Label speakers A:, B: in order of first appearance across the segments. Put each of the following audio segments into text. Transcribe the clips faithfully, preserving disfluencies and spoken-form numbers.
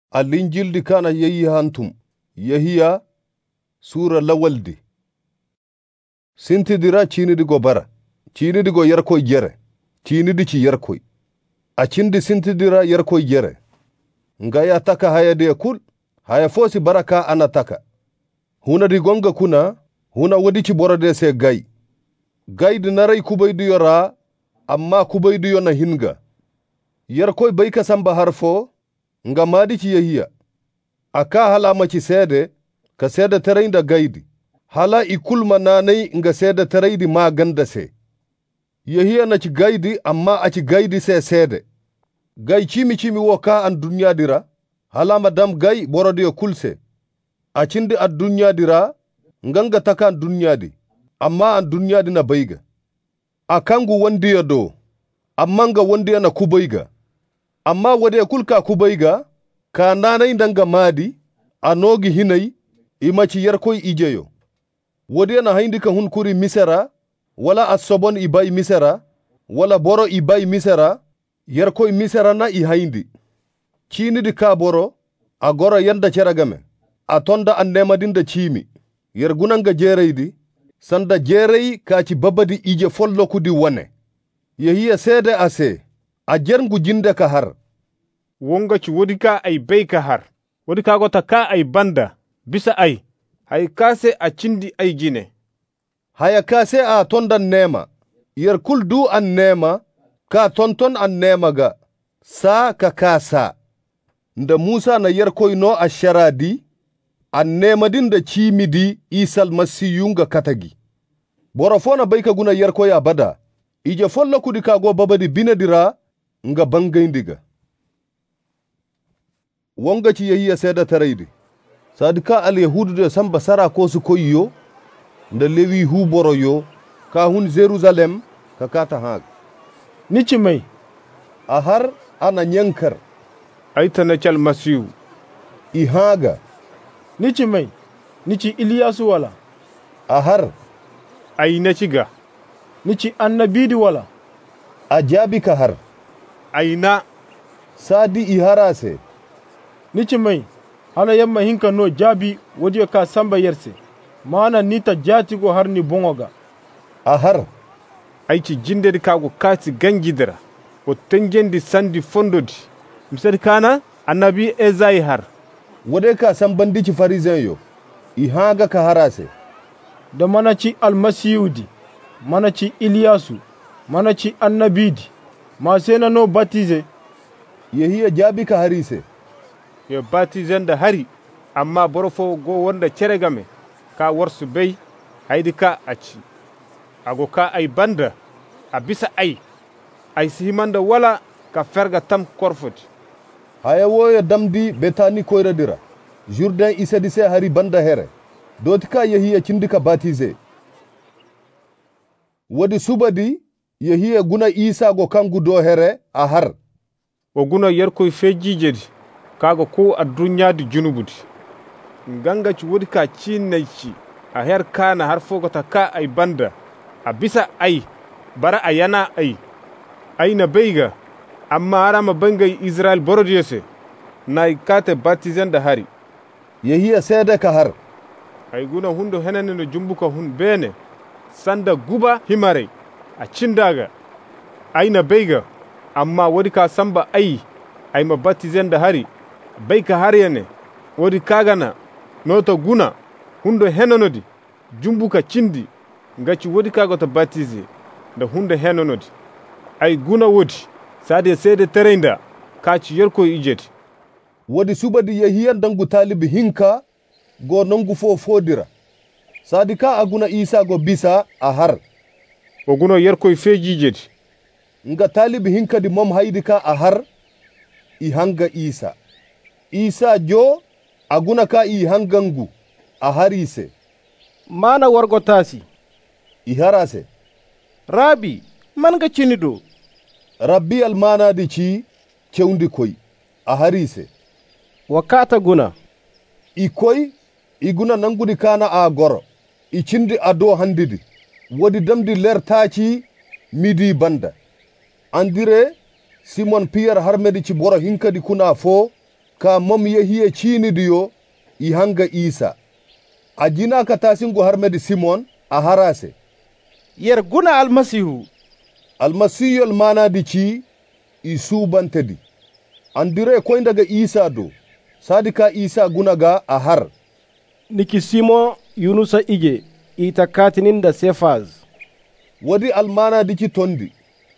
A: Al-Injil di kana yeyi hantum yahiya sura lawaldi sinti dira chini di go bara chini di go yarkoy jere chini di ci yarkoy a cindi sinti dira yarkoy jere ngaya taka haya de kul haya fosi baraka anataka huna di gonga kuna huna wadi ci borode se gay gay di naray kubaydu yora amma kubaydu yona hinga yarkoy bayka samba harfo nga madi ci yahiya aka halama ci sede ka sede tereinda gaydi hala ikul mananai nga sede tereidi maganda se yahiya na ci gaydi amma a ci gaydi se sede gay cimi cimi woka an dunya dira hala madam gay borode kulse a cindi ad dunya dira nganga taka an dunya di amma an dunya di na bayga akangu wandi do amma nga wandi na kubayga amma wade kulka kubayga ka nanay ndanga madi anogi hinay imaci yarkoy ijeyo wade na hayndi ka hun kuri misera wala asobon ibay misera wala boro ibay misera yarkoy misera na i hayndi cini di ka boro a goro yanda ceragame a tonda annemadinda cimi yergunanga jereydi sanda jerey kaci babadi ije follokudi wone yehiya sede ase a jerngu jinde ka har
B: wonga ci wodi ka ay bay ka har wodi ka gota ka ay banda bisa ay hay kase a cindi ay jine
A: haya kase a tondan nema yer kuldu an nema ka tonton an nema ga sa ka kasa nda Musa na yer koyno a sharadi an nema din da cimidi isal masiyunga katagi boro fona bay ka guna yer koya bada ije follo kudi ka go babadi binadira nga bangayndiga wonga ci yahiya seda taraydi sadika al yahudu de samba sara ko su koyyo nda lewi hu boroyo ka hun Jerusalem ka kata hag
B: nici mai
A: ahar ana nyankar
B: aita na cal masiyu
A: i haga
B: nici mai nici Iliyasu wala
A: ahar
B: ai na ciga nici annabidi wala
A: ajabi ka har
B: aina
A: sadi i harase
B: nici mai hala yamma hinka no jabi wadi ka samba yerse mana nita jati go har ni bongoga
A: ahar
B: aici jinde di kago kati gangidira o tengendi sandi fondodi misali kana annabi ezai har
A: wade ka sambandi ci farizan yo i haga ka harase
B: da manaci almasiyudi manaci Iliyasu manaci annabidi ma sena no batize
A: yahiya jabi ka harise
B: yo batizen da hari amma borofo go wanda ceregame ka warsu bai haidi ka aci ago ka ay banda a bisa ay ay sihimanda wala ka ferga tam korfoti
A: haya woyo damdi betani koyradira jourdain isedi se hari banda here doti ka yahiya cindi ka batize wadi subadi yahiya guna isa go kangu do here a har
B: o guna yerkoy fejijedi kaga ko a dunya di junubudi ganga ci wodi ka cinnaci a her kana har fogota ka ay banda a bisa ay bara a yana ay ay na beiga amma arama bangay Israel borodiyese na kate batizen da hari
A: yahiya sede ka har
B: ay guna hundo henene no jumbuka hun bene sanda guba himare a cindaga ay na beiga amma wodi ka samba ay ay ma batizen da hari bai ka har yane wodi kagana noto guna hundo henonodi jumbuka cindi ngaci wodi kagota batize da hundo henonodi ay guna wodi sade sede tereinda kaci yerko ijeti
A: wodi subadi yahiyan dangu talibi hinka go nangu fo fodira sadika aguna isa go bisa a har
B: o guna yerko fejijeti
A: nga talibi hinka di mom haydika a har i hanga isa isa jo aguna ka i hangangu a harise
C: mana wargotasi
A: i harase
C: rabi man ga cinido
A: rabbi almana di ci cewndi koy a harise
C: wakata guna
A: i koy i guna nangudi kana a goro i cindi ado handidi wodi damdi lertaci midi banda andire Simon Pierre harmedi ci boro hinkadi kuna fo ka mom yehiye cinidiyo i hanga isa ajina ka tasingo harmedi simon a harase
C: yer guna almasihu
A: almasiyol manadi ci i subantedi andire koy daga isa do sadika isa gunaga a har
C: niki simon yunusa ije ita katininda sefaz
A: wadi almanadi ci tondi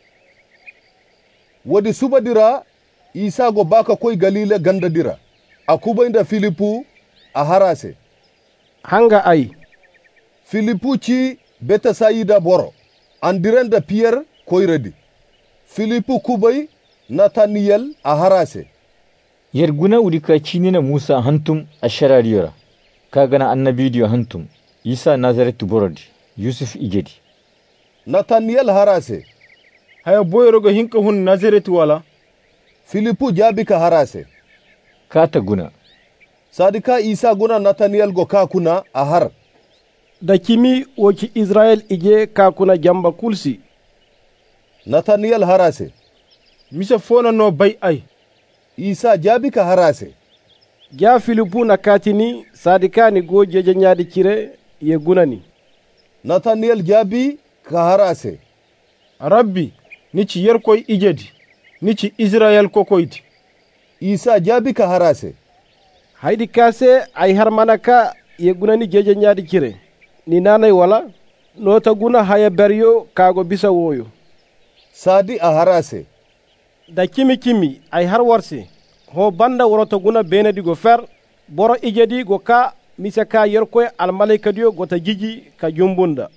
A: wadi subadira isa go baka koy galile gandadira akubainda filipu a harase
C: hanga ay
A: filipu ci beta sayida boro andirenda pierre koyredi filipu kubay nataniyel a harase
D: yerguna udika cinina musa hantum a sharariyora kagana annabidiyo hantum isa nazaretu borodi yusuf ijedi
A: nataniyel harase
B: haya boyrogo hinka hun nazaretu wala
A: filipu jabi ka harase
D: kata guna
A: sadika isa guna nataniyel go kakuna a har
C: da kimi woki israel ije kakuna jamba kulsi
A: nataniyel harase
B: misa fona no bay ay
A: isa jabi ka harase
C: ja filipu na katini sadika ni go jeje nyaadi cire ye gunani
A: nataniyel jabi ka harase
B: rabbi ni ci yer koy ijedi ni ci israel ko koyti
A: isa jabi ka harase
C: haydi kase ay har manaka ye gunani jeje nyaadi cire ni nanay wala nota guna haya beryo kago bisa woyo
A: sadi a harase
C: da kimi kimi ay har warse ho banda worota guna benedi go fer boro ijedi go ka mise ka yerkoy al malaika diyo go ta jiji ka jumbunda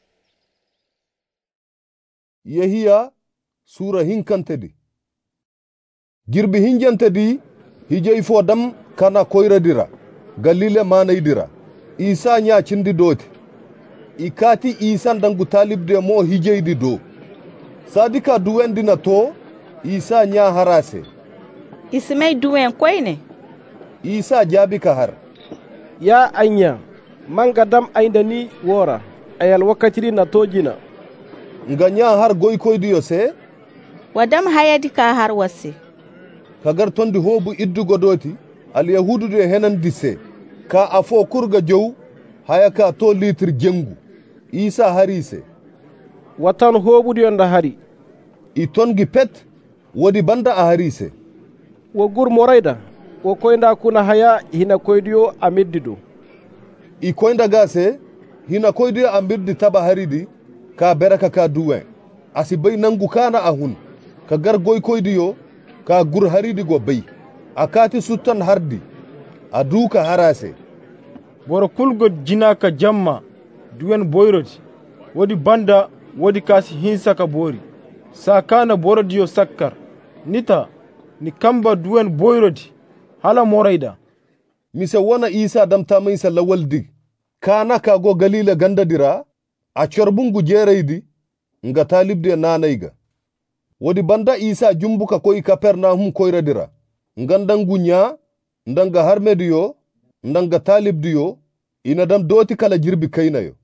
A: yehiya sura hinkantedi girbi hinjantedi hijey fo dam kana koyradira galile manaydira isa nya cindi doti ikati isa dangu talibde mo hijeydi do sadika duwendina to isa nya harase
E: ismay duwen koyne
A: isa jabi ka har
C: ya anya manga dam aindani wora ayal wakatiri na tojina
A: nga nya har goy koydi yose
E: wadam hayadi ka har wasi
A: kagar tondi hobu iddu godoti al yahudu de henan disse ka afo kurga jow haya ka to litir jengu isa harise
C: watan hobu de onda hari
A: i tongi pet wodi banda a harise
C: wo gur morayda wo koynda kuna haya hina koydiyo amiddido
A: i koynda gase hina koydiyo ambirdi taba haridi ka beraka ka duwen asi bay nangu kana ahun ka gar goy koydiyo ka gur haridi go bay akati suttan hardi aduka harase
B: boro kulgo jinaka jamma duwen boyroti wodi banda wodi kasi hinsaka bori sakana borodiyo sakkar nita ni kamba duwen boyroti hala morayda
A: mise wona isa damtamay sa lawaldi kana ka go galila gandadira a corbungu jereydi nga talibde nanayga wodi banda isa jumbuka koy kapernahum koyradira ngandangu nya ndanga harmediyo ndanga talibdiyo ina dam doti kala jirbi kaynayo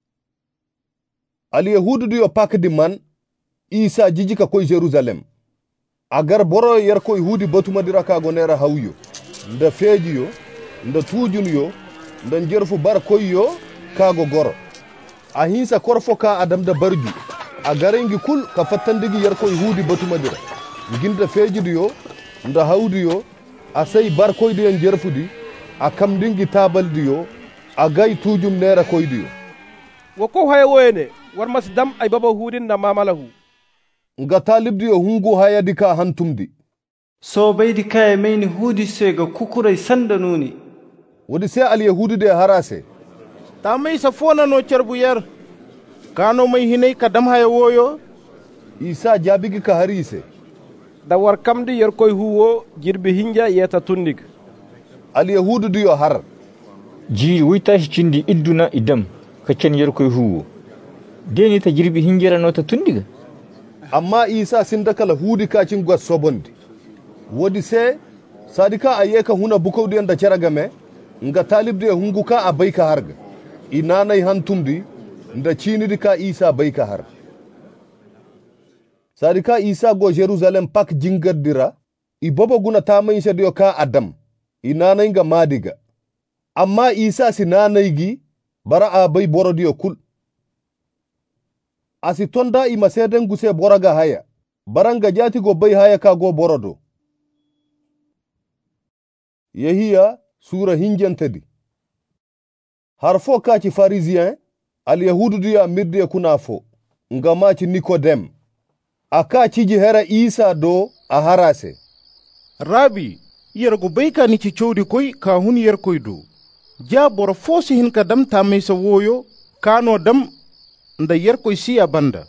A: al yahudu diyo pakdi man isa jijika koy jerusalem agar boro yer koy hudi batumadira kago nera hawyo nda feejiyo nda tujunyo nda jerfu bar koyyo kago goro a hinsa korfo ka adam da barju a garengi kul ka fattandigi yer koy hudi batumadira ginda feejidiyo nda hawdiyo a sey bar koydiyo jerfudi a kamdingi tabaldiyo a gay tujum nera koydiyo
C: woko haya woyene war mas dam ay baba hudin na mamalahu
A: nga talibdiyo hungu hayadi ka hantumdi
F: so baydi kaye mayni hudi sega kukuray sanda nuni
A: wodi se al yahudu de harase
C: ta mai sa fona no cerbuyar kano mai hinay ka dam haya woyo
A: isa jabigi ka harise
C: da war kamdi yer koy huwo jirbi hinja yeta tundig
A: al yahudu diyo har
D: ji witashi cindi idduna idam kacen yer koy huwo deni ta jirbi hinjera no ta tundiga
A: amma isa sindakala hudi kacin gwas sobondi wodi se sadika ayeka huna bukawdi anda ceragame nga talibde hunguka a bayka harga inanay hantumdi nda cinidi ka isa bayka har sadika isa go jerusalem pak jingaddira i bobo guna ta mai sadiyo ka adam inanai ga madiga amma isa si nanai gi bara a bai borodiyo kul asi tonda i maseden guse boraga haya baranga jati go bai haya ka go borodo. Yahiya sura hinjantedi harfo kaci pharisien al yahudu diya mirdiya kunafo ngamaci Nikodem akaci ji hera isa do a harase
G: rabi yergo bayka ni ci cowdi koy ka hun yer koy do ja boro fosi hin ka dam tamay sa woyo kano dam nda yer koy siya banda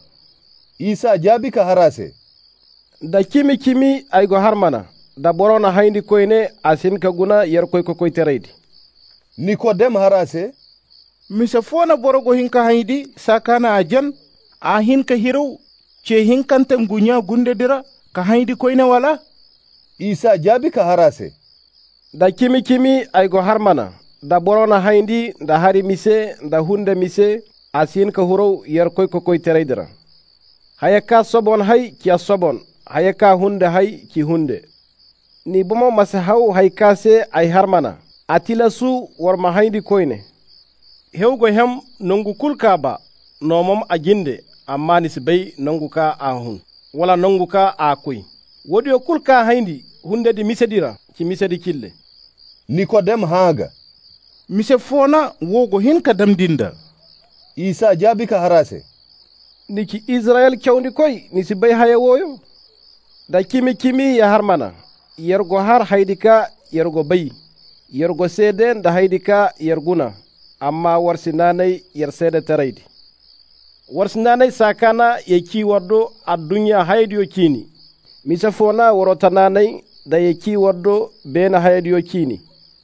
A: isa jabi ka harase
C: da kimi kimi ay go harmana da borona hayndi koyne asin ka guna yer koy ko koy tereydi
A: Nikodem harase
G: misa fona borogo hinka haydi sakana ajan a hinka hiraw ce hinkantem gunya gunde dira ka haydi koyne wala
A: isa jabi ka harase
C: da kimi kimi ay go harmana da borona hayndi da hari mise da hunde mise asin ka huraw yer koy ko koy tereydira hayaka sobon hay ki sobon hayaka hunde hay ki hunde ni bomo masahaw haykase ay harmana atila su warma hayndi koyne hewgo hem nongu kulka ba nomom ajinde amma ni sibay nongu ka a hun wala nongu ka a koy wodi o kulka hayndi hunde di misedira ki misedi kille
A: Nikodem haga
G: mise fona wogo hinka damdinda
A: isa jabi ka harase
C: niki Israel kyawndi koy ni sibay haya woyo da kimi kimi ya harmana yergo har haydika yergo bay yergo seden da haydika yerguna amma warsinanay yer sede teraydi warsinanay sakana ye ki wardo addunya haydiyo kini misa fona worotananay da ye ki wardo bena haydiyo kini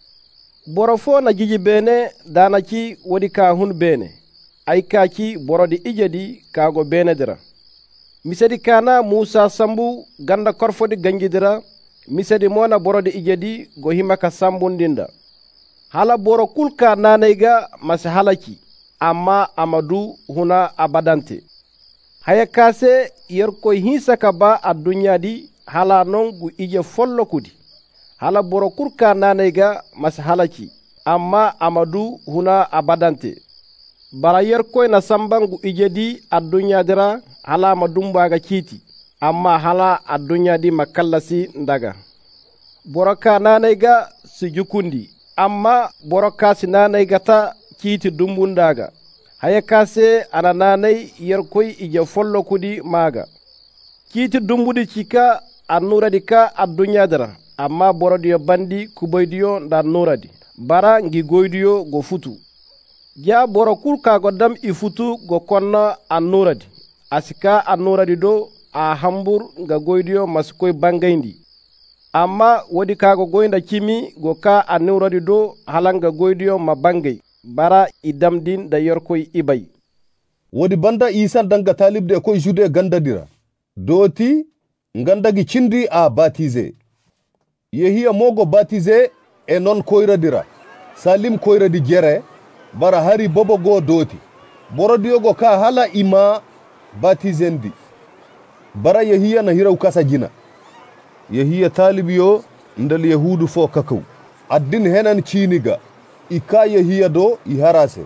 C: boro fona jiji bene dana ki wodi ka hun bene ay ka ki borodi ijedi kago bene dira misedi kana Musa sambu ganda korfodi gangidira misedi mona borodi ijedi go himaka sambundinda hala boro kulka nanayga masi halaki amma amadu huna abadante haya kase yerkoy hisaka ba addunya di hala non gu ije follo kudi hala boro kulka nanayga masi halaki amma amadu huna abadante bara yerkoy na sambangu ije di addunya dira hala madumbaga kiti amma hala addunya di makallasi ndaga boroka nanayga si jukundi amma boroka sinanay gata kiti dumbundaga haya kase ana nanay yerkoy ije follo kudi maga kiti dumbudi cika annuradi ka addunya dara amma borodiyo bandi kuboydiyo nda nuradi bara ngi goydiyo go futu ja boro kurka go dam i futu go konna annuradi asika annuradi do a hambur nga goydiyo maskoy bangayndi amma wodi kago goynda kimi go ka annuradi do halanga goydiyo ma bangay bara idamdin da yorkoy ibay
A: wodi banda isa danga talibde ko jude gandadira doti ngandagi cindi a baptisé yehiya mogo baptisé e non koyradira salim koyradi jere bara hari bobo go doti borodiyogo ka hala ima baptisendi bara yehiya na hiraw kasa jina yehiya talibiyo ndal yahudu fo kakaw addin henan ciniga ika yehiya do i harase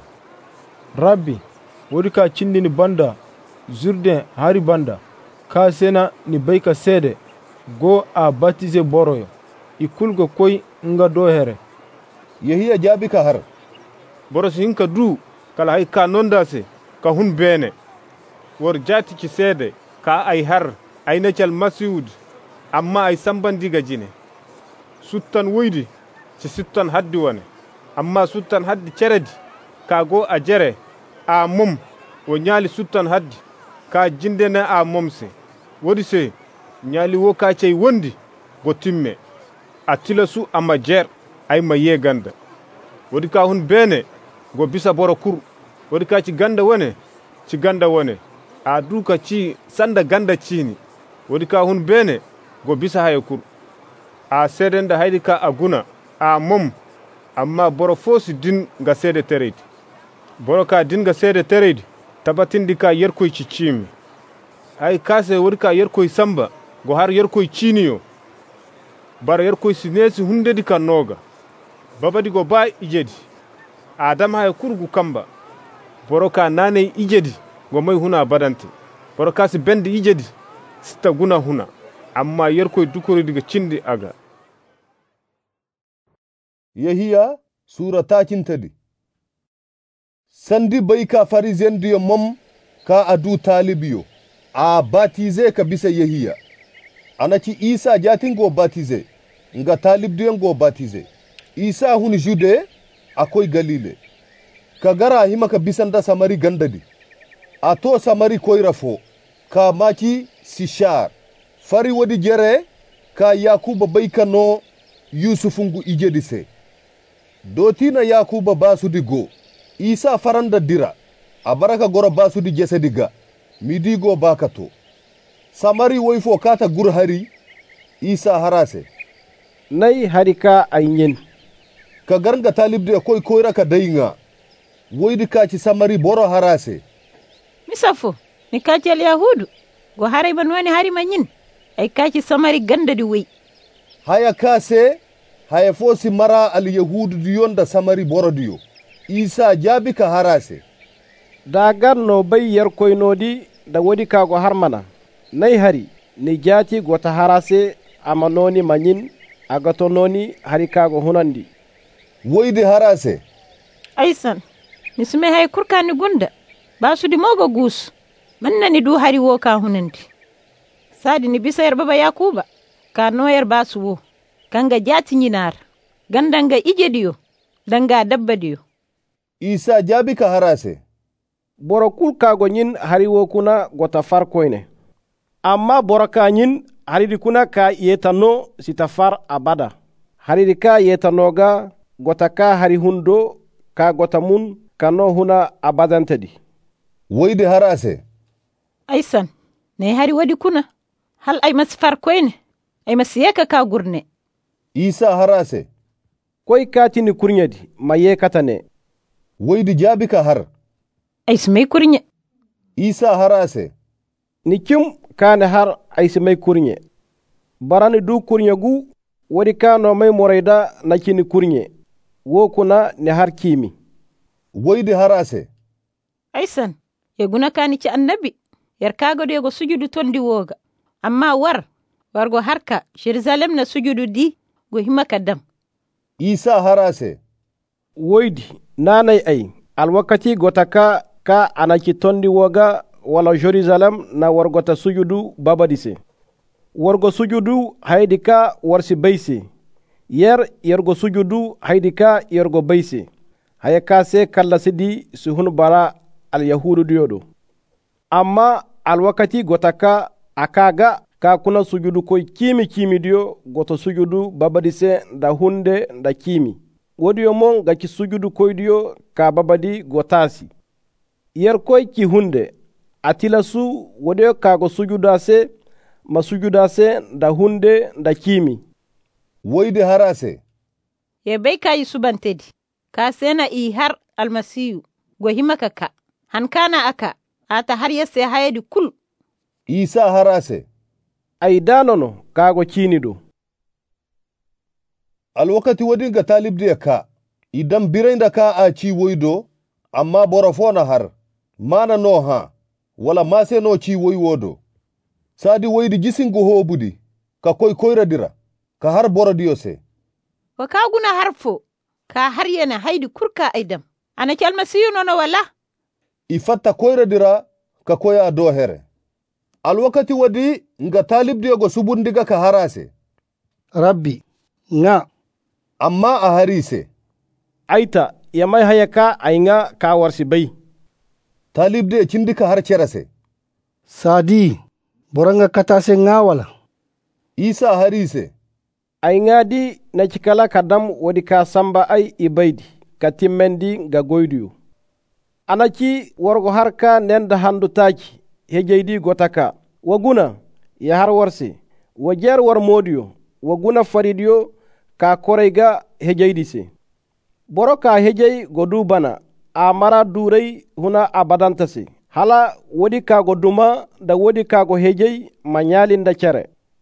B: rabbi wodi ka cindini banda zurde hari banda ka sena ni bayka sede go a baptise boroyo ikulgo koy nga do here
A: yehiya jabi ka har
B: boros hinka du kala hay ka nondase ka hun bene wor jati ci sede ka ay har ay necal masiud amma ay sambandi ga jine suttan woydi ci suttan haddi wone amma suttan haddi ceredi ka go a jere a mum o nyali suttan haddi ka jindena a momse wodi se nyali wo ka cey wondi go timme atila su amma jer ay ma yeganda wodi ka hun bene go bisa boro kur wodi ka ci ganda wone ci ganda wone a duka ci sanda ganda cini wodi ka hun bene go bisa haye kur a seden da haydi ka aguna a mom amma boro fosi din ga sede teredi boro ka din ga sede teredi tabatindi ka yerkoy ci cimi ay kase wodi ka yerkoy samba go har yerkoy ciniyo bara yarkoy sinesi hundedi kan noga babadi go ba ijedi adam hay kurgu kamba boroka nane ijedi go mai huna badante boroka si bendi ijedi sta guna huna amma yarkoy dukori diga cindi aga.
A: Yahiya sura takin tadi. Sandi bai ka farizien diyo mom ka adu talibiyo a batize ka bisa Yahiya. Anaci Isa jatin go batize nga talib diyo go batize. Isa hun jude akoy Galile. Ka gara hima ka bisanda samari gandadi. Ato samari koy rafo ka maci sishar. Fari wadi jere ka Yakuba bai ka no Yusufungu ijedise. Dotina Yakuba basudi go. Isa faranda dira. Abaraka gora basudi jesediga. Midigo bakato. Samari woifo kata gurhari. Isa harase.
C: Nai harika ainyin.
A: Ka garanga talib de koy koyra ka dainga. Woidi kaci samari boro harase.
E: Misafo, ni kaci al yahudu. Go haray man wani hari manyin. Ay kaci samari ganda di wei.
A: Haya kase haya fosi mara al yahudu diyon da samari boro diyo. Isa jabi ka harase.
C: Dagar no bai yar koynodi da wodi kago harmana. Nai hari ni jati gota harase amanoni manyin agato noni hari kago hunandi.
A: Woidi harase.
E: Aisan, nisme hay kurkani gunda. Basu di mogo gus. Manna ni du hari wo ka hunandi. Sadi ni bisa yar baba Yakuba. Ka no yar basu wo. Kanga jati nyinar. Gandanga ijediyo. Danga dabba diyo.
A: Isa jabi ka harase.
C: Boro kul kago nyin hari wo kuna gota far koyne. Amma boro ka nyin hari di kuna ka yetano sita far abada. Hari di ka yetanoga gota ka hari hundo ka gota mun kano huna abadantedi.
A: Woidi harase.
E: Aisan, ne hari wadi kuna. Hal ay mas far koyne. Ay mas yeka ka gurne.
A: Isa harase.
C: Koy katini kurnyedi ma yekatane.
A: Woidi jabi ka har.
E: Aismai kurnye.
A: Isa harase.
C: Nikim kane har aismai kurnye. Barani du kurnye gu wadi kano mai moraida na kini kurnye. Wo kuna ne har kimi.
A: Woidi harase.
E: Aisan, ya guna kani ci annabi. Yar kago de go sujudu tondi woga. Amma war, wargo harka, Jerusalem na sujudu di go hima kadam.
A: Isa harase.
C: Woidi nanay ay alwakati gotaka ka anaki tondi woga wala Jerusalem na wargota sujudu babadise. Wargo sujudu haidika warsi baise. Yer yergo sujudu haidika yergo baise. Hayakase kallasidi suhun bara al yahudu diyodo. Amma alwakati gotaka akaga ka kuna sujudu koy kimi kimi diyo goto sujudu babadise da hunde da kimi. Wodiyo mon ga ki sujudu koydiyo ka babadi gotasi. Yer koy ki hunde atila su wodiyo ka go sujudase ma sujudase da hunde da kimi.
A: Woidi harase.
E: Ye bai ka yi subantedi. Ka sena i har almasiyu go himaka ka. Hankana aka ata har yase hayadi kul.
A: Isa harase.
C: Ay danono ka go kinido.
A: Alwakati wadin ga talib diya ka, idan birain da ka a ci woido, amma borafona har, mana no ha, wala mase no ci woi wodo. Sadi woidi jisin go hobudi, ka koi koira dira, ka har bora diyo se.
E: Wa ka guna harfo, ka har yana haidi kurka aidam, ana kyalmasiyu nono wala?
A: Ifatta koira dira, ka koya a do here. Alwakati wadi nga talib diya go subundiga ka harase.
H: Rabbi, nga.
A: Amma a harise.
C: Aita, ya mai hayaka a nga ka warsi bai.
A: Talib de cindika har cerase.
H: Sadi, boranga katase nga wala.
A: Isa harise.
C: A nga di na cikala kadam wadi ka samba ai ibaidi, ka timmendi ga goydiyo. Anaki wargo harka nenda handu taki, hejeidi gotaka. Waguna, ya har warsi. Wajer war modiyo, waguna faridiyo, ka koreyga hejeydise. Boro ka hejey go dubana a mara durey huna abadantase. Hala wodi ka go duma da wodi ka go hejey ma nyalinda cere.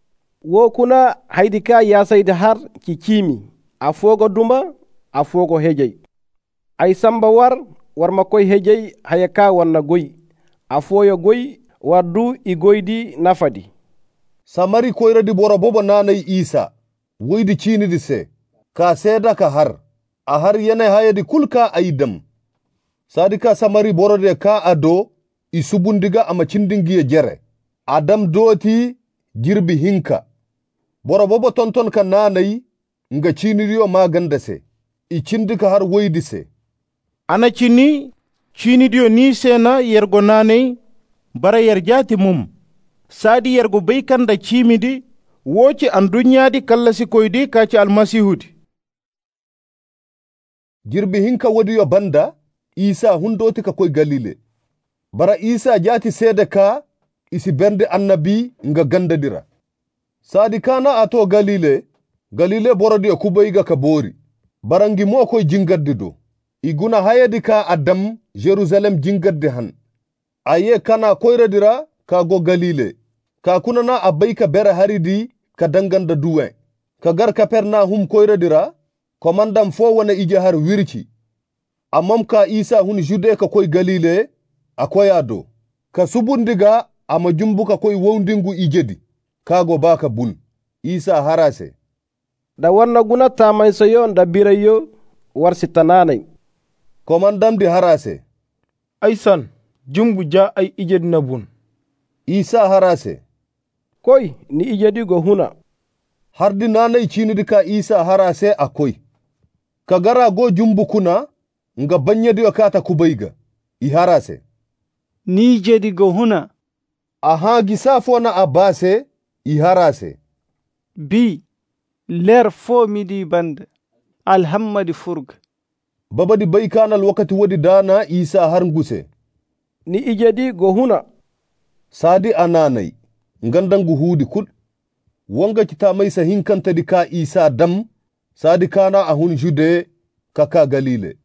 C: wo kuna haydi ka yasayde har ki kimi a fogo duma a fogo hejey ay samba war war makoy hejey haya ka wanna goy a foyo goy waddu i goydi nafadi
A: samari koyradi boro bobo nanay isa woydi cinidi se ka seeda ka har a har yana hayadi kulka aydam sadi ka samari borode ka ado i subundiga ama cindingiye jere adam dooti jirbi hinka boro bobo tonton ka nanay nga ciniriyo maganda se i cindika har woydi se
G: ana cini cinidiyo ni sena yergo nanay bara yer jati mum sadi yergo baykanda cimidi woci an dunyadi kallasi koydi kaci almasihudi
A: jirbi hinka wodiyo banda isa hundoti ka koy galile bara isa jati sede ka isi bende annabi nga gandadira sadi kana ato galile galile borodi kubayga ka bori barangi mo koy jingaddi do iguna hayadi ka adam jerusalem jingaddi han aye kana koyradira ka go galile ka kunana abayka bere haridi ka danganda duwe ka gar Kapernaum koyradira komandam fo wona ije har wirci amam ka isa hun jude ka koy galile akoyado ka subundiga ama jumbuka koy wondingu ijedi kago baka bun isa harase
C: da wanna guna tamay sayon da birayo warsi tananay
A: komandam di harase
B: aysan jumbu ja ay ijedi na bun
A: isa harase
C: koy ni ijedi go huna
A: hardi nanay cinidi ka isa harase akoy ka gara go jumbu kuna nga banyedi wakata kubayga i harase
F: ni jedi go huna
A: aha gisafona abase i harase
F: bi ler fo midi band alhammadi furg
A: babadi baykanal wakati wadi dana isa har nguse
C: ni ijedi go huna
A: sadi ananay ngandangu hudi kul wonga kita mai sahin kanta di ka isa dam sadi kana ahun jude kaka galile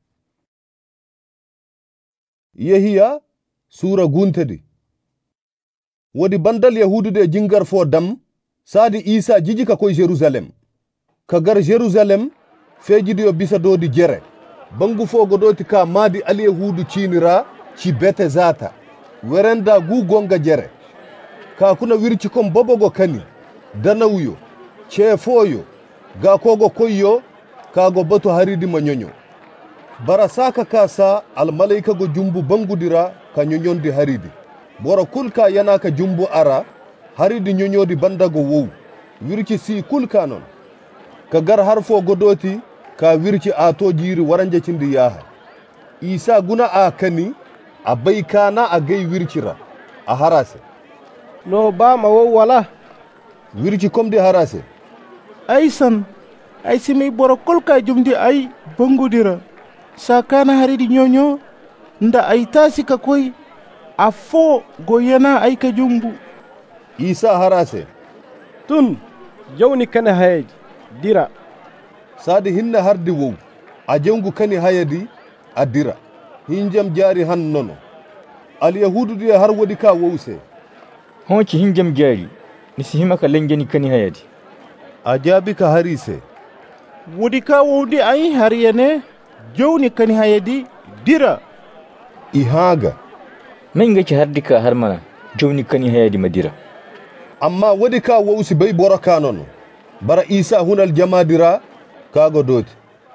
A: yehiya sura guntadi wadi bandal yahudu de jingar fo dam sadi isa jiji ka koy jerusalem ka gar jerusalem fejidi yo bisa dodi jere bangu fo godoti ka madi ali yahudu cinira ci bete zata werenda gu gonga jere ka kuna wirci kom bobogo kani danawuyo cefoyo ga kogo koyyo kago batu haridi manyonyo bara saka kasa al malaika go jumbu bangudira ka nyonyondi haridi bora kulka yana ka jumbu ara haridi nyonyodi bandago wow wirci si kulka non ka gar harfo godoti ka wirci ato jiri waranje cindi yaha isa guna a kani a baykana a gay wircira a harase
C: no ba ma wo wala
A: wirci komdi harase
G: aysan ay simi boro kolka jumdi ay bangudira sakana haridi nyonyo nda ay tasi ka koy a fo goyana ay ka jumbu
A: isa harase
C: tun jawni kana haydi dira
A: sadi hinna hardi wow a jengu kani hayadi a dira hinjam jari han nono al yahudu de har wodi ka wowse
D: honci hinjam jari nisi himaka lengeni kani hayadi
A: a jabi ka harise
G: wodi ka wodi ay har yene jawni kani hayadi dira
A: ihaga
D: menga ci hardika har mana jawni kani hayadi madira
A: amma wodi ka wowsi bay boraka nono bara isa hunal jamadira kago doti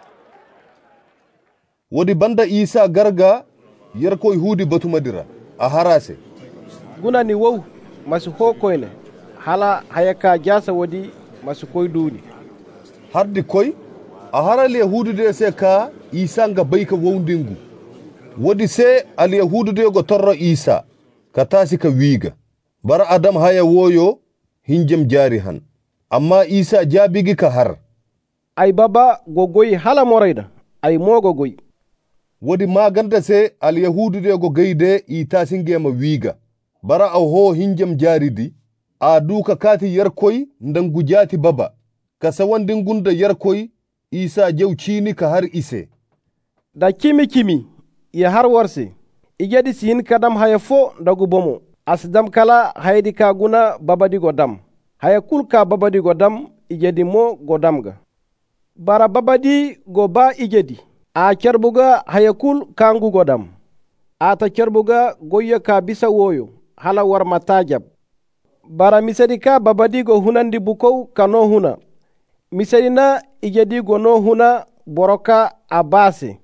A: wodi banda isa garga yerkoy hudi batu madira a harase
C: guna ni wow masu hokoyne hala hayaka jasa wodi masu koy duni
A: hardi koy a haral yahudu de se ka isa nga bayka wondingu wodi se al yahudu de go torro isa ka tasi ka wiga bara adam haya woyo hinjem jari han amma isa jabigi ka har
C: ay baba gogoy hala morayda ay mogo goy
A: wodi maganda se al yahudu de go gayde i tasingema wiga bara aw ho hinjem jaridi a duka kati yarkoy ndangu jati baba ka sawandin gunda yarkoy isa jew cini ka har ise
C: da kimi kimi ya har warse igedi sin kadam haya fo ndagu bomo asdam kala haydi ka guna baba digo dam haya kulka babadi godam ijedi mo godamga. Bara babadi go ba ijedi. A kerbuga haya kul kangu godam. Ata kerbuga goya ka bisa woyo hala war matajab. Bara misari ka babadi go hunandi bukow kano huna. Misari na ijedi go no huna boroka abase.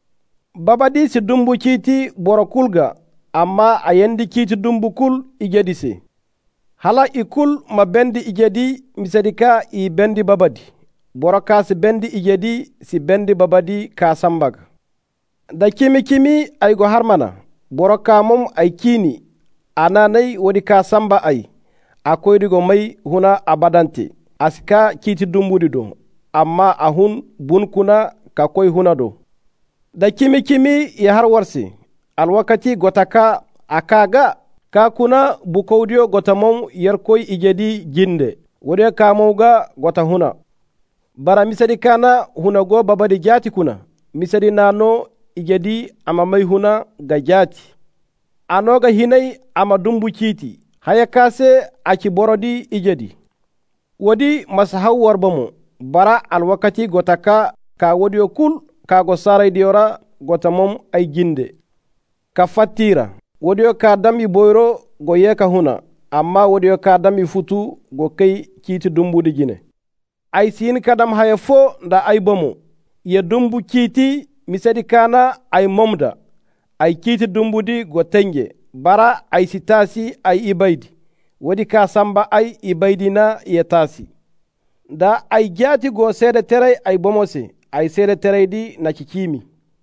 C: Babadi si dumbu chiti borokulga amma ayendi chiti dumbu kul ijedi se. Hala ikul ma bendi ijedi misari ka i bendi babadi. Boroka si bendi ijedi si bendi babadi ka sambaga. Da kimi kimi ay go harmana. Boroka mum ay kini ananay wadi ka samba ay. Akoydi go may huna abadante. Aska kiti dumbudi do. Amma ahun bunkuna ka koy huna do. Da kimi kimi ya har warsi. Alwakati gotaka akaga ka kuna bukaudio gotamon yerkoy ijedi jinde. Wadi ka mauga gota huna. Bara misadi kana huna go babadi jati kuna. Misadi nano ijedi ama may huna ga jati. Anoga hinay ama dumbu chiti. Haya kase aki borodi ijedi. Wadi masahaw warbamu. Bara alwakati gotaka ka wadi kul ka go saray diora gotamom ay jinde. Ka fatira. Wadi ka dami boyro go yeka huna. Amma wadi ka dami futu go kay chiti dumbu di jine. Ay sin kadam haya fo da ay bamu. Ye dumbu chiti misadi kana ay momda. Ay chiti dumbu di go tenge. Bara ay sitasi ay ibaydi. Wadi ka samba ay ibaydi na yetasi. Da ay jati go sede terey ay bomose. Ay sede terey di na kikimi.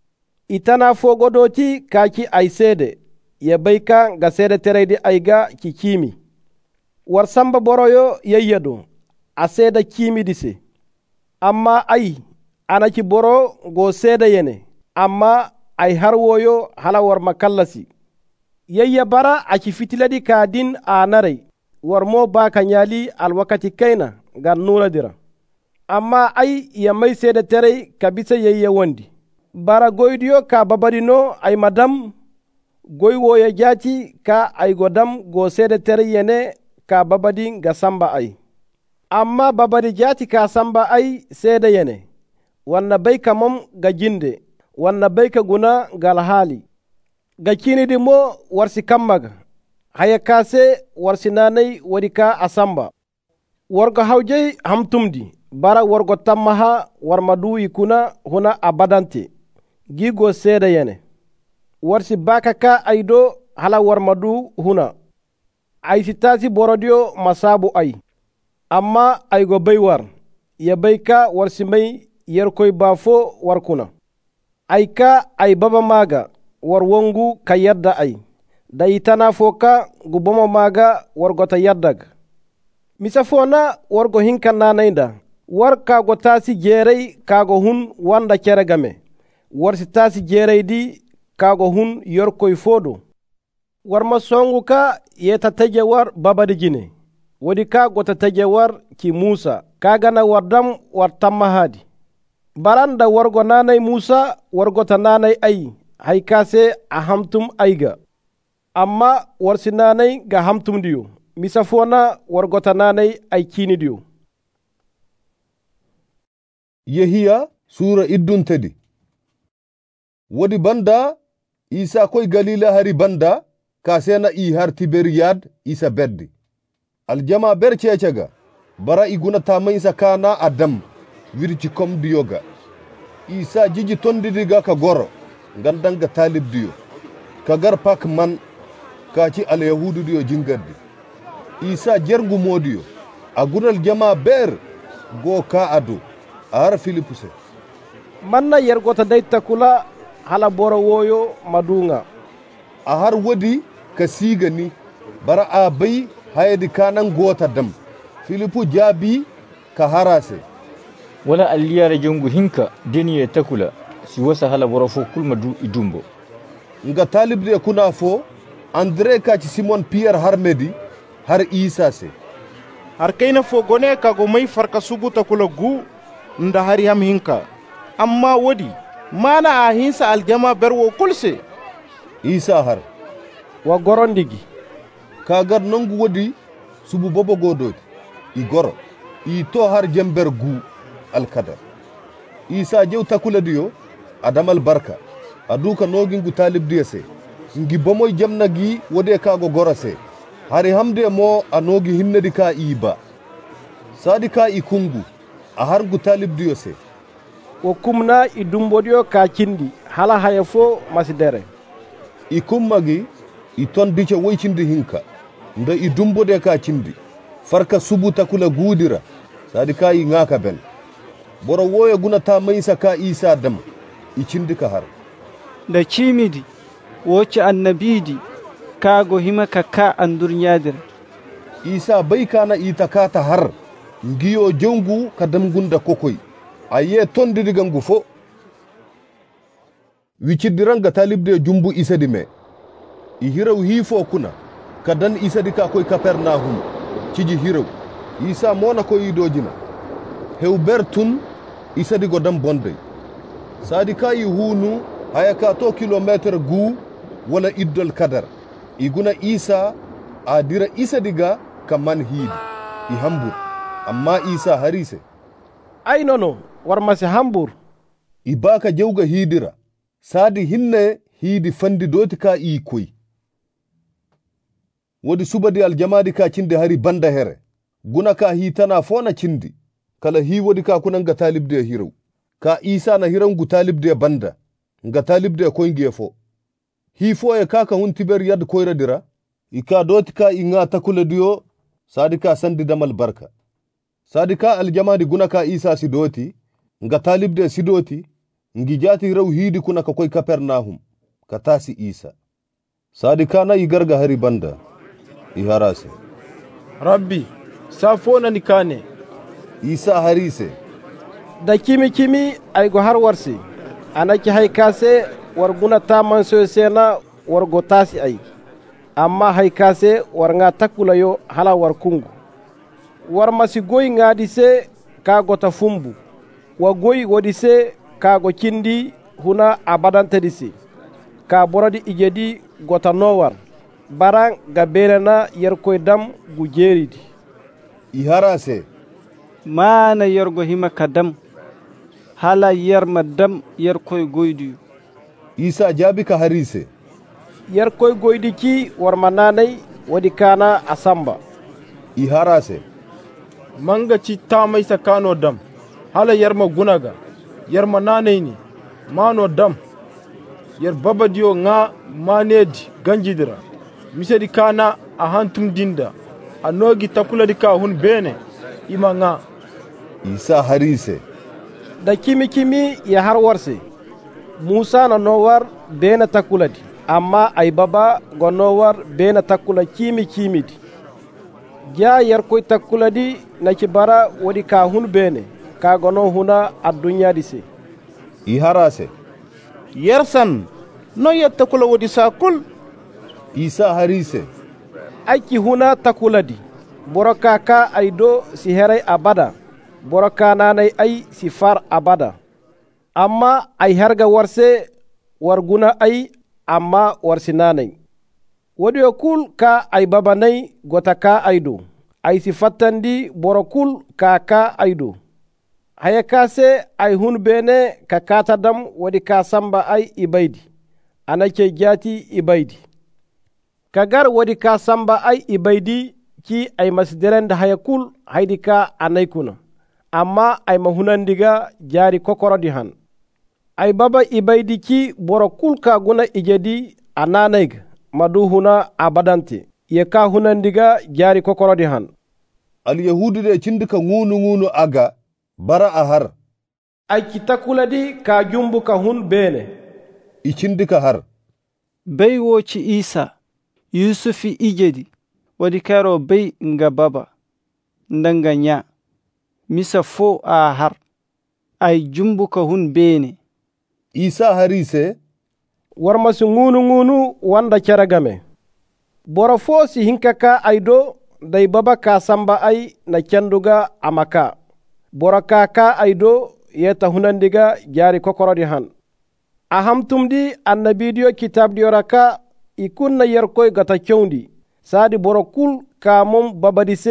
C: Itana fo godoti kaki ay sede. Ye bayka ga sede terey di ay ga kikimi. War samba boroyo yeyedo. A seeda kimi dise. Amma ay anaki boro go seeda yene. Amma ay harwoyo hala war makallasi. Yayya bara aki fitiladi ka din a naray. War mo ba kanyali alwakati kaina gan nula dira. Amma ay ya may seeda terey kabisa yayya wondi. Bara goydiyo ka babadino ay madam. Goy woya jati ka ay godam go seeda terey yene ka babadi ga samba ay. Amma babadi jati ka samba ay seeda yene. Wanna bayka mom ga jinde. Wanna bayka guna gal hali. Ga kinidi mo warsi kammaga. Haya kase warsi nanay wadika asamba. Warga hawjay hamtumdi. Bara wargo tammaha warmadu ikuna huna abadante. Gigo seeda yene. Warsi baka ka aydo hala warmadu huna. Ay sitasi borodio masabu ay. Amma ay go bay war. Ya bayka warsi may yerkoy bafo warkuna. Ay ka ay baba maga war wongu ka yadda ay. Da itana foka guboma maga war gota yaddag. Misa fona war go hinka nanaynda. War ka go tasi jerey ka go hun wanda keregame. War si tasi jerey di ka go hun yorkoy fodo. War masongu ka yeta teje war babadi jine. Wadi ka gota teje war ki Musa. Ka gana wardam war tammahadi. Baranda wargo nanay Musa wargota nanay ay. Haykase a hamtum ayga. Amma warsi nanay ga hamtum diyo. Misafona wargota nanay ay kini diyo.
A: Yehiya sura iddun tedi. Wadi banda Isa koy Galila hari banda kasena i har Tiberiyad isa beddi. Aljama bercecega bara iguna tamay isa kana Adam wirci kom diyoga. Isa jiji tondidiga ka goro gandanga talib diyo. Kagar pak man kaci al yahudu diyo jingaddi. Isa jergu modiyo agunal jama ber go ka adu ar Filipuse.
C: Manna yergota dayta kula hala boro woyo madunga.
A: A har wadi ka sigani bara a bai hayadi kanan gota dam. Filipu jabi ka harase.
D: Wala aliyara jongu hinka deni ya takula si wasa hala boro fo kulma du idumbo.
A: Nga talib de kuna fo Andre ka ci Simon Pierre har medi har Isa se.
G: Har kaina fo gone ka go mai farka sugu takula gu nda har yam hinka. Amma wadi mana a hinsa aljama berwo kulse.
A: Isa har.
C: Wa gorondigi.
A: Kagar nangu wadi subu bobo gododi. i goro i to har jember gu alkadar isa jew takula diyo adamal barka aduka nogin gu talib diyase ngi bomoy jamnagi wode kago gorase hari hamde mo anogi hinnedi ka iba sadika i kungu a har gu talib diyose
C: o kumna i dumbodiyo ka cindi hala haya fo masidere
A: i kummagi i ton dice woycindi hinka nda i dumbode ka cindi farka subu takula gudira sadika i ngaka ben boro woyo guna ta maysa ka isa dam i cindi ka har
F: da cimidi woce annabidi kago himaka ka andur nyadir
A: isa bai kana ita ka ta har ngiyo jongu kadam gunda kokoy aye tondi diga ngufo wichidiranga talibde jumbu isadi me i hiraw hifo kuna kadan isadi ka koy Kapernahum ciji hiraw isa mona ko yidojina hewbertun isadi godam bonde sadi ka yi hunu haya ka to kilometer gu wala iddol kadar iguna isa adira isadiga kaman hidi i hambur amma isa harise
C: ay nono warmasi hambur
A: i baka jewga hidira sadi hinne hidi fandi doti ka i koy wodi subadi aljamadi ka cinde hari banda here guna ka hitana fona cindi kala hi wodi ka kunanga talibde hiraw ka isa na hirangu talibde banda nga talibde koynge fo hi fo e kaka huntiber yad koyra dira ika doti ka inga takule diyo sadika sandi damal barka sadika aljamadi guna ka isa sidoti nga talibde sidoti ngi jati raw hidi kuna ka koy Kapernahum ka tasi isa sadika na igarga hari banda i harase
B: rabbi safona nikane
A: isa harise
C: da kimi kimi ay go har warsi anaki haykase war guna ta manso sena war go tasi ay amma haykase war nga takula yo hala war kungu war masi goy ngadi se ka gota fumbu wa goy wodi se ka go kindi huna abadante disi ka borodi igedi gota nowar barang gaberena yerkoy dam gu jeridi
A: i harase
F: mana yergo hima kadam hala yerma dam yerkoy goydi
A: isa jabi ka harise
C: yerkoy goydi ki warma nanay wadi kana asamba
A: i harase
B: manga ci tamay sakano dam hala yerma gunaga yerma nanay ni mano dam yer babadiyo nga manedi ganjidira misedi kana a hantum dinda anogi takula di ka hun bene ima nga
A: isa harise
C: da kimi kimi ya har warse musa na nowar bena takuladi amma ay baba go nowar bena takula kimi kimidi ja yar koy takuladi na kibara wadi ka hun bene ka gono huna addunya dise
A: i harase
G: yersan no yetta kula wodi sakul
A: isa harise
C: aiki huna takuladi boroka ka aido si herai abada boroka nanai ai si far abada amma ai harga warse warguna ai amma warsi nanai wadi kul ka ai babanai gota ka aido ai si fattandi borokul ka ka aido haya kase ai hun bene ka kata dam wadi ka samba ai ibaidi anake jati ibaidi kagar wadi ka samba ai ibaidi ki ai masderen da haya kul haidi ka anaykuna amma ai mahunandiga jari kokorodi han ai baba ibaidi ki boro kul ka guna ijedi ananayg maduhuna abadante ye ka hunandiga jari kokorodi han
A: al yahudi de cindika ngunu ngunu aga bara ahar
C: ai kitakuladi ka jumbu ka hun bene
A: i cindika har
F: bai woci isa yusufi ijedi wadi karo bai nga baba ndanganya misa fo a har ay jumbu ka hun bene
A: isa harise
C: warmasu ngunu ngunu wanda caragame boro fo si hinkaka aydo day baba ka samba ay na canduga amaka boro ka ka aydo yeta hunandiga jari kokorodi han ahamtumdi annabidiyo kitab diyoraka ikunna yerkoy gata cewndi sadi boro kul ka mom babadise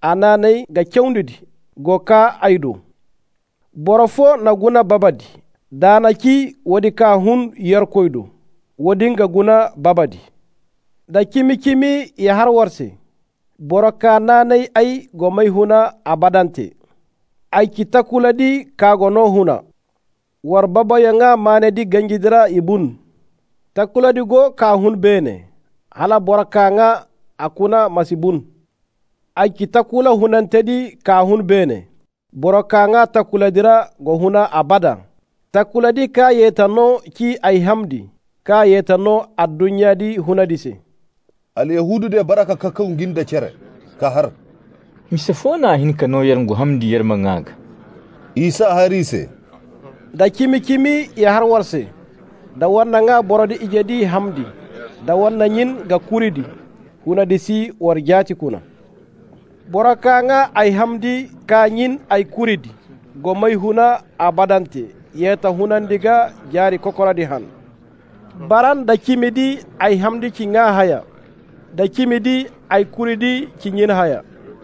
C: ananai ga kewndidi go ka aydo boro fo na guna babadi danaki wodi ka hun yerkoydo wodinga guna babadi da kimi kimi ya har warse boro ka nanai ay go mai huna abadante ay kitakuladi kago no huna war baba yanga manedi ganjidira ibun takuladi go ka hun bene hala boro ka nga akuna masibun ay kitakula hunantedi ka hun bene boro ka nga takuladira go huna abada takuladi ka yetano ki ay hamdi ka yetano addunya di hunadise
A: al yahudu de baraka kakau ginda cere ka har
D: misafona hin kano yarngu hamdi yar mangaga
A: isa harise
C: da kimi kimi ya har warse da wannan nga borodi ijedi hamdi da wannan yin ga kuridi kuna disi warjati kuna boraka nga ay hamdi ka yin ay kuridi go mai huna abadante yeta hunandiga jari kokoradi han baran da kimidi ay hamdi ki nga haya da kimidi ay kuridi ki yin haya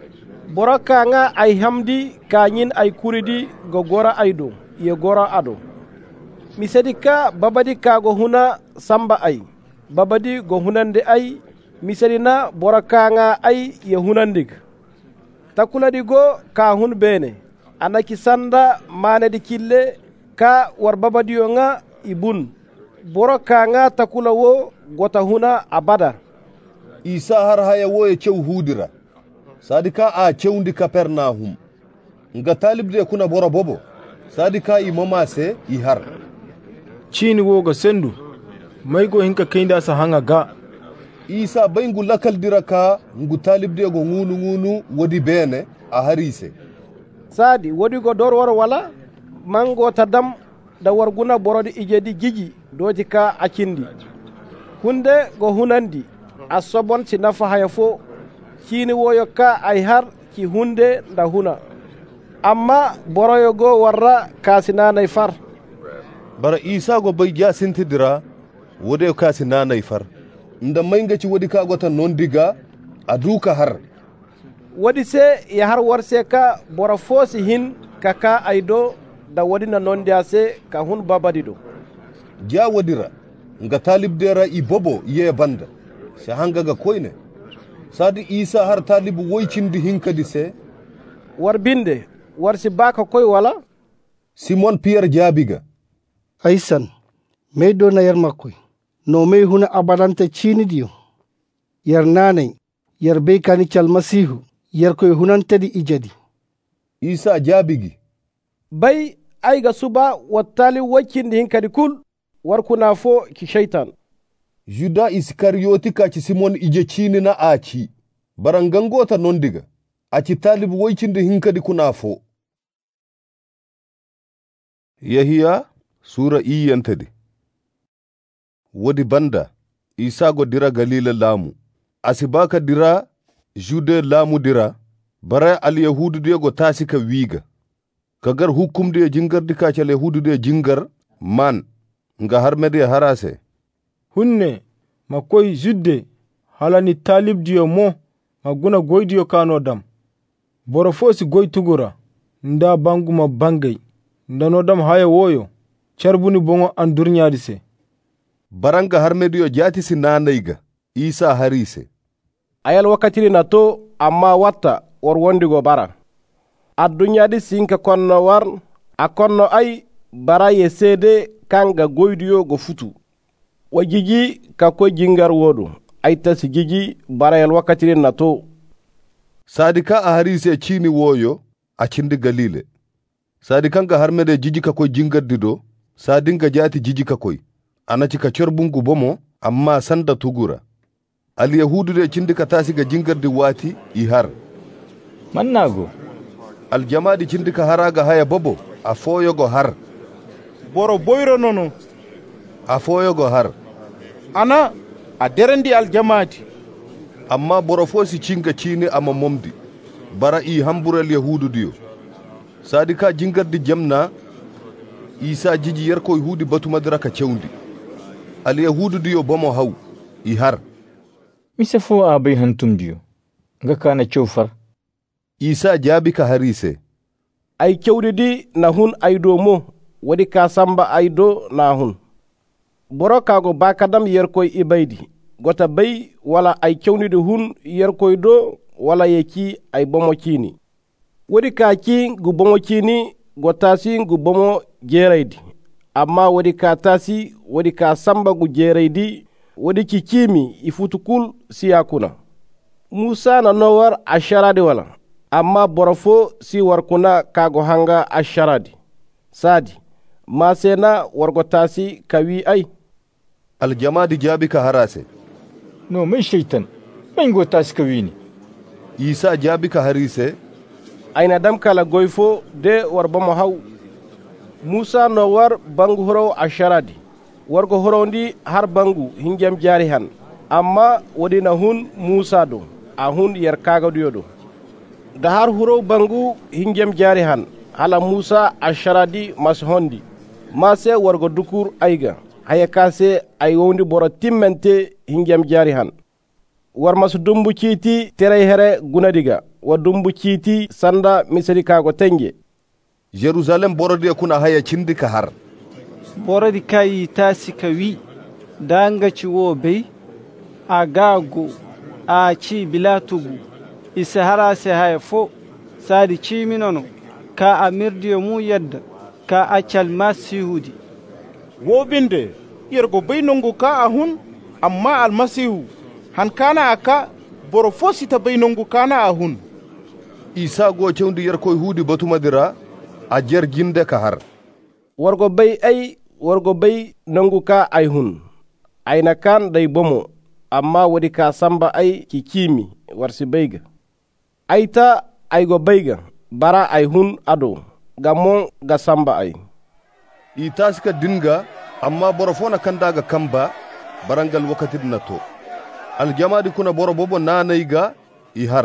C: boraka nga ay hamdi ka yin ay kuridi go gora aydo ye gora ado misedi ka babadi ka go huna samba ay babadi go hunande ay misedi na boraka nga ay ye hunandig takuladi go ka hun bene anaki sanda manedi kille ka war babadi yo nga ibun boraka nga takula wo gota huna abada
A: isa har haya wo ye cew hudira sadika a cewndi kapernahum nga talibde kuna boro bobo sadika i mamase i har
B: cini woga sendu maygo hinka keinda sa hanga ga
A: isa bayngu lakal diraka ngu talibde go ngunu ngunu wodi bene a harise
C: sadi wodi go dor war wala mango tadam da warguna borodi ijedi gigi doji ka akindi hunde go hunandi a sobon si nafa haya fo cini woyo ka ay har ki hunde nda huna amma boroyo go warra kasinanay far
A: bara isa go bay ja sintidira wode kasinanay far nda maynga ci wodi ka gota non diga aduka har wadi
C: se ya har warse ka boro fosi hin kaka aydo da wadi na non dia se ka hun babadi do
A: ja wadira nga talib dera i bobo ye banda se hanga ga koyne sadi isa har talibu woycindi hinkadi se
C: war binde war si baka koy wala
A: simon pierre jabiga
H: aysan may do na yar makoy no may huna abadante chini diyo yar nanay yar beykani cal masihu yar koy hunante di ijadi
A: isa jabigi
C: bay ay ga suba wattali waccindi hinkadi kul war kuna fo ki shaytan
A: juda iskariyoti ka ci simon ije chini na aci barangangota non diga aci talib woycinde hinkadi kuna fo yahiya sura iyantadi wodi banda isa go dira galila lamu asibaka dira jude lamu dira bara al yahudu de go tasika wiga kagar hukum de jingar dika ca yahudu de jingar man nga harmede harase
B: hunne makoy judde halani talib diyo mo maguna goydiyo kano dam boro fosi goytugura nda banguma bangay ndano dam haya woyo charbuni bongo an durnyadi se
A: baranga harmediyo jati si nanayga isa harise
C: ayal wakatiri na to amma watta war wondigo bara addunyadi sinka konno war a konno ay bara ye sede kanga goydiyo go futu wa jiji ka ko jingar wodu ay tasi jiji barayal wakatiri na to
A: sadika a harise chini woyo a cindi galile sadikanga harmede jiji ka ko jingar dido sadinga jati jiji ka koy anaci ka corbungu bomo amma sanda tugura al yahudu de cindi ka tasi ga jingar di wati i har
D: mannago
A: al jamadi cindi ka haraga haya bobo a foyogo har
G: boro boyro nono
A: a foyogo har
G: ana a derendi al jamadi
A: amma boro fosi cinga cini ama momdi bara i hamburel yahudu diyo sadika jingar di jamna isa jiji yar koy hudi batumadira ka cewndi al yahudu diyo bomo haw i har
D: mise fo abay hantum diyo nga kana cewfar
A: isa jaabi ka harise
C: ay kewdidi na hun aydo mo wadi ka samba aydo na hun boro kago bakadam yerkoy ibaydi gota bay wala ay kewnidi hun yerkoy do wala yeki ay bomo kini wadi ka ki gu bomo kini gotasi gu bomo geraydi amma wadi ka tasi wadi ka samba gu geraydi wadi ki kimi ifutukul siyakuna musa na nowar asharadi wala amma borofo si warkuna kago hanga asharadi sadi masena wargotasi kawi ay
A: aljamadi jaabi ka harase
D: no mai shaitan mai gotasi kawini
A: isa jaabi ka harise
C: aina dam kala goyfo de warbamo haw musa no war bangu horo asharadi wargo horondi har bangu hingem jari han amma wadina hun musa do a hun yer kaga do da har huro bangu hingem jari han hala musa asharadi mashondi mase wargo dukur aiga haya kase ay wondi boro timmente hingem jari han war masu dumbu citi tere here gunadiga wa dumbu citi sanda misri kago tenge
A: jerusalem borodi kuna haya cindi ka har
F: borodi kai tasi kawi danga ciwo bai a gago a ci bilatugu isa harase haya fo sadi ci minono ka amirdiyo mu yadda ka acal masihudi
G: wo binde yergo bai nongo ka ahun amma almasihu han kana aka boro fosita bai nongo kana ahun
A: isa go cewndi yerkoy hudi batumadira a jer ginde ka har
C: wargo bai ay wargo bai nongo ka ay hun ayna kan day bomo amma wadi ka samba ay ki kimi warsi bayga ayta aygo bayga bara ay hun ado gamon ga samba ay
A: itaska dinga amma borofona kandaga kamba barangal wakati nato aljamadi kuna boro bobo nanayga i har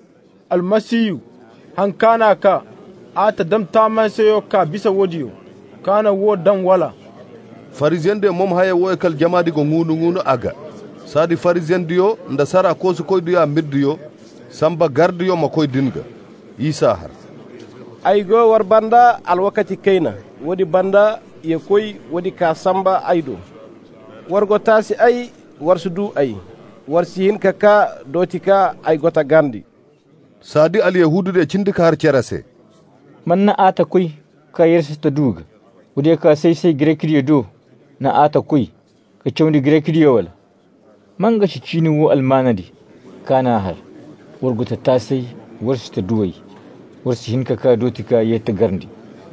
B: almasiyu hankana ka ata dam taman sayo ka bisa wodiyo kana wo dan wala
A: farizien de mom haya wo kal jamadi go ngunu ngunu aga sadi farizien diyo nda sara ko su koy diya mirdiyo samba gardiyo makoy dinga isa har
C: ay go war banda al wakati kaina wodi banda ye koy wodi ka samba aydo wargo tasi ay warsudu ay warsihin kaka dotika ay gota gandi
A: sadi al yahudu de cindika har cerase
D: manna ata koy ka yersa ta duga wodi ka sai sai grekriyo do na ata koy ka chawndi grekriyo wala manga ci cini wo almanadi kana har wargo ta tasai warsu ta duwai warsi hinka ka dotika yetta garndi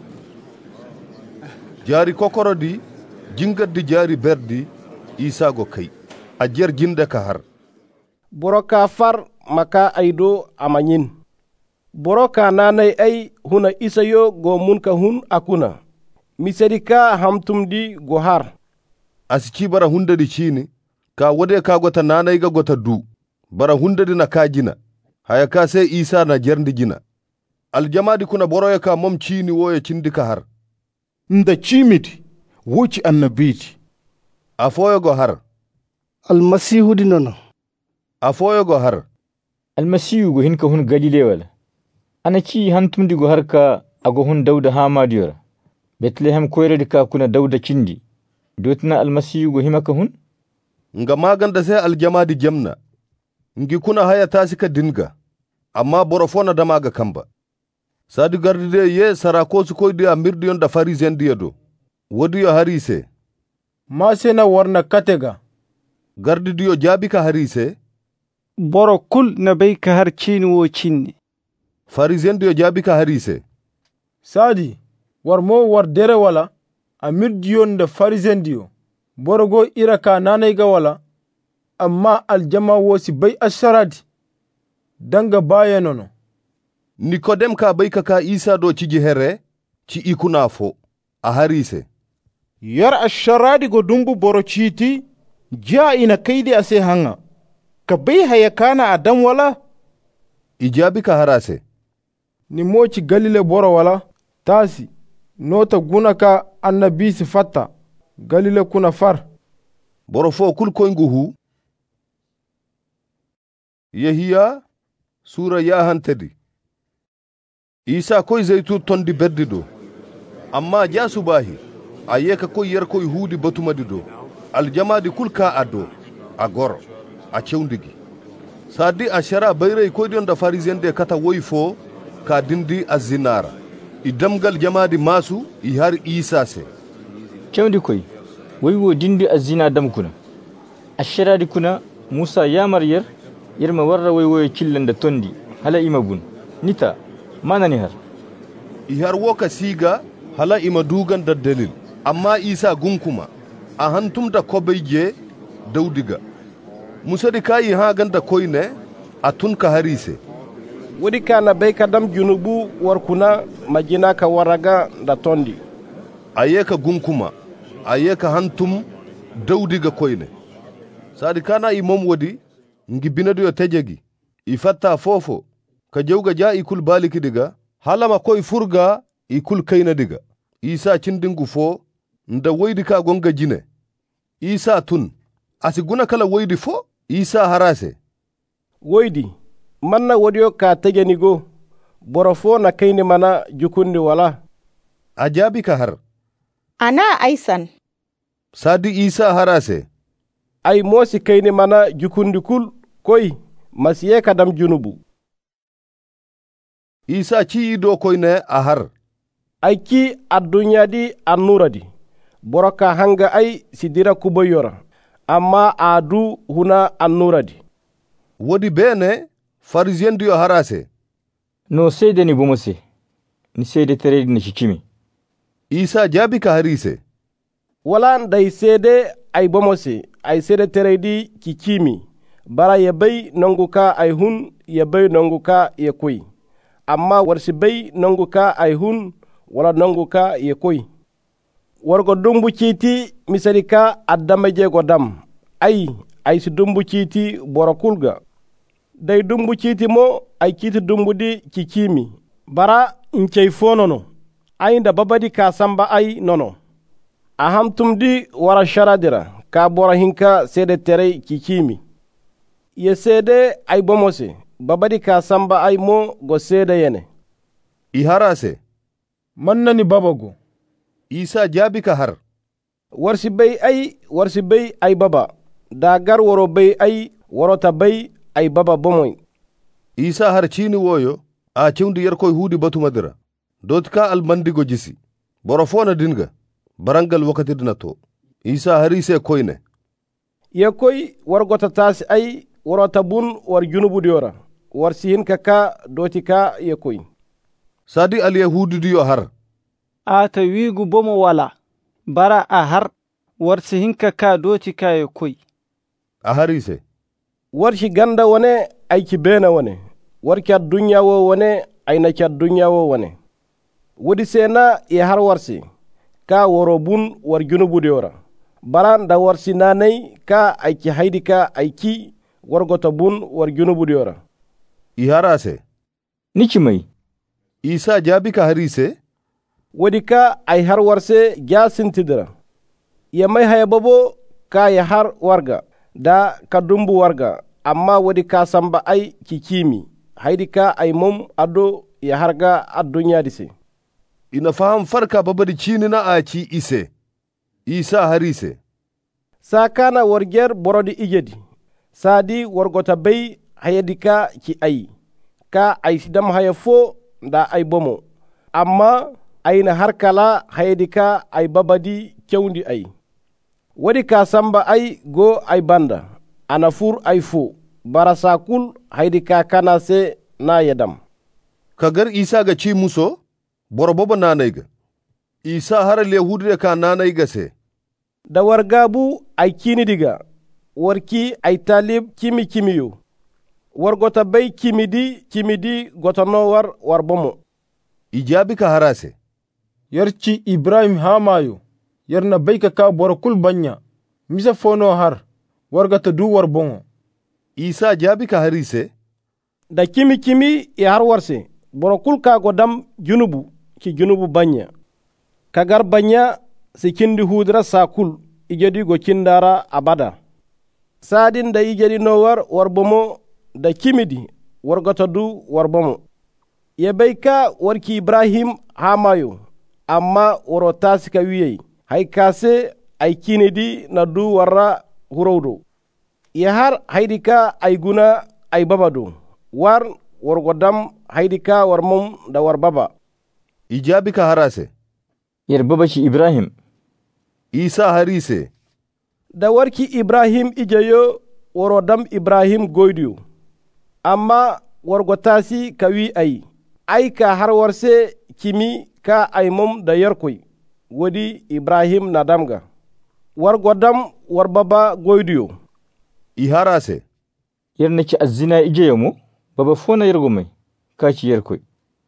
A: jari kokorodi jingaddi jari berdi isa go kai a jer ginda ka har
C: boroka far maka aido amanyin boroka nanay ay huna isayo go munka hun akuna miserika hamtumdi go har
A: asici bara hundadi cini ka wode ka gota nanay ga gota du bara hundadi na kajina haya ka sai isa na jerndi gina aljamadi kuna boroya ka mom cini woye cindi ka har
G: nda cimiti wuci annabiti
A: a foyo go har
H: almasihu di nono
A: a foyo go har
D: almasihu go hinka hun galile wala ana ci hantumdi go har ka ago hun dawda hamadiyora betlehem koyredi ka kuna dawda cindi dotina almasihu go himaka hun
A: nga maganda sai aljamadi jamna ngi kuna haya tasika dinga amma borofona damaga kamba sadu gardide ye sarako su koydi a mirdiyon da farisen diyado wodiyo harise
B: mase na warna katega
A: gardidiyo jabi ka harise
F: boro kul na bai ka har cini wo cinni
A: farisen diyo jabi ka harise
B: sadi war mo war dere wala a mirdiyon da farisen diyo borogo iraka nanay ga wala amma aljama wosi bai asharadi danga baya nono
A: nikodem ka bai ka isa do cigi here ci ikuna fo a harise
G: yar asharadi go dumbu boro citi ja ina kaidi ase hanga ka bai haya kana adam wala
A: ijabi ka harase
B: ni moci galile boro wala tasi nota guna ka annabi si fatta galile kuna far
A: boro fo kul koynguhu yehiya sura ya hantedi isa koy zeytu tondi beddi do amma ja subahi ayeka koy yer koy huudi batumadi do aljamadi kulka ado a goro a cewndigi sadi a shara bayrey koyɗon da pharisien de kata woyi fo ka dindi a zinara i damgal jamadi masu i har isa se
D: cewndi koy woyi wo dindi a zina dam kuna a sharadi kuna musa yamar yer yerma warra woyi woyo cillanda tondi hala ima bun nita manani har
A: i har woka siga hala ima dugan da dalil amma isa gunkuma a hantum da kobey je dawdiga musadi kayi ha ganda koyne a tun ka harise
C: wodi kana bay kadam junubu warkuna majina ka waraga da tondi
A: ayeka gunkuma ayeka hantum dawdiga koyne sadi kana imom wodi ngi binado yo tejegi ifatta fofo ka jewga ja ikul baliki diga halama koy furga ikul kayna diga isa cindingu fo nda woydi ka gonga jine isa tun asiguna kala woydi fo isa harase
C: woydi manna wodiyo ka tegenigo boro fo na kayni mana jukundi wala
A: ajabi ka har
I: ana aisan
A: sadi isa harase
C: ay mosi kayni mana jukundi kul koy masiye kadam junubu
A: isa ci do koyne a har
C: ay ki addunya di annuradi boroka hanga ay sidira kuboyora amma adu huna annuradi
A: wodi bene pharisien diyo harase
D: no seede ni bomose ni seede teredi na cicimi
A: isa jabi ka harise
C: wala nday seede ay bomose ay seede teredi cicimi bara ye bay nonguka ay hun ye bay nonguka ye koy amma warsi bay nonguka ay hun wala nonguka ye koy wargo dumbu ciiti misalika addama jego dam ay ay si dumbu ciiti borokulga day dumbu ciiti mo ay ciiti dumbudi ci ciimi bara incey fo nono ay nda babadi ka samba ay nono a hamtumdi wara sharadira ka bora hinka seede terey ci ciimi ye seede ay bomose babadi ka samba ay mo go seede yene
A: i harase
B: mannani babago
A: isa jabi ka har
C: warsi bay ay warsi bay ay baba da gar woro bay ay worota bay ay baba bomoy
A: isa har cini woyo a cewndi yer koy huudi batumadira doti ka almandigo jisi boro fona dinga barangal wakati dina to isa harise koyne
C: ye koy wargota tasi ay worota bun war junubu diora war sihin kaka doti ka ye koy
A: sadi al yahudi diyo har
F: ata wiigu bomo wala bara a har warsi hinka ka doti ka ye koy
A: a harise
C: warshi ganda wone ay ci bena wone warki ad dunya wo wone ay na ci ad dunya wo wone wodi sena ye har warsi ka woro bun war junubu diora bara nda warsi nanay ka ay ci haydi ka ay ci wargoto bun war junubu diora
A: i harase
D: nici mai
A: isa jabi ka harise
C: wodi ka ay har warse ja sintidira ye may haya bobo ka ye har warga da ka dumbu warga amma wodi ka samba ay cicimi haydi ka ay mom ado ye harga addunya dise
A: ina faham farka babadi cini na a ci ise isa harise
C: sa kana warger borodi ijedi sadi wargota bay hayadi ka ci ay ka ay sidam haya fo da ay bomo amma ayna har kala haydi ka ay babadi cewndi ay wadi ka samba ay go ay banda ana fur ay fo bara sakul haydi ka kana se na yadam
A: kagar isa ga ci muso boro bobo nanayga isa haral yahudi ka nanayga se
C: da wargabu ay kini diga warki ay talib kimi kimiyo wargota bay kimidi kimidi gotono war war bomo
A: ijabi ka harase
B: yarci ibrahim hamayo yarna bayka ka borakul banya misa fono har wargata du war bongo
A: isa jabi ka harise
C: da kimi kimi ya har warse borakul ka godam junubu ki junubu banya kagar banya si kindi hudra sakul ijedi go kindara abada sadin da ijedi no war war bomo da kimidi wargata du war bomo ya bai ka warki Ibrahim hamayo amma woro tasi ka wiyey hay kase ay kinidi na du warra hurowdo ya har haydi ka ay guna ay babado war worgodam haydi ka war mum da war baba
A: ijabi ka harase
D: yer baba shi Ibrahim
A: Isa harise
C: da warki Ibrahim ijeyo worodam Ibrahim goydiyo amma wargotasi ka wi ay ay ka har warse kimi ka ay mum da yarkoy wodi Ibrahim na damga war godam war baba goydiyo
A: i harase
D: yer na ci azina ijeyo mu baba fona yergo mai ka ci yarkoy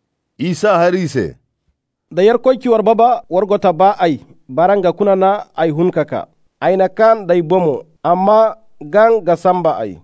A: Isa harise
C: da yarkoy ki war baba war gota ba ay baranga kunana ay hunkaka ayna kan day bomo amma gan ga samba ay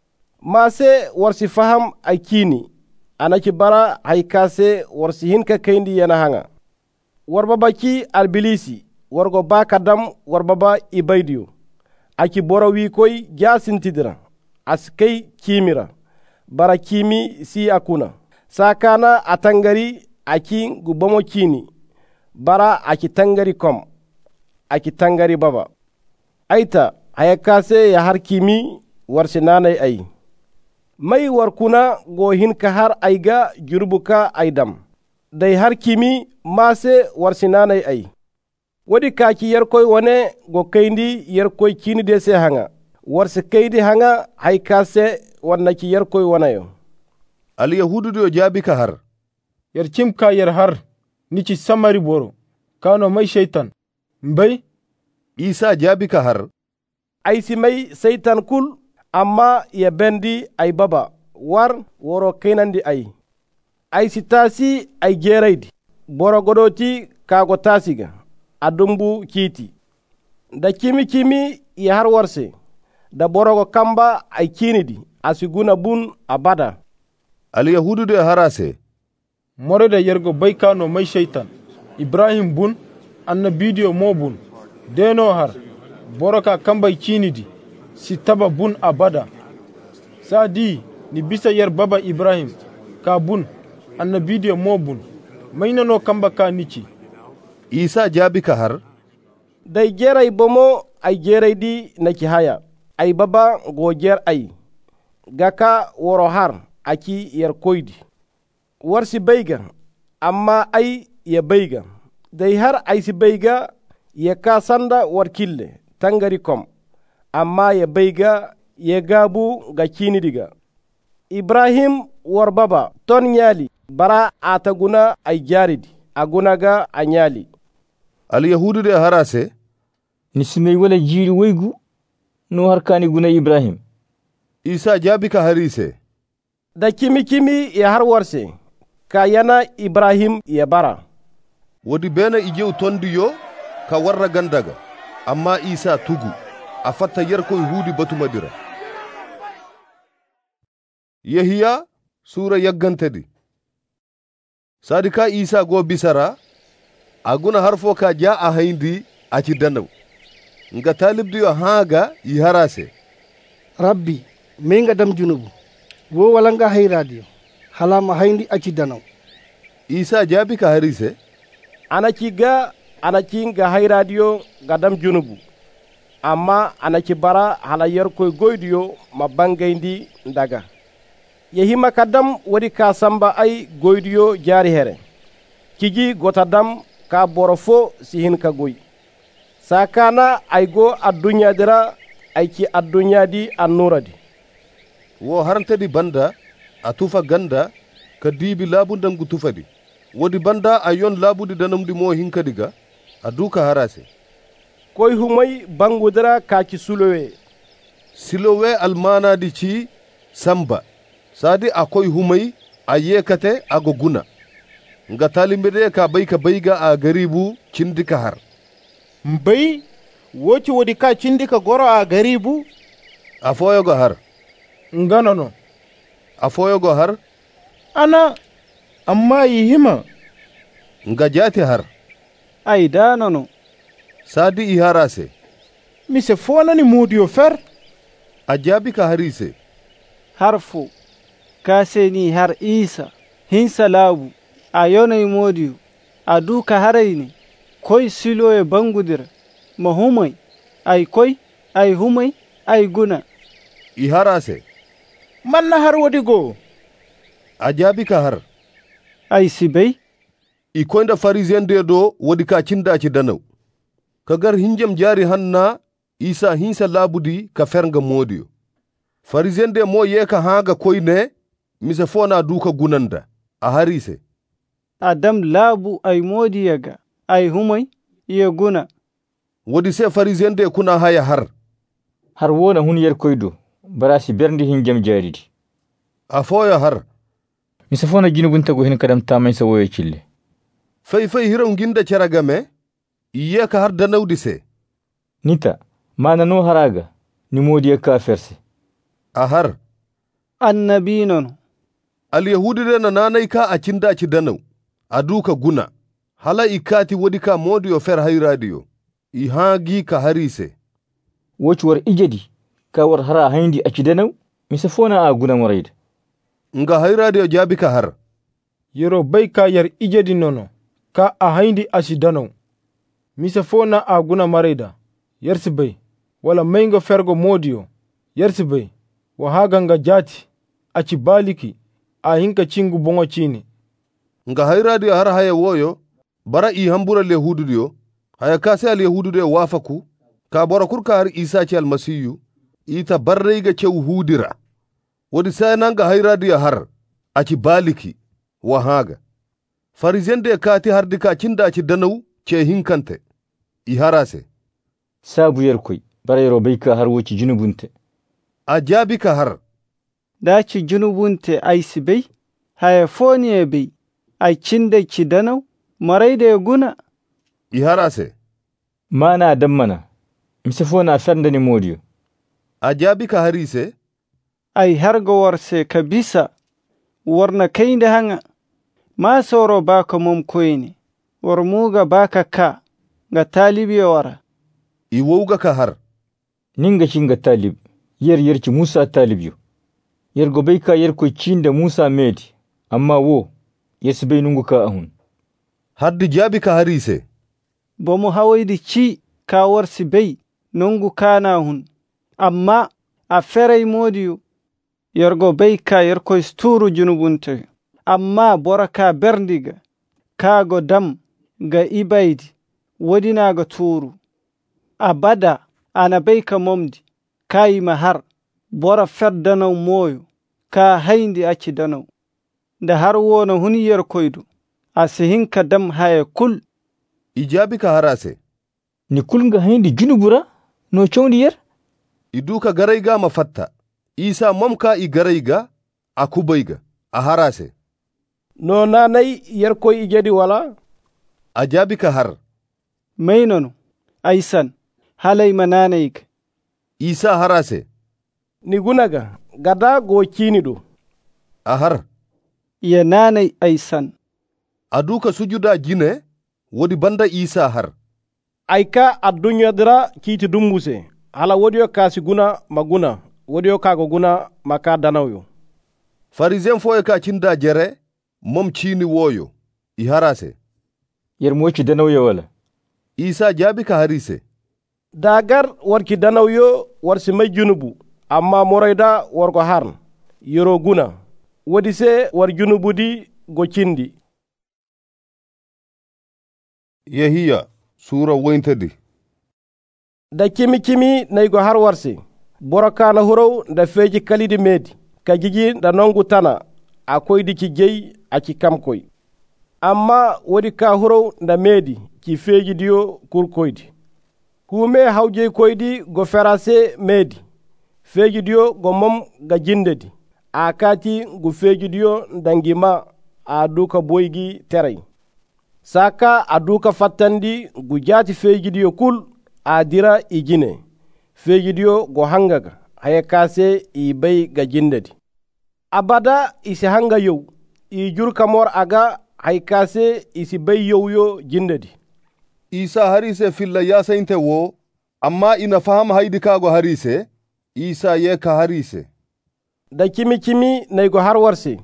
C: mase warsi faham ay kini anaki bara hay kase warsi hinka kayndi yana hanga war baba ki albilisi wargo ba kadam war baba ibaydiyo aki boro wi koy jasintidira askay kimira bara kimi si akuna sakana atangari aki gubomo kini bara aki tangari kom aki tangari baba aita hayakase ya har kimi warsi nanay ay mai warkuna go hinka har ayga jurbuka aydam day har kimi mase warsi nanay ay wadi kaki yarkoy wone go kayndi yarkoy kini de se hanga warsi kaydi hanga hay kase wanna ki yarkoy wonayo
A: al yahudu do jabi ka har
B: yar cimka yar har nici samari boro kano mai shaitan mbai
A: Isa jabi ka har
C: ay si mai seitan kul amma ya bendi ay baba war woro kaynandi ay ay si tasi ay geraydi boro godoti kago tasiga adumbu kiti da kimi kimi ya har warse da borogo kamba ay kinidi asiguna bun abada
A: al yahudu de harase
B: more da yergo bai kano mai shaitan Ibrahim bun annabidiyo mo bun deno har boroka kamba kinidi si taba bun abada sadi ni bisa yer baba Ibrahim ka bun annabidiyo mo bun mainano kamba ka nici
A: Isa jabi ka har
C: day geray bomo ay geray di naki haya ay baba go ger ay gaka woro har aki yer koydi warsi bayga amma ay ya bayga day har ay si bayga ya ka sanda war kille tangari kom amma ya bayga ya gabu ga kini diga Ibrahim war baba ton nyali bara ataguna ay jaridi aguna ga anyali
A: al yahudu de harase
D: ni simay wala jiri waygu no harkani guna Ibrahim
A: Isa jabi ka harise
C: da kimi kimi ya har warse ka yana Ibrahim ya bara
A: wodi bena ijew tondiyo ka warra gandaga amma Isa tugu a fatta yarkoy hudi batumadira Yehiya sura yaggantedi sadika Isa go bisara aguna harfo ka ja a hayndi aci danaw nga talibdiyo haga yi harase
H: rabbi minga dam junubu wo walanga hayradiyo halama hayndi aci danaw
A: Isa jabi ka harise
C: anaki ga anaki ga hayradiyo gadam junubu amma anaki bara halayar koy goydiyo ma bangayndi ndaga yehima kadam wadi ka samba ay goydiyo jari here kiji gotadam ka borofo sihin ka goy sakana ay go addunya dira ay ki addunya di annuradi
A: wo harantedi banda a tufa ganda ka dibi labundam gu tufadi wodi banda a yon labudi danamdi mo hinkadiga a duka harase
C: koy humay bangudira ka ki sulowe
A: silowe almanadi ci samba sadi akoy humay a yekate ago guna nga talimbede ka bay ka bayga a garibu cindika har
G: mbay woci wodi ka cindika goro a garibu
A: a foyogo har
B: nganono
A: a foyogo har
G: ana amma yi hima
A: nga jati har
F: ay danono
A: sadi i harase
G: mise fonani mudiyo fer
A: a jabi ka harise
F: harfu kaseni har Isa hinsa laabu a yonay modiyo a duka harayni koy siloye bangudira ma humay ay koy ay humay ay guna
A: i harase
G: man na har wodi go
A: a jaabi ka har
F: ay sibey
A: i koynda farisien de do wodi ka cindaci danaw ka gar hinjem jari hanna isa hinsa labudi ka fernga modiyo farisien de mo yeka haga koyne mise fona duka gunanda a harise
F: adam laabu ay modiyaga ay humay ye guna
A: wodi se farisien de kuna haya har
D: har wona hun yer koydo barasi berndi hinjem jaridi
A: a foya har
D: mise fona jinubun tago hin kadam tamay sa woyo cille
A: fay fay hiraw ginda ceragame iye ka har danawdi se
D: nita mana no haraga ni modiya ka ferse
A: a har
F: annabi non
A: al yahudi de na nanay ka a cindaci danaw a duka guna hala ikati wodi ka modiyo fer hay radio i haagi ka harise
D: woci war ijedi ka war hara hayndi a cidanaw mise fona a guna morayda
A: nga hay radio jaabi ka har
B: yero bay ka yar ijedi nono ka a hayndi a cidanaw mise fona a guna marayda yersi bay wala maygo fergo modiyo yersi bay wa haganga jati a ci baliki a hinka cingu bongo cini
A: nga hay radio har haya woyo bara i hambura le hududiyo haya kase al yahududiyo wafaku ka bora kurka har isa ci almasiyu ita barreyga cew hudira wodi sayananga hay radio har a ci baliki wa haga farisien de kati hardi ka cinda ci danaw ce hinkante i harase
D: sabu yer koy bara yero bay ka har woci junubunte
A: a jaabi ka har
F: daci junubunte ay sibey haya foniye bey ay cinde ci danaw marayde guna
A: i harase
D: mana dammana mise fona ferndani modiyo
A: a jaabi ka harise
F: ay hargo warse ka bisa warna kaynde hanga ma soro baka mom koyni war muga baka ka ga talibiyo wara
A: i wowga ka har
D: ninga cinga talib yer yerci musa talibiyo yer go bay ka yer koy cinde musa medi amma wo yesu bay nungu ka ahun
A: haddi jaabi ka harise
F: bomo hawaydi ci ka warsi bay nungu kana hun amma a feray modiyo yergo bay ka yer koy sturu junubunte amma bora ka berndiga kago dam ga ibaydi wodinaga turu abada ana bay ka momdi kayima har bora feddanaw moyo ka hayndi acci danaw nda har wona huni yer koydu a sihinka dam haya kul
A: i jaabi ka harase
D: ni kulnga hayndi junubura no cowndi yer
A: i duka garayga ma fatta isa momka i garayga a kubayga a harase
C: no nanay yer koy ijedi wala
A: a jaabi ka har
F: maynonu aysan halay mananayga
A: isa harase
C: ni gunaga gada go cinido
A: a har
F: ya nanay aysan
A: a duka sujuda jine wodi banda isa har
C: ayka addunya dira kiti dumbuse hala wodiyo kasi guna maguna wodiyo kago guna maka danawyo
A: farisien foye ka cinda jere mom cini woyo i harase
D: yer moci danawyo wala
A: isa jaabi ka harise
C: dagar warki danawyo warsi may junubu amma morayda wargo harn yoro guna wodi se war junubudi go cindi
A: yehiya sura woyntadi
C: da kimi kimi naygo har warsi borokana horow da feji kalidi medi ka jiji da nongu tana akoydi ki jey aki kamkoy amma wodi ka horow da medi ki feji diyo kurkoydi kume hawjey koydi go ferase medi feji diyo go mom ga jindedi a kati go feji diyo dangima a duka boygi teray saka a duka fattandi gu jati feji diyo kul a dira igine feji diyo go hangaga haya kase i bay ga jindedi abada isi hanga yow i jur kamor aga hay kase isi bay yow yo jindedi
A: isa harise filla yasainte wo amma ina faham haydi kago harise isa ye ka harise
C: da kimi kimi naygo har warse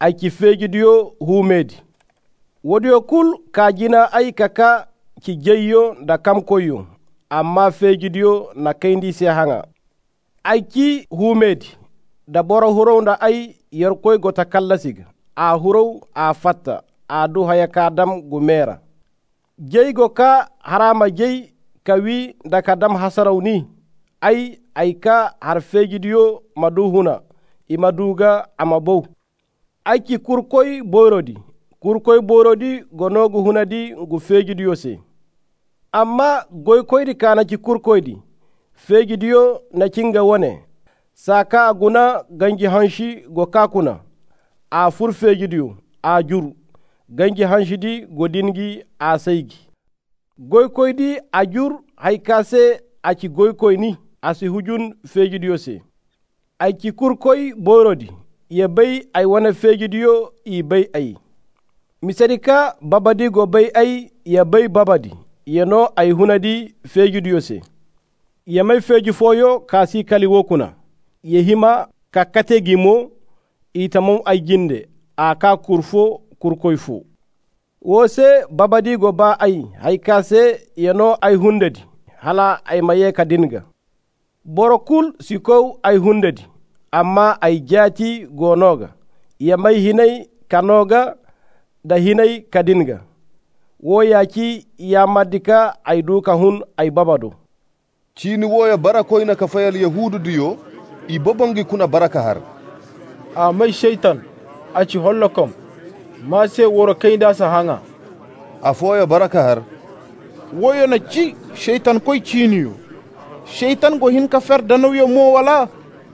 C: ayki feejidiyo humedi wodiyo kul ka jina ay kaka ki jeyyo da kam koyo amma feejidiyo na kayndi se hanga ayki humedi da boro huro da ay yer koy gota kallasig a huro a fatta a du haya kadam gumera jeygo ka harama jey kawi da kadam hasarawni ay ay ka har feejidiyo maduhuna imaduga amabow ayki kurkoy borodi kurkoy borodi gonogu hunadi gu feejidiyo se amma goykoydi kana ki kurkoydi feejidiyo na cinga wone saka guna ganji hanshi go kakuna a fur feejidiyo a juru ganji hanshidi godingi a saygi goykoydi a jur haykase aci goykoyni asi hujun feejidiyo se ayki kurkoy borodi ye bay ay wana feejidiyo i bay ay misadika babadi go bay ay ye bay babadi yeno ay hunadi feejidiyo se ye may feeji foyo kasi kali wokuna ye hima ka kategi mo itamon ay jinde a ka kurfo kurkoy fo wose babadi go ba ay haykase yeno ay hundadi hala ay maye ka dinga borokul sikow ay hundadi amma ay jaati gonoga ya may hinay kanoga da hinay kadinga wo yaki ya madika ay duka hun ay babado
A: cini woya bara koyna ka fayal yahudu diyo i bobongi kuna baraka har
B: a may shaitan aci hollokom ma se woro kaynda sa hanga
A: a foya baraka har
G: woyo na ci shaitan koy ciniyo shaitan go hin ka fer danoyo mo wala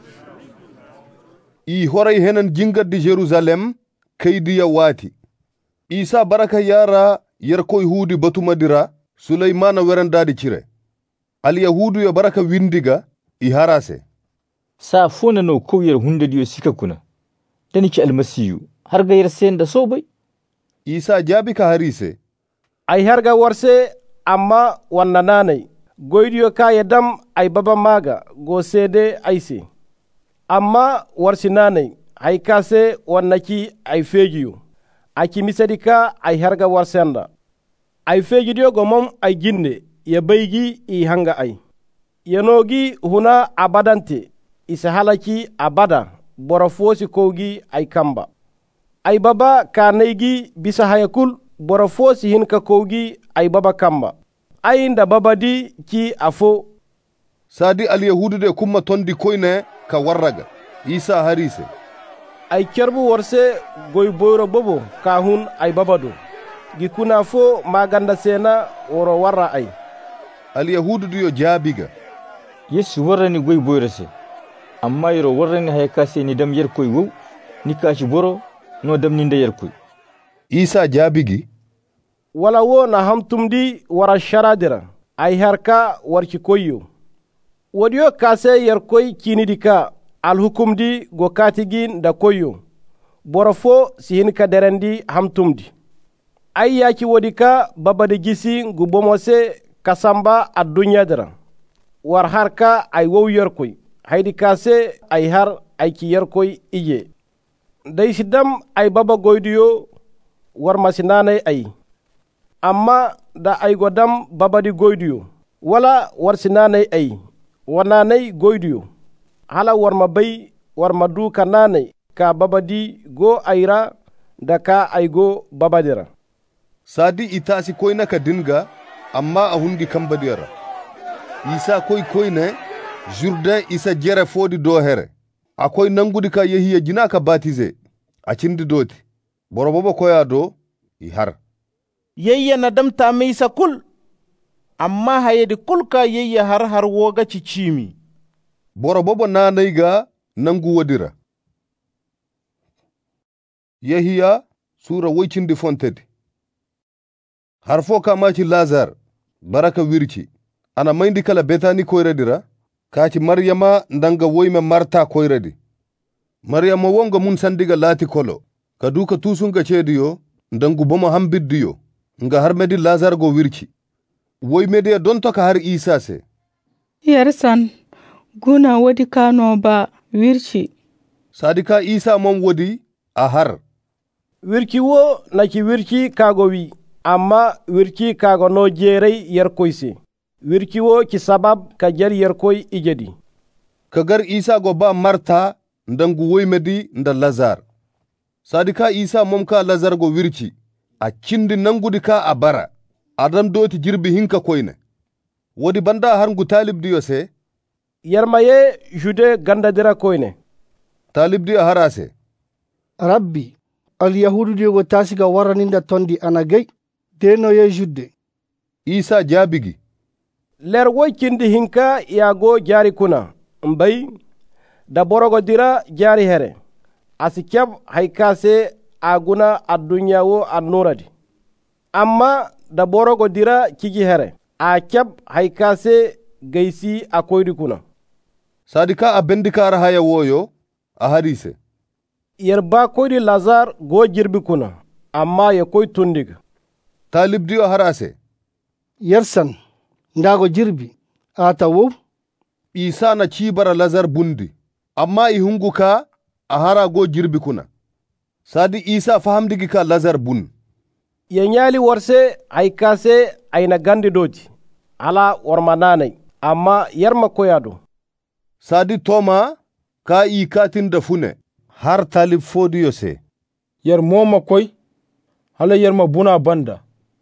A: i horay henen jingaddi jerusalem kaydiya waati isa baraka yara yer koy huudi batumadira sulaymana werandadi cire al yahudu yo baraka windiga i harase
D: sa fona no ko yer hundadiyo sika kuna dani ci almasiyu har ga yer senda sobay
A: isa jabi ka harise
C: ay harga warse amma wanna nanay goydiyo ka yedam ay baba maga go sede ayse amma warsi nanay hay kase wannaki ay feejiyo aki misadika ay harga warsenda ay feejidiyo go mom ay jinde ye baygi i hanga ay yenogi huna abadante isa halaki abada boro fosi kowgi ay kamba ay baba kanaygi bisa hayakul boro fosi hinka kowgi ay baba kamba ay nda baba di ki afo
A: sadi al yahudu de kuma tondi koyne ka warraga isa harise
C: ay kerbu warse goy boyro bobo ka hun ay babado gi kuna fo maganda sena woro warra ay
A: al yahudu diyo jabiga
D: yesu warrani goy boyrase amma yoro warrani haykase ni dam yer koy wow ni kaci boro no dam ni nde yer koy
A: isa jabigi
C: wala wo na hamtumdi wara sharadira ay harka warci koyyo wodiyo kase yer koy kinidika al hukumdi go katigin da koyyo boro fo sihin ka derendi hamtumdi ay yaki wodika babade gisi ngu bomose kasamba a dunyadira war harka ay wow yer koy haydi kase ay har ay ki yer koy ije day sidam ay baba goydiyo war masinanay ay amma da ay godam babadi goydiyo wala war sinanay ay wananay goydiyo hala war ma bay war ma du kananay ka babadi go ayra da ka ay go babadira
A: sadi itasi koyna ka dinga amma a hundi kambadira isa koy koyne jourdain isa jere fodi do here akoy nangudi ka yehiya jina ka batize a cindi doti boro bobo koya do i har
G: yeyya na damta mai sa kul amma hayedi kulka yeyya har har woga cicimi
A: boro bobo nanay ga nangu wodira yehiya sura woycindi fontedi har fo kamaci lazar baraka wirci ana mayndi kala betani koyredira kaci maryama ndanga woyme marta koyredi maryama wonga mun sandiga laati kolo ka duka tusunga cediyo ndangu bomo hambiddiyo nga har medi lazar go wirci woymede don toka har isa se
J: yersan guna wodi kano ba wirci
A: sadika isa mom wodi a har
C: wirki wo naki wirki kago wi amma wirki kago no jerai yarkoise wirki wo ki sabab ka jar yarkoi ijedi
A: kagar isa go ba marta ndangu woymedi nda lazar sadika isa momka lazar go wirki a cindi nangudika a bara adam doti jirbi hinka koyne wodi banda har ngu talib diyo se
C: yarmaye jude gandadira koyne
A: talib diyo harase
H: rabbi al yahudu diyo go tasiga waraninda tondi anagay deno ye judde
A: isa jabigi
C: ler wo cindi hinka yago jari kuna mbay da borogo dira jari here asikab haykase aguna adunya wo annuradi amma da borogo dira kigi here a kyab haykase gaisi akoydi kuna
A: sadika a bendikara haya woyo a harise
C: yerba koydi lazar go jirbi kuna amma ya koy tundiga
A: talib diyo harase
H: yersan ndago jirbi ata wo
A: isa na cibara lazar bundi amma i hunguka a hara go jirbi kuna sadi isa fahamdigi ka lazar bun
C: ye nyali warse haykase ayna gandi doji ala warmananai amma yarma koyado
A: sadi toma ka i katin da fune har talib fodiyo se
B: yar moma koy hala yarma buna banda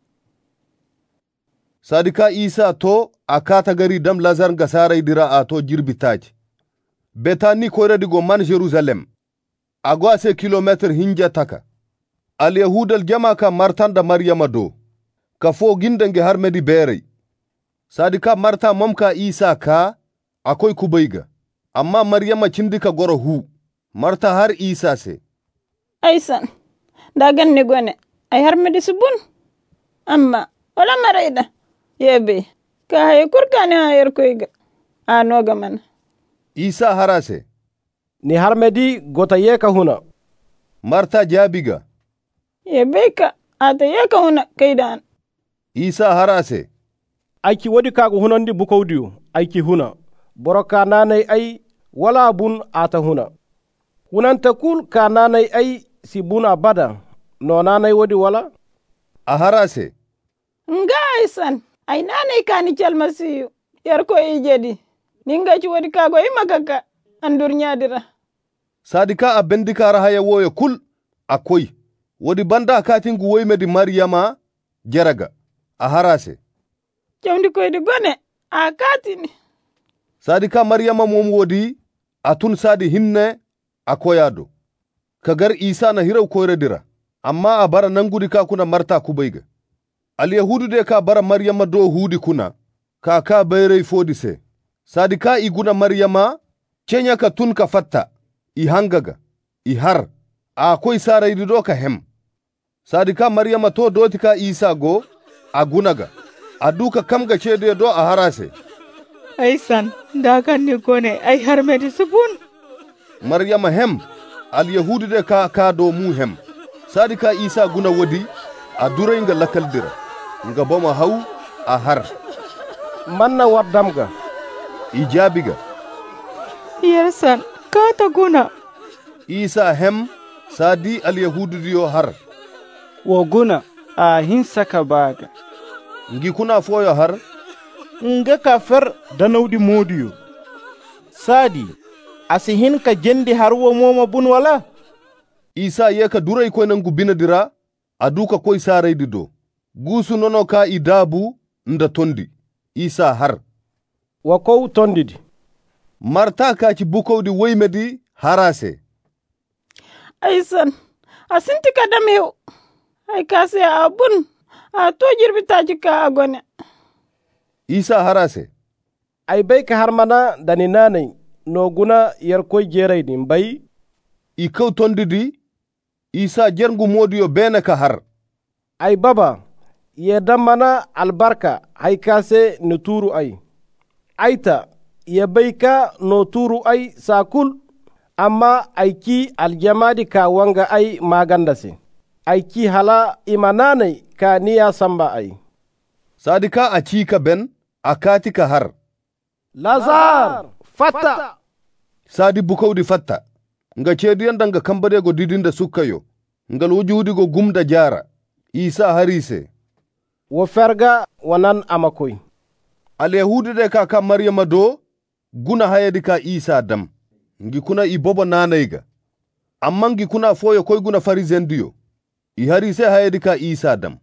A: sadi ka isa to a kata gari dam lazar nga sarai dira a to jirbi taji betani koyredi go man jerusalem ago ase kilometer hinja taka al yahudal jama ka martanda maryama do ka fo gindange har medi berey sadi ka marta momka isa ka akoy kubayga amma maryama cindika goro hu marta har isa se
E: aysan dagan ne gone ay har medi subun amma wala marayda yebe ka hay kurkane hayar koyga anoga man
A: isa harase
C: ni har medi gota yeka huna
A: marta jabiga
E: yebe ka ata yeka huna kaidan
A: isa harase
C: aiki wodi kago hunandi bukawdiyo aiki huna boroka nanay ay wala bun ata huna hunanta kul ka nanay ay si buna bada no nanay wodi wala
A: a harase
E: nga aysan ay nanay kani calmasiyu yar ko ijedi ninga ci wodi kago imakaka andur nyadira
A: sadika a bendikara haya woyo kul akoy wodi banda katingu woymedi maryama jeraga a harase
E: cewndi koydi gone a katini
A: sadika maryama mom wodi atun sadi hinne a koyado kagar isa na hiraw koyredira amma a bara nangudi ka kuna marta kubayga al yahudu de ka bara maryama do hudi kuna ka ka bayrey fodi se sadika iguna maryama cenya ka tun ka fatta i hangaga i har a koy saraydi do ka hem sadika maryama to doti ka isa go a gunaga a duka kamga cede do a harase
J: aysan dagan ni gone ay har medi subun
A: maryama hem al yahudu de ka ka do mu hem sadika isa guna wodi a duray nga lakaldira nga boma haw a har
C: manna waddamga
A: ijabiga
J: yersan kata guna
A: isa hem sadi al yahudu diyo har
F: wo guna a hinsaka baga
A: ngi kuna foyo har
G: nga ka fer danawdi modiyo sadi asihin ka jendi har wo moma bun wala
A: isa yeka duray ko nangu binadira aduka koy saraydi do gusu nono ka idabu nda tondi isa har
C: wa kow tondidi
A: marta ka ci bukowdi woymedi harase
E: aysan asinti kadameu ay kase abun a to jirbi taji ka agone
A: isa harase
C: ay bay ka harmana dani nanay no guna yar koy jeraydi mbay
A: i kaw tondidi isa jergu modiyo bene ka har
C: ay baba ye dammana albarka hay kase no turu ay ayta ye bayka no turu ay sakul amma ay ki aljamadi ka wanga ay magandase ay ki hala imananay ka niya samba ay
A: sadika a cika ben a kati ka har
C: lazar fatta
A: sadi bukawdi fatta nga cediyan danga kambade go didinda sukkayo ngal wujudigo gumda jara isa harise
C: wo ferga wonan amakoy
A: al yahudi de ka ka maryama do guna hayadi ka isa dam ngi kuna i bobo nanayga amma ngi kuna foyo koy guna farisen diyo i harise hayadi ka isa dam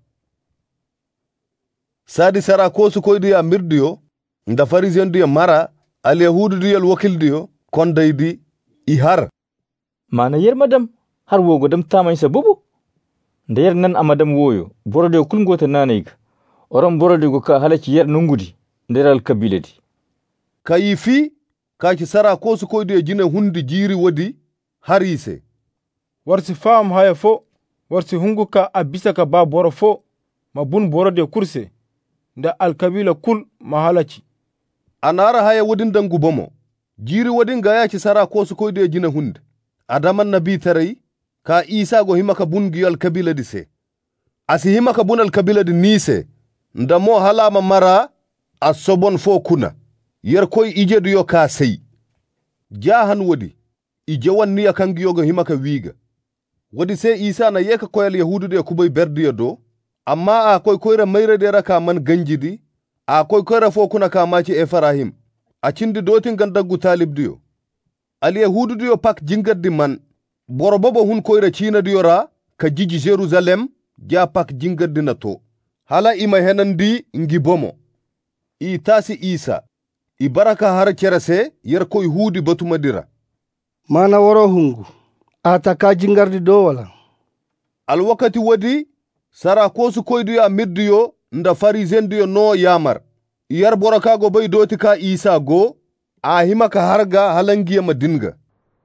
A: sadi sara kosu koy diya mirdiyo nda farisen diyo mara al yahudi diyo wakil diyo kondaydi i har
D: mana yer madam har wogo dam tamay sabubu nda yer nan amadam woyo borode kulngota nanayga oron borode go ka halaci yer nungudi nderal kabiladi
A: kayifi kaki sara kosu koy diyo jine hundi jiri wodi harise
B: warsi faam haya fo warsi hunguka abisa ka ba boro fo ma bun borode kurse nda alkabila kul mahalaci
A: anara haya wodin dangu bomo jiri wodin gaya ci sara kosu koy diyo jine hundi adaman nabi tarai ka isa go himaka bun giyal kabila dise asi himaka bun al kabila di nise ndamo halama mara asobon fo kuna yer koy ije duyo ka sey jahan wodi ije wanni akangi yoga himaka wiga wodi se isa na yeka koyal yahudu de kubay berdiyo do amma a koy koyra mayre de raka man ganjidi a koy koyra fo kuna ka maci Efrahim a cindi dotin gandaggu talib diyo al yahudu diyo pak jingaddi man boro bobo hun koyra cina diyo ra ka jiji Jerusalem ja pak jingaddi na to hala ima henandi ngi bomo i tasi isa i baraka har cerese yer koy hudi batumadira
H: mana woro hungu ata ka jingardi do wala
A: al wakati wadi sara kosu koydiyo a middiyo nda farisen diyo no yamar yar boraka go bay doti ka isa go a himaka harga halangiya madinga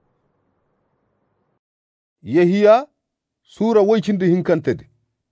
A: yehiya sura woycindi hinkantedi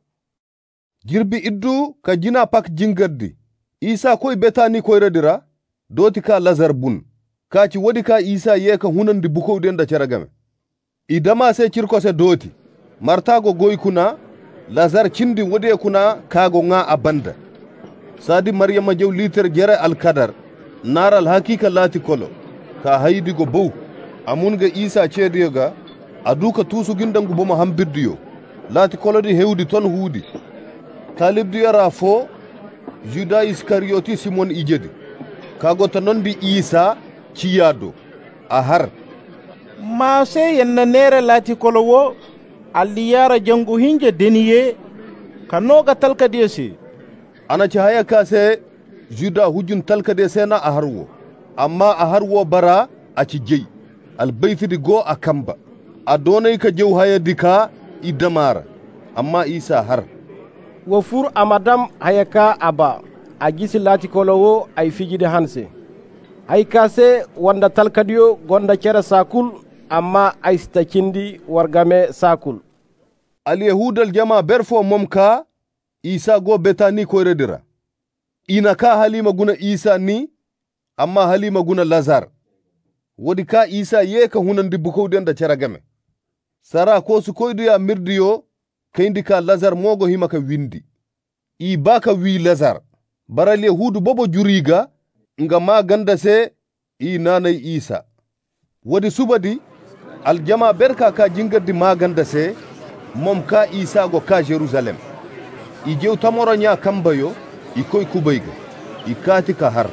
A: girbi iddu ka jina pak jingaddi isa koy betani koyradira doti ka lazar bun kaci wodi ka isa yeka hunandi bukowden da ceragame idama se cirkose doti martago goy kuna lazar cindi wodi kuna kago nga abanda sadi maryama jew liter jere alkadar naral hakika lati kolo ka haydigo bow amunga isa cediyoga aduka tusu gindangu bomo hambirdiyo lati kolodi hewdi ton huudi talibdi yara fo juda iskarioti simon ijedi kago tanondi isa ciyado ahar
G: ma se yenna nere lati kolo wo alli yara jangu hinje deniye kanoga talkadiyo se
A: ana ci haya kase juda hujun talkade sena aharwo amma aharwo bara a ci jey albaytidi go a kamba a donay ka jew haya dika idamara amma isa har
C: wo fur amadam hayaka aba a gisi lati kolowo ay fijide hanse hay kase wanda talkadiyo gonda cera sakul amma ay stakindi wargame sakul
A: al yahudal jama berfo momka isa go betani koyredira ina ka halima guna isa ni amma halima guna lazar wodi ka isa yeka hunandi bukowden da ceragame sara ko su koyduya mirdiyo kayndi ka lazar mogo himaka windi i baka wi lazar baral yahudu bobo juriga nga ma ganda se i nanay isa wodi subadi aljama berka ka jingaddi ma ganda se mom ka isa go ka Jerusalem i jew tamoro nya kambayo i koy kubayga i kati ka har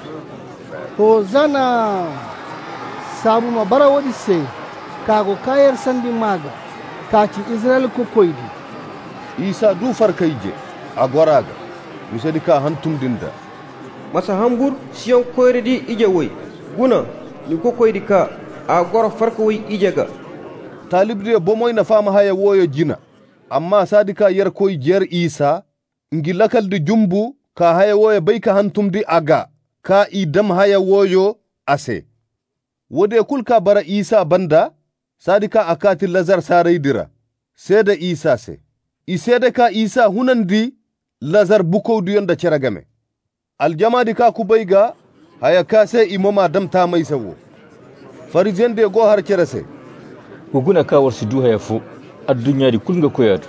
H: hozana sabu ma bara wodi se kago kayer sandi maga kaci Israel ko koydi
A: isa du farkayje a goraga misadi ka hantumdinda
K: masa hambur siyon koyredi ije woy guna ni ko koydi ka a gora farka woy ijega
A: talibde bomoy na fama haya woyo jina amma sadika yer koy jer isa ngi lakalde jumbu ka haya woyo bay ka hantumdi aga ka idam haya woyo ase wode kulka bara isa banda sadika akati lazar saraydira seda isa se isede ka isa hunandi lazar bukowdu yonda ceragame aljamadi ka kubayga haya kase imoma dam tamay sawo farizien de go har cerase
D: guguna ka warsi du haya fu addunya di kulnga koyatu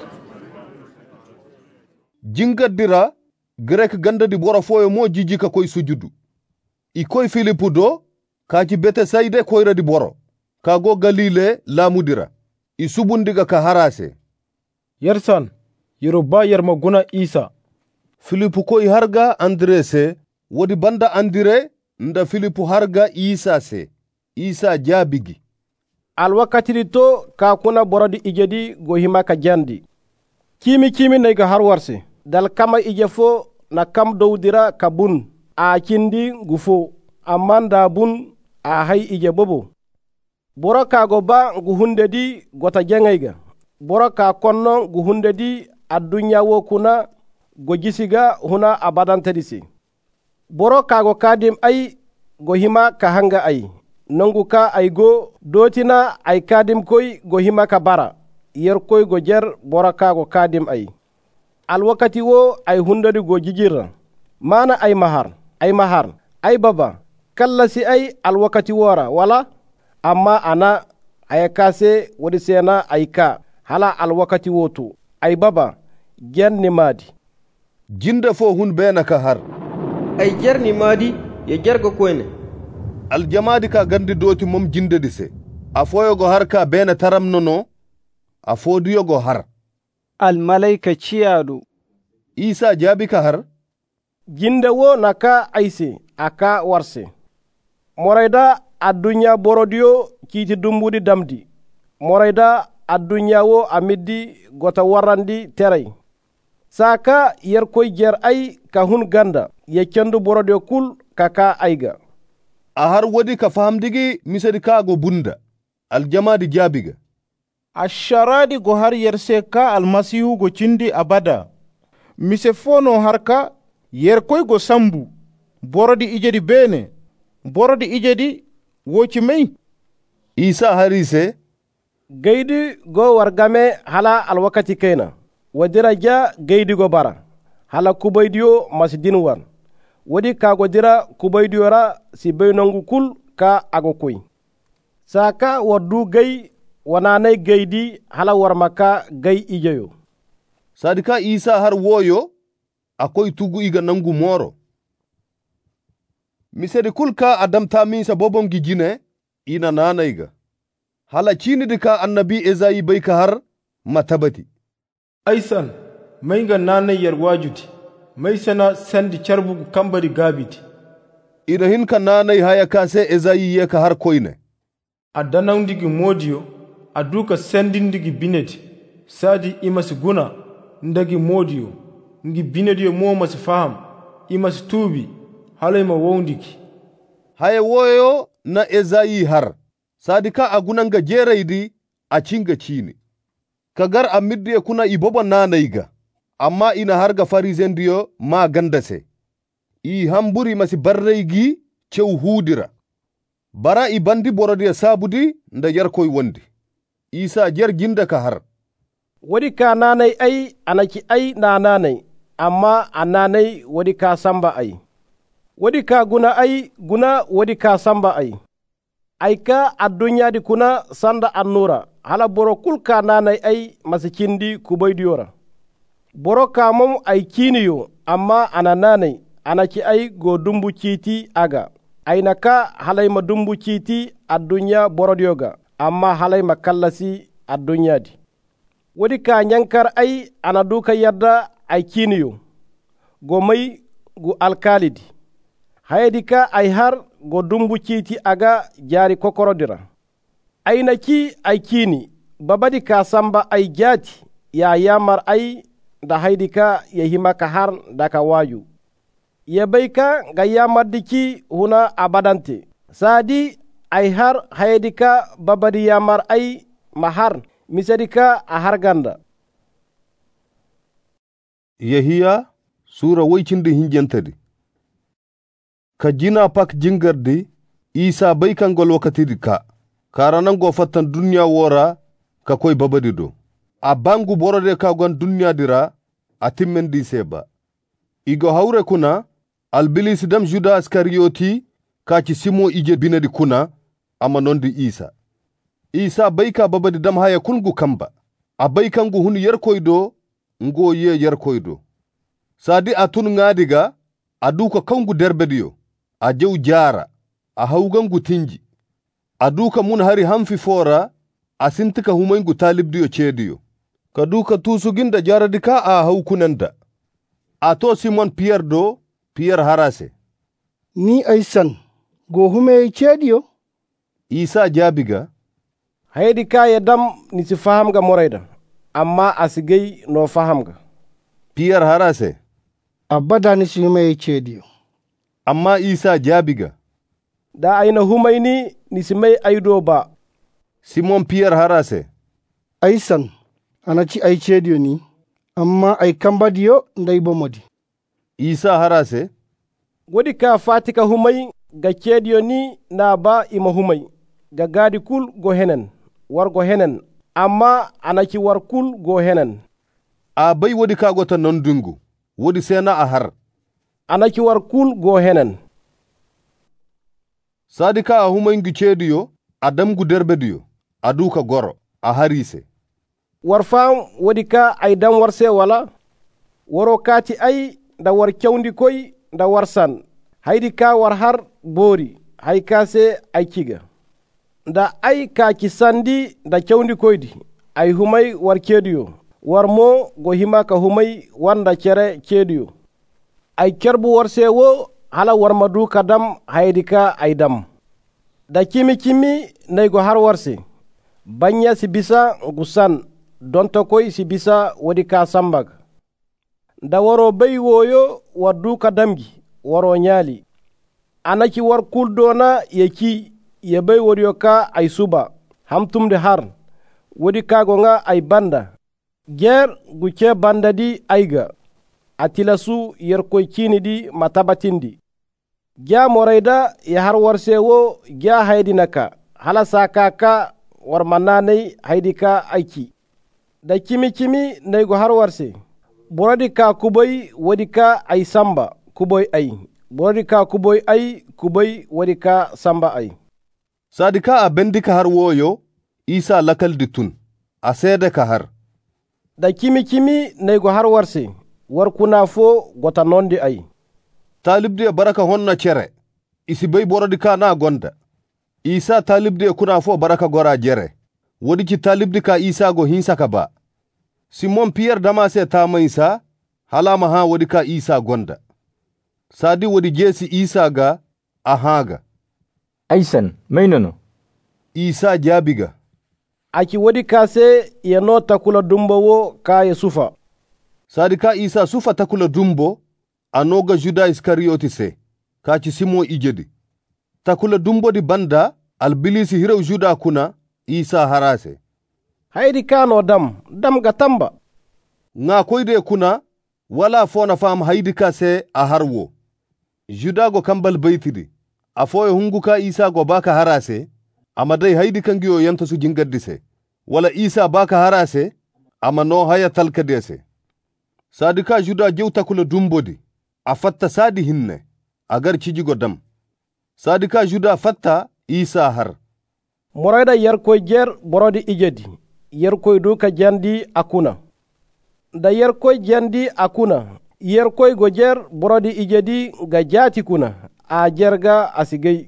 A: jingadira grek gandadi boro foyo mo jijika koy sujudu i koy filipu do kaci bete sayde koyradi boro kago galile lamudira i subundiga ka harase
B: Yersan, Yoruba yerma guna Isa.
A: Filipu koy harga Andre se, wodi banda Andre, nda Filipu harga Isa se. Isa jabigi.
C: alwakatiri to ka kuna borodi ijedi go hima ka jandi kimi kimi nay ga har warse dal kama ije fo na kam dowdira ka bun a kindi gufo amanda bun a hay ije bobo boro ka go ba gu hunde di gota jengayga boro ka konno gu hunde di addunya wo kuna go jisiga huna abadan tedisi boro ka go kadim ay go hima ka hanga ay nongu ka ay go dotina ay kadim koy go hima ka bara yer koy go jer boro ka go kadim ay al wakati wo ay hundadi go jijira mana ay mahar ay mahar ay baba kalla si ay al wakati wora wala amma ana ay kase wodi sena ay ka hala al wakati wotu ay baba jenni madi
A: jinda fo hun bena ka har
K: ay jerni madi ye jergo koyne
A: aljamadi ka gandi doti mom jinde dise afoyogo har ka bena taram nono afodiyogo har
F: al malaika ciyadu
A: isa jabi ka har
C: jinde wo naka aise aka warse morayda addunya borodiyo kiti dumbudi damdi morayda addunya wo amiddi gota warandi teray saka yer koy jer ay ka hun ganda ye kendu borodiyo kul kaka ayga
A: a har wodi ka fahamdigi misedi kago bunda aljamadi jabiga
G: asharadi go har yerse ka almasihu go cindi abada mise fono harka yer koy go sambu borodi ijedi bene borodi ijedi woci mei
A: isa harise
C: gaydi go wargame hala alwakati kaina wadira ja gaydi go bara hala kubaydiyo masdin war wadi kago dira kubaydiyora si beynongu kul ka ago koy saka waddu gay wananay gaydi hala warmaka gay ijeyo
A: sadika isa har woyo akoy tugu iga nangu moro misedi kulka adam tamisa bobom gijine ina nanayga hala chinidi ka annabi ezayi bayka har matabati
B: aisan mainga nanay yar wajuti mai sana sandi carbugu kambari gabiti
A: ida hinka nanay haya kase ezayi yeka har koyne
B: adanaundigi modiyo aduka sendindigi bineti sadi imasi guna ndagi modiyo ngi binediyo momasi faham imasi tubi halayma wondiki
A: haya woyo na ezayi har sadika agunanga jeraydi a cinga cini kagar amiddiye kuna iboba nanayga amma ina harga farizendiyo ma gandase i hamburi masi barraygi cew hudira bara i bandi borodiya sabudi nda yarkoy wondi isa jer ginda ka har
C: wadi ka nanay ay anaki ay na nanay amma ananay wadi ka samba ay wadi ka guna ay guna wadi ka samba ay ay ka addunya di kuna sanda annura hala boro kul ka nanay ay masikindi kubaydiyora boro ka mom ay kiniyo amma anananay anaki ay go dumbu citi aga ayna ka halayma dumbu citi addunya borodiyoga amma halayma kallasi addunya di wodi ka nyankar ay ana duka yadda ay kiniyo go may go alkalidi haydi ka ay har go dumbu citi aga jari kokorodira ayna ki ay kini babadi ka samba ay jati ya yamar ay da haydi ka ya hima ka har da ka waju ya bai ka ga yamar diki huna abadante sadi ay har haydi ka babadi yamar ay mahar misadi ka a har ganda
A: yahiya sura woycinde hinjentadi ka jina pak jingardi isa bai kangol wakatidi ka karanango fattan dunya wora ka koy babadi do a bangu borode ka gon dunya dira a timmendi seba igo hawre kuna albilis dam juda askarioti kaci simo ije binadi kuna ama nondi isa isa bayka babadi dam haya kulgu kamba a baykangu hun yerkoydo ngo ye yerkoydo sadi atun ngadiga aduka kangu derbediyo a jew jara a hawgangu tinji aduka mun hari hamfi fora a sintika humayngu talibdiyo cediyo ka duka tusugin da jaradika a haukunanda. A to Simon Pierre do, Pierre harase.
H: Ni aisan, go hume chediyo?
A: Isa jabiga.
C: haydi ka ya dam ni si fahamga morayda amma asigay no fahamga.
A: Pierre harase.
H: Abada ni si hume chediyo.
A: Amma Isa jabiga.
C: Da aina humayni ni si may aydo ba.
A: Simon Pierre harase.
H: Aisan, anachi ay chediyo ni, amma ay kambadiyo nday bomodi.
A: Isa harase.
C: Wadi ka fatika humay ga chediyo ni na ba ima humay. Ga gadi kul go henen, war go henen, amma anachi war kul go henen.
A: A bay wadi ka gota non dungu, wadi sena a har.
C: Anachi war kul go henen.
A: Sadika a humay ngi chediyo, adam gu derbediyo, aduka goro, a harise.
C: War fam wadi ka ay dam warse wala, waro kati ay da war kyaundi koy da war san, haydi ka war har bori, hay ka se ay kiga. Da ay ka ki sandi da kyaundi koydi, ay humay war kediyo, war mo go hima ka humay wanda kere kediyo. Ay kerbu warse wo hala war madu kadam haydi ka ay dam. Da kimi kimi nay go har warse, banya si bisa gusan, donto koy si bisa wadi ka sambag. Da waro bay woyo waddu kadamgi, waro nyali. Anaki war kuldona yeki ye bay wariyo ka ay suba, hamtumde har, wadi kago nga ay banda. Ger guke banda di ayga, atilasu yer koy kini di matabatindi. Gya morayda ye har warse wo gya haydi naka, hala saka ka war mananay haydi ka ayki. Da kimi kimi naygo har warse, borodi ka kuboy wadi ka ay samba, kuboy ay. Borodi ka kuboy ay, kuboy wadi ka samba ay.
A: Sadika a bendika har woyo, Isa lakal ditun, a sede ka har.
C: Da kimi kimi naygo har warse, war kuna fo gota nondi ay.
A: Talibde baraka honna cere, isi bay borodi ka na gonda. Isa talibde kuna fo baraka gora jere, wadi ki talibde ka Isa go hinsa ka ba. Simon Pierre damase ta maisa, halama ha wadi ka Isa gonda. Sadi wadi jesi Isa ga a haga.
D: Aisan, mainono.
A: Isa jabiga.
C: Aki wadi ka se ya no takula dumbo wo ka ya sufa.
A: Sadi ka Isa sufa takula dumbo, anoga Juda Iskarioti se, ka ci Simon ijedi. Takula dumbo di banda, albilisi hirew Juda kuna, Isa harase.
C: Haydi kano dam, dam gatamba.
A: Nga koyde kuna, wala fona fam haydi ka se a harwo. Juda go kambal baytidi. Afoye hungu ka Isa go baka harase, ama dai haydi kangiyo yanta su jingaddise. Wala Isa baka harase, ama no haya talkadese. Sadika Juda jewta kula dumbodi, a fatta sadi hinne, agar cijigo dam. Sadika Juda fatta Isa har.
C: Morayda yarkoy jer borodi ijedi, yarkoy duka jandi akuna. Da yarkoy jandi akuna, yarkoy go jer borodi ijedi ga jati kuna, a jerga asigay.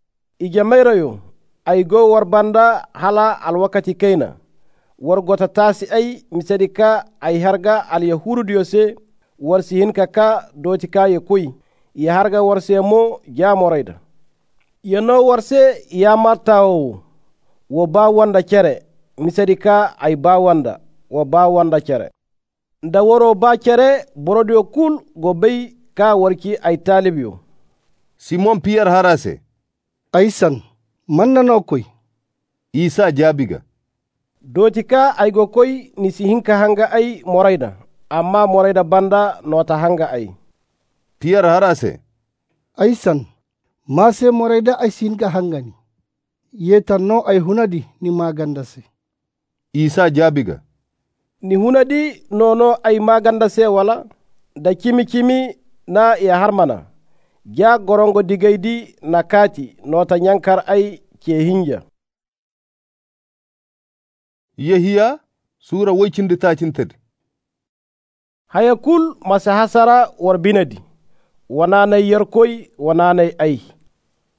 C: Ija mayrayo, ay go war banda hala alwakati kaina. War gota tasi ay misadika ay harga al yahudu diyose, war sihin kaka doti ka yakuy, ya harga war se mo ja morayda. Yano war se ya martawo, wo ba wanda kere, misadika ay ba wanda, wo ba wanda kere. Da waro ba kere, borodiyo kul go bay ka warki ay talibiyo.
A: Simon Pierre harase.
H: Aisan, manna no koy.
A: Isa jabiga.
C: Doti ka ay go koy nisi hinka hanga ay morayda, amma morayda banda nota hanga ay.
A: Pierre harase.
H: Aisan, mase morayda ay sinka hangani. Yetanno ay hunadi ni magandase.
A: Isa jabiga.
C: Ni hunadi nono ay magandase wala, da kimi kimi na ya harmana. Ja gorongo digaydi na kati nota nyankar ay ke hinja.
A: Yehiya sura woykinde tacintede.
C: Haya kul masa hasara war binadi, wananay yarkoy wananay ay.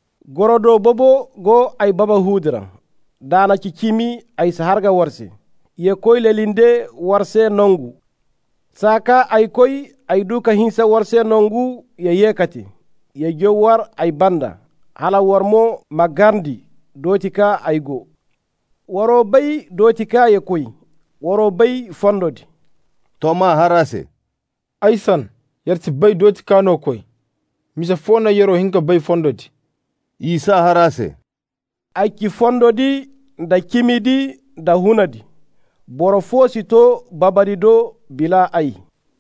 C: Gorodo bobo go ay baba hudra, dana ki kimi ay saharga warsi. ye koy lelinde warse nongu saka ay koy ay duka hinsa warse nongu ye yekati ye jow war ay banda hala warmo magandi dotika ay go waro bay dotika ye koy waro bay fondodi
A: toma harase
B: aysan yarti bay dotika no koy misa fona yero hinka bay fondodi
A: isa harase
C: ayki fondodi da kimidi da hunadi boro fosi to babadi do bila ay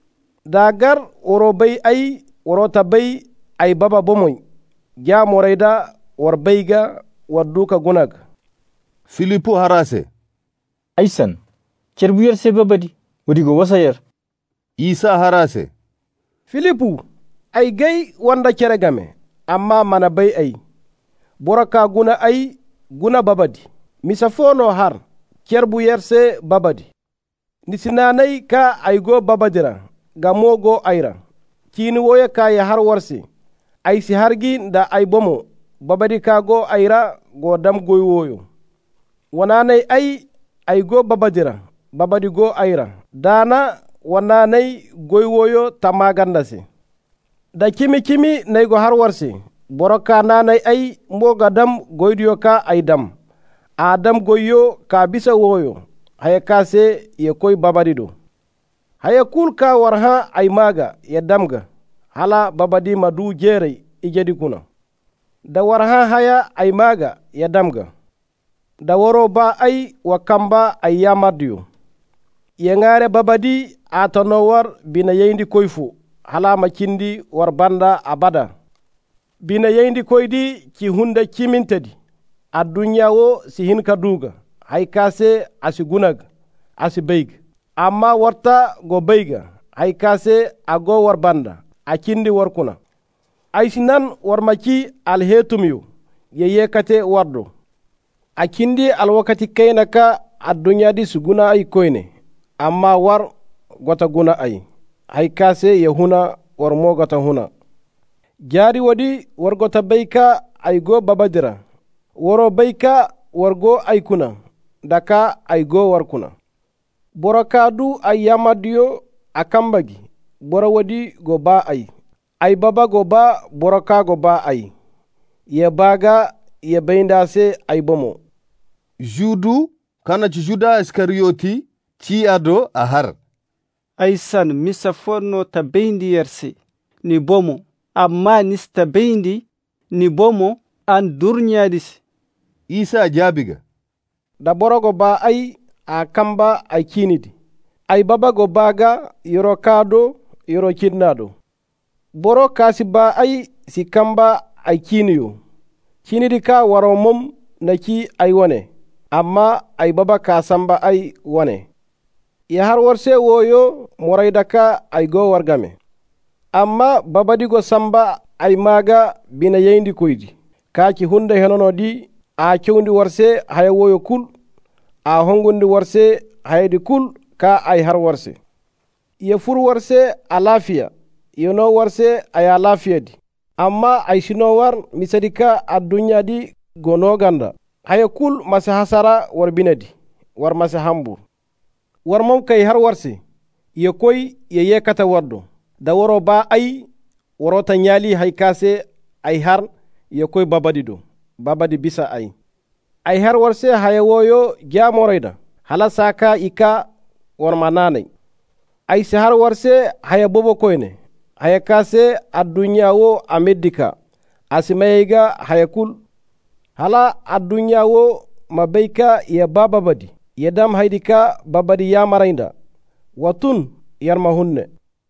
C: dagar woro bay ay woro ta bay ay baba bomoy ja morayda war bayga war duka gunag
A: filipu harase
D: aysan cerbuyar se babadi wadigo wasayar
A: isa harase
C: filipu ay gay wanda ceregame amma mana bay ay boraka guna ay guna babadi misa fono har cerbu yerse babadi nisinanay ka ay go babadira ga mogo ayra kini woya ka ya har warse ay si hargi da ay bomo babadi ka go ayra go dam goy woyo wananay ay ay go babadira babadi go ayra dana wananay goy woyo tamagandase da kimi kimi nay go har warse boroka nanay ay moga dam goydiyo ka ay dam adam goyo ka bisa woyo haya kase ye koy babadi do haya kul ka warha ay maga ye damga hala babadi madu jere ijedi kuna da warha haya ay maga ye damga da woro ba ay wa kamba ay yamadiyo ye ngare babadi atono war bina yeyndi koyfu hala makindi war banda abada bina yeyndi koydi ci hunde cimintedi addunya wo si hin ka duga hay kase asi gunag asi beyg amma warta go beyga hay kase ago war banda akindi war kuna ay sinan war maki alhetumyo ye yekate wardo akindi alwakati kayna ka addunya di suguna ay koyne amma war gota guna ay hay kase ye huna war mo gota huna jari wadi war gota beyka ay go babadira woro bayka wargo ay kuna daka ay go war kuna boro kadu ay yamadiyo akambagi boro wadi go ba ay ay baba go ba boro ka go ba ay ye baga ye bayndase ay bomo
A: judu kana ci juda iskariyoti ci ado ahar
F: aysan misa fonno ta beyndi yerse ni bomo amma nista beyndi ni bomo an durnyadisi
A: isa jabiga
C: da borogo ba ay a kamba ay kinidi ay babago baga yoro kado yoro kinnado boro kasi ba ay si kamba ay kiniyo kinidi ka waro mom naki ay wone amma ay baba ka samba ay wone ya har warse woyo morayda ka ay go wargame amma babadigo samba ay maga bina yeyndi koydi kaki hunde henono di a cewndi warse haya woyo kul a hongundi warse haydi kul ka ay har warse ye fur warse a lafiya yeno warse aya lafiyadi amma ay sino war misadi ka a dunyadi gono ganda haya kul mase hasara war binadi war mase hambur war mom kay har warse ye koy ye yekata wardo da woro ba ay worota nyali hay kase ay har ye koy babadi do babadi bisa ay ay har warse haya woyo jamorayda hala saka ika war mananay ay se har warse haya bobo koyne haya kase addunya wo ameddika asimayga haya kul hala addunya wo mabeyka ye bababadi ye dam haydika babadi yamarayda watun yarma hunne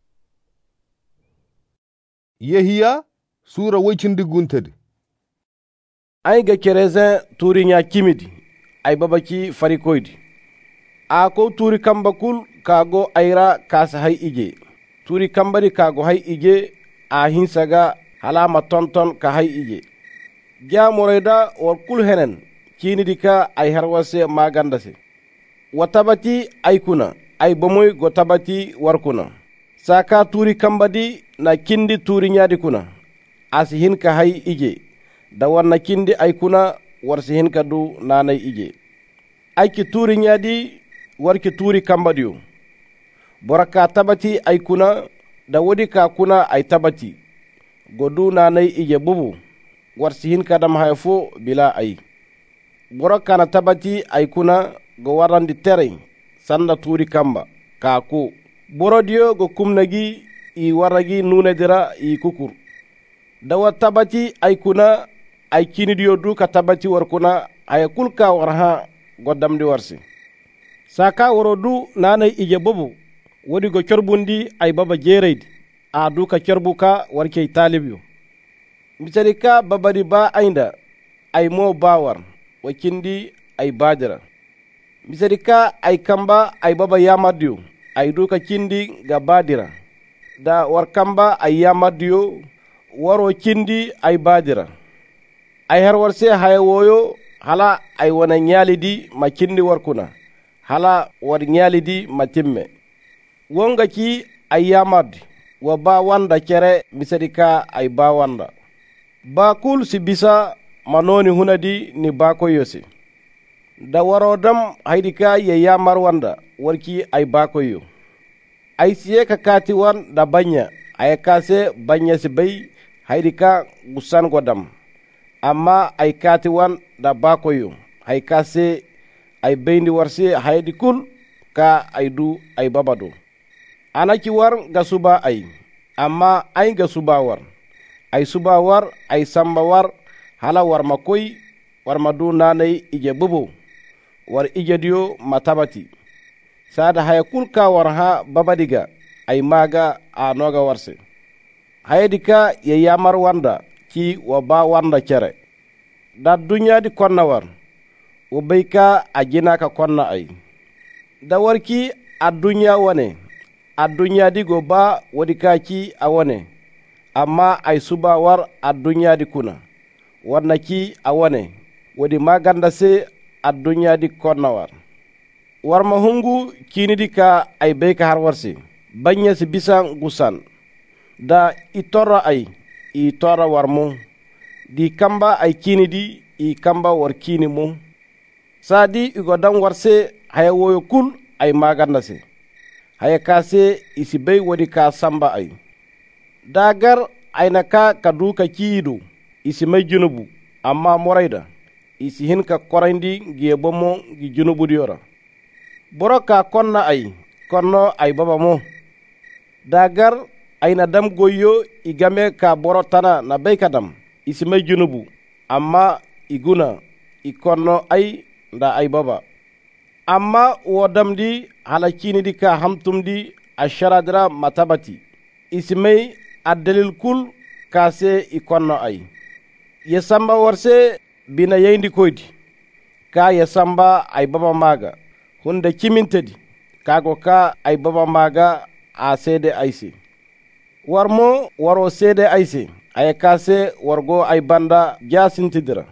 A: yehiya sura woycindi guntedi
C: ay ga kerezin turi nya kimidi ay babaki farikoydi a ko turi kamba kul kago ayra kasa hay ije turi kambari kago hay ije a hinsaga halama tonton ka hay ije jamoreda war kul henen kinidi ka ay harwase magandase watabati ay kuna ay bomoy go tabati war kuna saka turi kambadi na kindi turi nyadi kuna asi hin ka hay ije da warna kindi ay kuna warsi hin ka du nanay ije ayki turi nyadi warki turi kamba diyo bora ka tabati ay kuna da wodi ka kuna ay tabati godu nanay ije bubu warsihin kadam hayfo bila ay bora kana tabati ay kuna go warandi tere sanda turi kamba ka ko boro diyo go kumnagi i waragi nunedira i kukur dawa tabati ay kuna ay kini diyo du ka tabati war kuna ay kulka warha goddam di warsi saka woro du nanay ije bubu wodi go corbundi ay baba jereydi a du ka corbuka warke talibyo misali ka babadi ba ainda ay mo bawar wakindi ay badira misali ka ay kamba ay baba yamadiyo ay du ka kindi ga badira da war kamba ay yamadiyo waro kindi ay badira ay har warse hay woyo hala ay wona nyalidi ma kindi warkuna hala war nyalidi ma timme wonga ki ay yamad wa ba wanda kere misadika ay ba wanda ba kul si bisa manoni hunadi ni ba ko yosi da waro dam haydika ye yamar wanda warki ay ba ko yo ay siye ka kati wan da banya ay kase banya si bay haydika gusan godam amma ay kati wan da ba ko yo hay kase ay bayndi warsi haydi kul ka ay du ay babado anaki war ga suba ay amma ay ga suba war ay suba war ay samba war hala war makoy war madu nanay ije bubu war ije diyo matabati sada hay kulka war ha babadiga ay maga anoga warse haydika ye yamar wanda ki wa ba wanda kere da dunya di konna war wo bayka ajina ka konna ay da warki a dunya wane a dunya di go ba wadi kaki a wane amma ay suba war a dunya di kuna warna ki a wane wadi maganda se a dunya di konna war war ma hungu kini di ka ay bayka har warsi banya si bisan gusan da itora ay itora war mu di kamba ay kini di i kamba war kini mu sadi igo dan warse haya woyo kul ay maganda se haya kase isi bay wadi ka samba ay dagar ayna ka kadu ka kiido isi may junubu amma morayda isi hin ka korandi giye bomo gi junubu diora boroka konna ay konno ay baba mo dagar ayna dam goyo igame ka borotana na bay kadam isi may junubu amma iguna ikonno ay da ay baba amma wodam di halakini di ka hamtum di asharadra matabati ismay addalil kul kase ikonno ay yesamba warse bina yeyndi koydi ka yesamba ay baba maga hunde kimintedi kago ka ay baba maga a sede aysi warmo waro sede aysi ay kase wargo ay banda jasintidira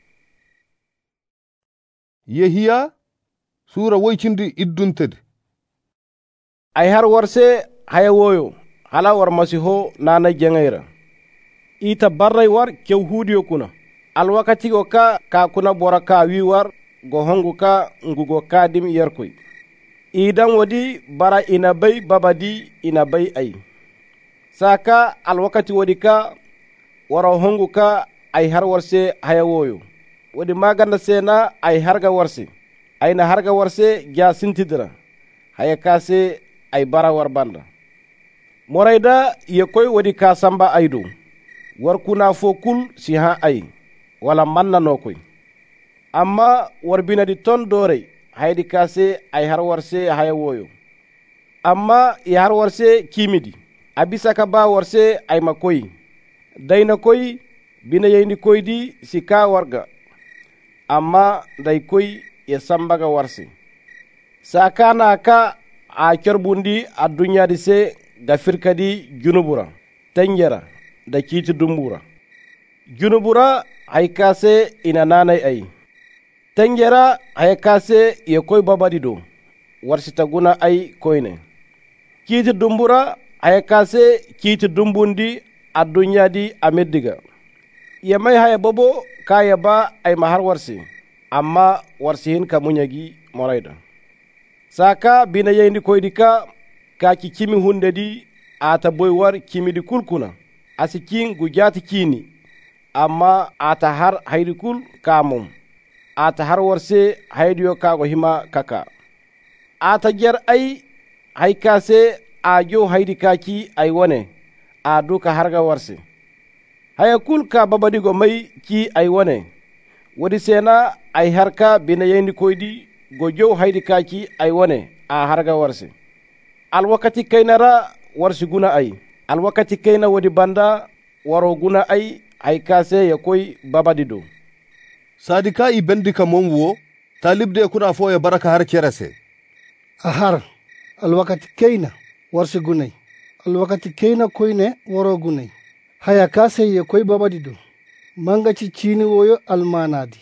A: yehiya sura woycindi idduntede
C: ay har warse haya woyo hala war masiho nana jengayra ita barray war kew hudiyo kuna alwakati go ka ka kuna bora ka wi war go hongu ka ngugo kadim yerkoy idan wadi bara ina bay babadi ina bay ay saka alwakati wadi ka wara hongu ka ay har warse haya woyo wadi maganda sena ay harga warse ayna harga warse ja sintidira haya kase ay bara war banda morayda ye koy wadi ka samba aydu war kuna fo kul si ha ay wala manna no koy amma war binadi ton dore haydi kase ay har warse haya woyo amma ya har warse kimidi abisa ka ba warse ay makoy dayna koy bina yeyndi koydi si ka warga amma day koy ya sambaga warse sakana ka a corbundi a dunyadi se ga firkadi junubura tanjara da kiti dumbura junubura hay kase ina nanay ay tanjara hay kase ye koy babadi do warsita guna ay koyne kiti dumbura hay kase kiti dumbundi a dunyadi a meddiga ye may hay bobo kaya ba ay mahar warsi amma warsihin ka munyagi morayda saka bina yendi koydi ka ka ki kimi hunde di ata boy war kimi di kulkuna asikin gujati kini amma ata har haydi kul kamum ata har warse haydiyo kago hima kaka ata jar ay hay kase ajo haydi kaki ay wone a duka harga warse haya kul ka babadigo mai ki ay wone wodi sena ay harka bina yendi koydi go jow haydi kaki ay wone a harga warse al wakati kaynara warsi guna ay al wakati kayna wodi banda waro guna ay ay kase ya koy babadido
A: sadika i bendika mom wo talibde kuna fo ya baraka har kerase
H: ahar al wakati kayna warsi gunay al wakati kayna koyne waro gunay haya kase ya koy babadido manga ci cini woyo almanadi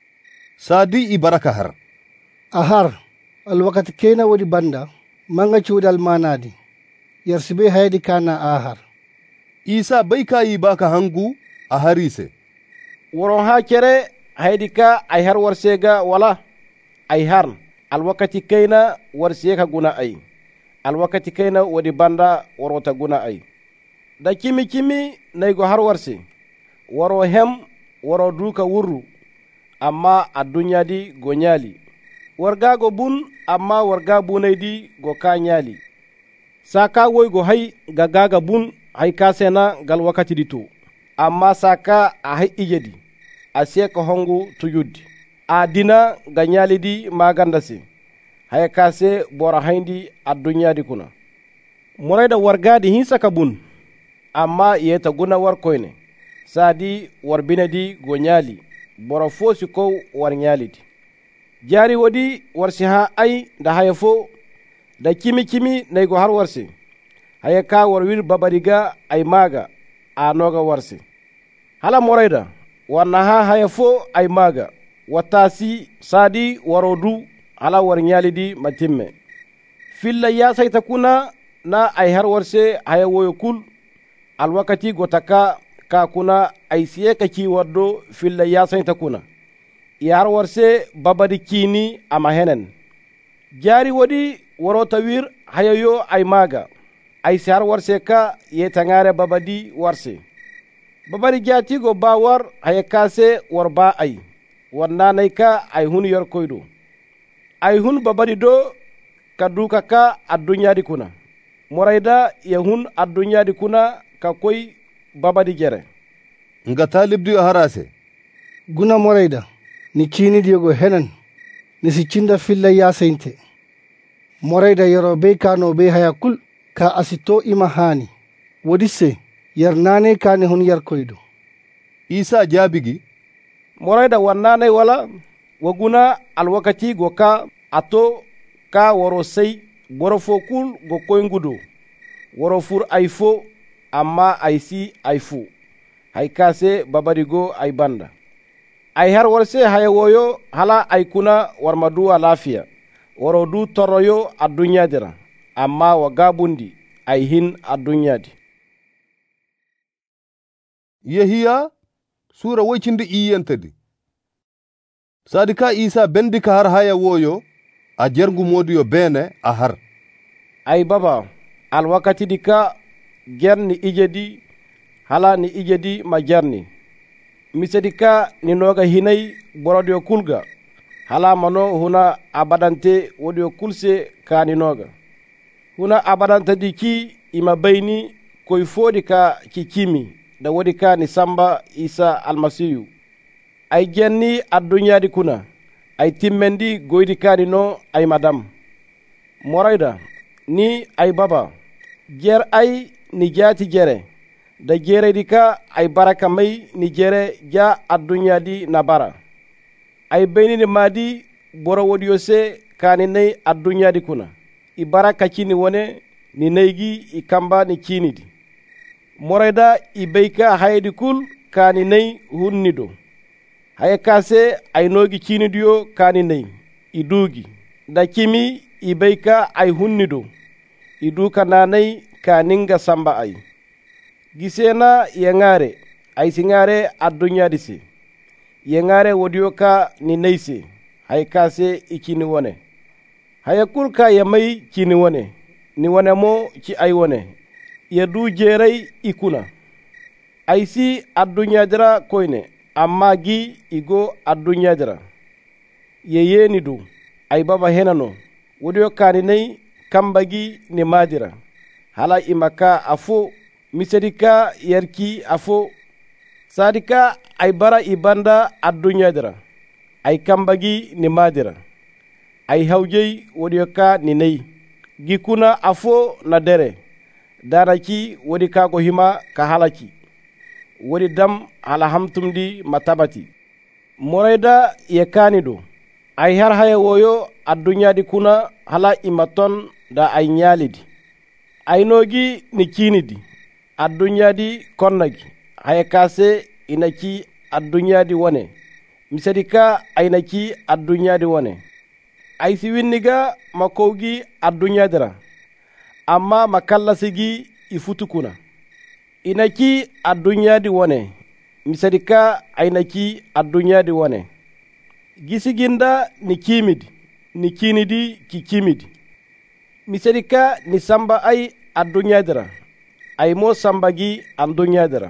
A: sadi i baraka har
H: ahar al wakati kayna wodi banda manga ci wodi almanadi yarsibe haydi kana ahar
A: isa bai kayi baka hangu a harise
C: woron ha kere haydi ka ay har warsega wala ay har al wakati kayna warsega guna ay al wakati kayna wodi banda warota guna ay da kimi kimi naygo har warse waro hem waro duka wurru amma a dunya di go nyali warga go bun amma warga bunaydi go ka nyali saka woy go hay gagaga bun hay kasena gal wakati ditu amma saka a hay ijedi a seka hongu tuyuddi a dina ga nyali di magandasi hay kase bora hayndi a dunya di kuna morayda wargadi hin saka bun amma yeta guna war koyne sadi war binadi go nyali bora fosi ko war nyalidi jari wodi warsi ha ay da hayafo da kimi kimi nay go har warsi haya ka war wir babariga ay maga a noga warsi hala morayda warna ha hayafo ay maga watasi sadi warodu hala war nyalidi matimme filla ya sayta kuna na ay har warse haya woyo kul al wakati gotaka ka kuna ay siye ka ki waddo filla ya sayta kuna yar warse babadi kini ama henen jari wodi waro tawir hayayo ay maga ay sar warse ka yetangare babadi warse babadi jati go bawar hayakase warba ay wonna nay ka ay hun yor koydo ay hun babadi do kaduka ka adunya di kuna morayda ya hun adunya di kuna ka koy babadi jere
A: nga talibdi harase
H: guna morayda ni cini diyogo henen ni si cinda filla ya sainte morayda yoro be kano be haya kul ka asito ima hani wodisse yarnane kane hun yar koydo
A: isa jabigi
C: morayda wannane wala waguna alwakati go ka ato ka woro sey boro fo kul go koy ngudu woro fur ay fo amma ay si ay fu hay kase babarigo ay banda ay har warse hay woyo hala ay kuna warmadu lafiya woro du toroyo adunya dira amma wa gabundi ay hin adunya di
A: yehiya sura waycindi iyentadi sadika isa bendika har haya woyo a jergu modiyo bene a har
C: ay baba al wakati dika gerni ijedi hala ni ijedi ma jarni misedika ni noga hinay borodio kulga hala mano huna abadante wodio kulse kani noga huna abadante diki ima bayni koy fodi ka kikimi da wodi ka ni samba isa almasiyu ay genni adunya di kuna ay timmendi goydi kani no ay madam morayda ni ay baba ger ay ni jati jere da jere di ka ay baraka mai ni jere ja adunya di nabara ay bayni ni madi boro wodiyo se kani nay adunya di kuna i baraka kini wone ni naygi i kamba ni kini di morayda i bayka haydi kul kani nay hunnido haye kase ay nogi kini diyo kani nay i dugi da kimi i bayka ay hunnido i duka nanay kaninga samba ay gisena yengare ay singare adunya disi yengare wodiyo ka ni neyse hay kase ikini wone haya kulka ya mai kini wane ni wane mo ki ay wane ya du jerai ikuna ay si addunya dira koyne amma gi igo addunya dira ye yeni du ay baba henano wodi yokkani nay kambagi ni madira hala imaka afo misedika yarki afo sadika ay bara ibanda addunya dira ay kambagi ni madira ay hawjey wodi yokka ni nay gikuna afo na dere daraki wodi kago hima ka halaki wodi dam hala hamtumdi matabati morayda ye kanido ay har haya woyo addunyadi kuna hala imaton da ay nyalidi ay nogi ni kinidi addunyadi konnagi haya kase inaki addunyadi wone misadika aynaki addunyadi wone ay si winniga makowgi addunyadira amma makallasigi ifutukuna inaki addunyadi wone misadika aynaki addunyadi wone gisiginda ni kimidi ni kinidi ki kimidi misadika ni samba ay addunyadira ay mo sambagi addunyadira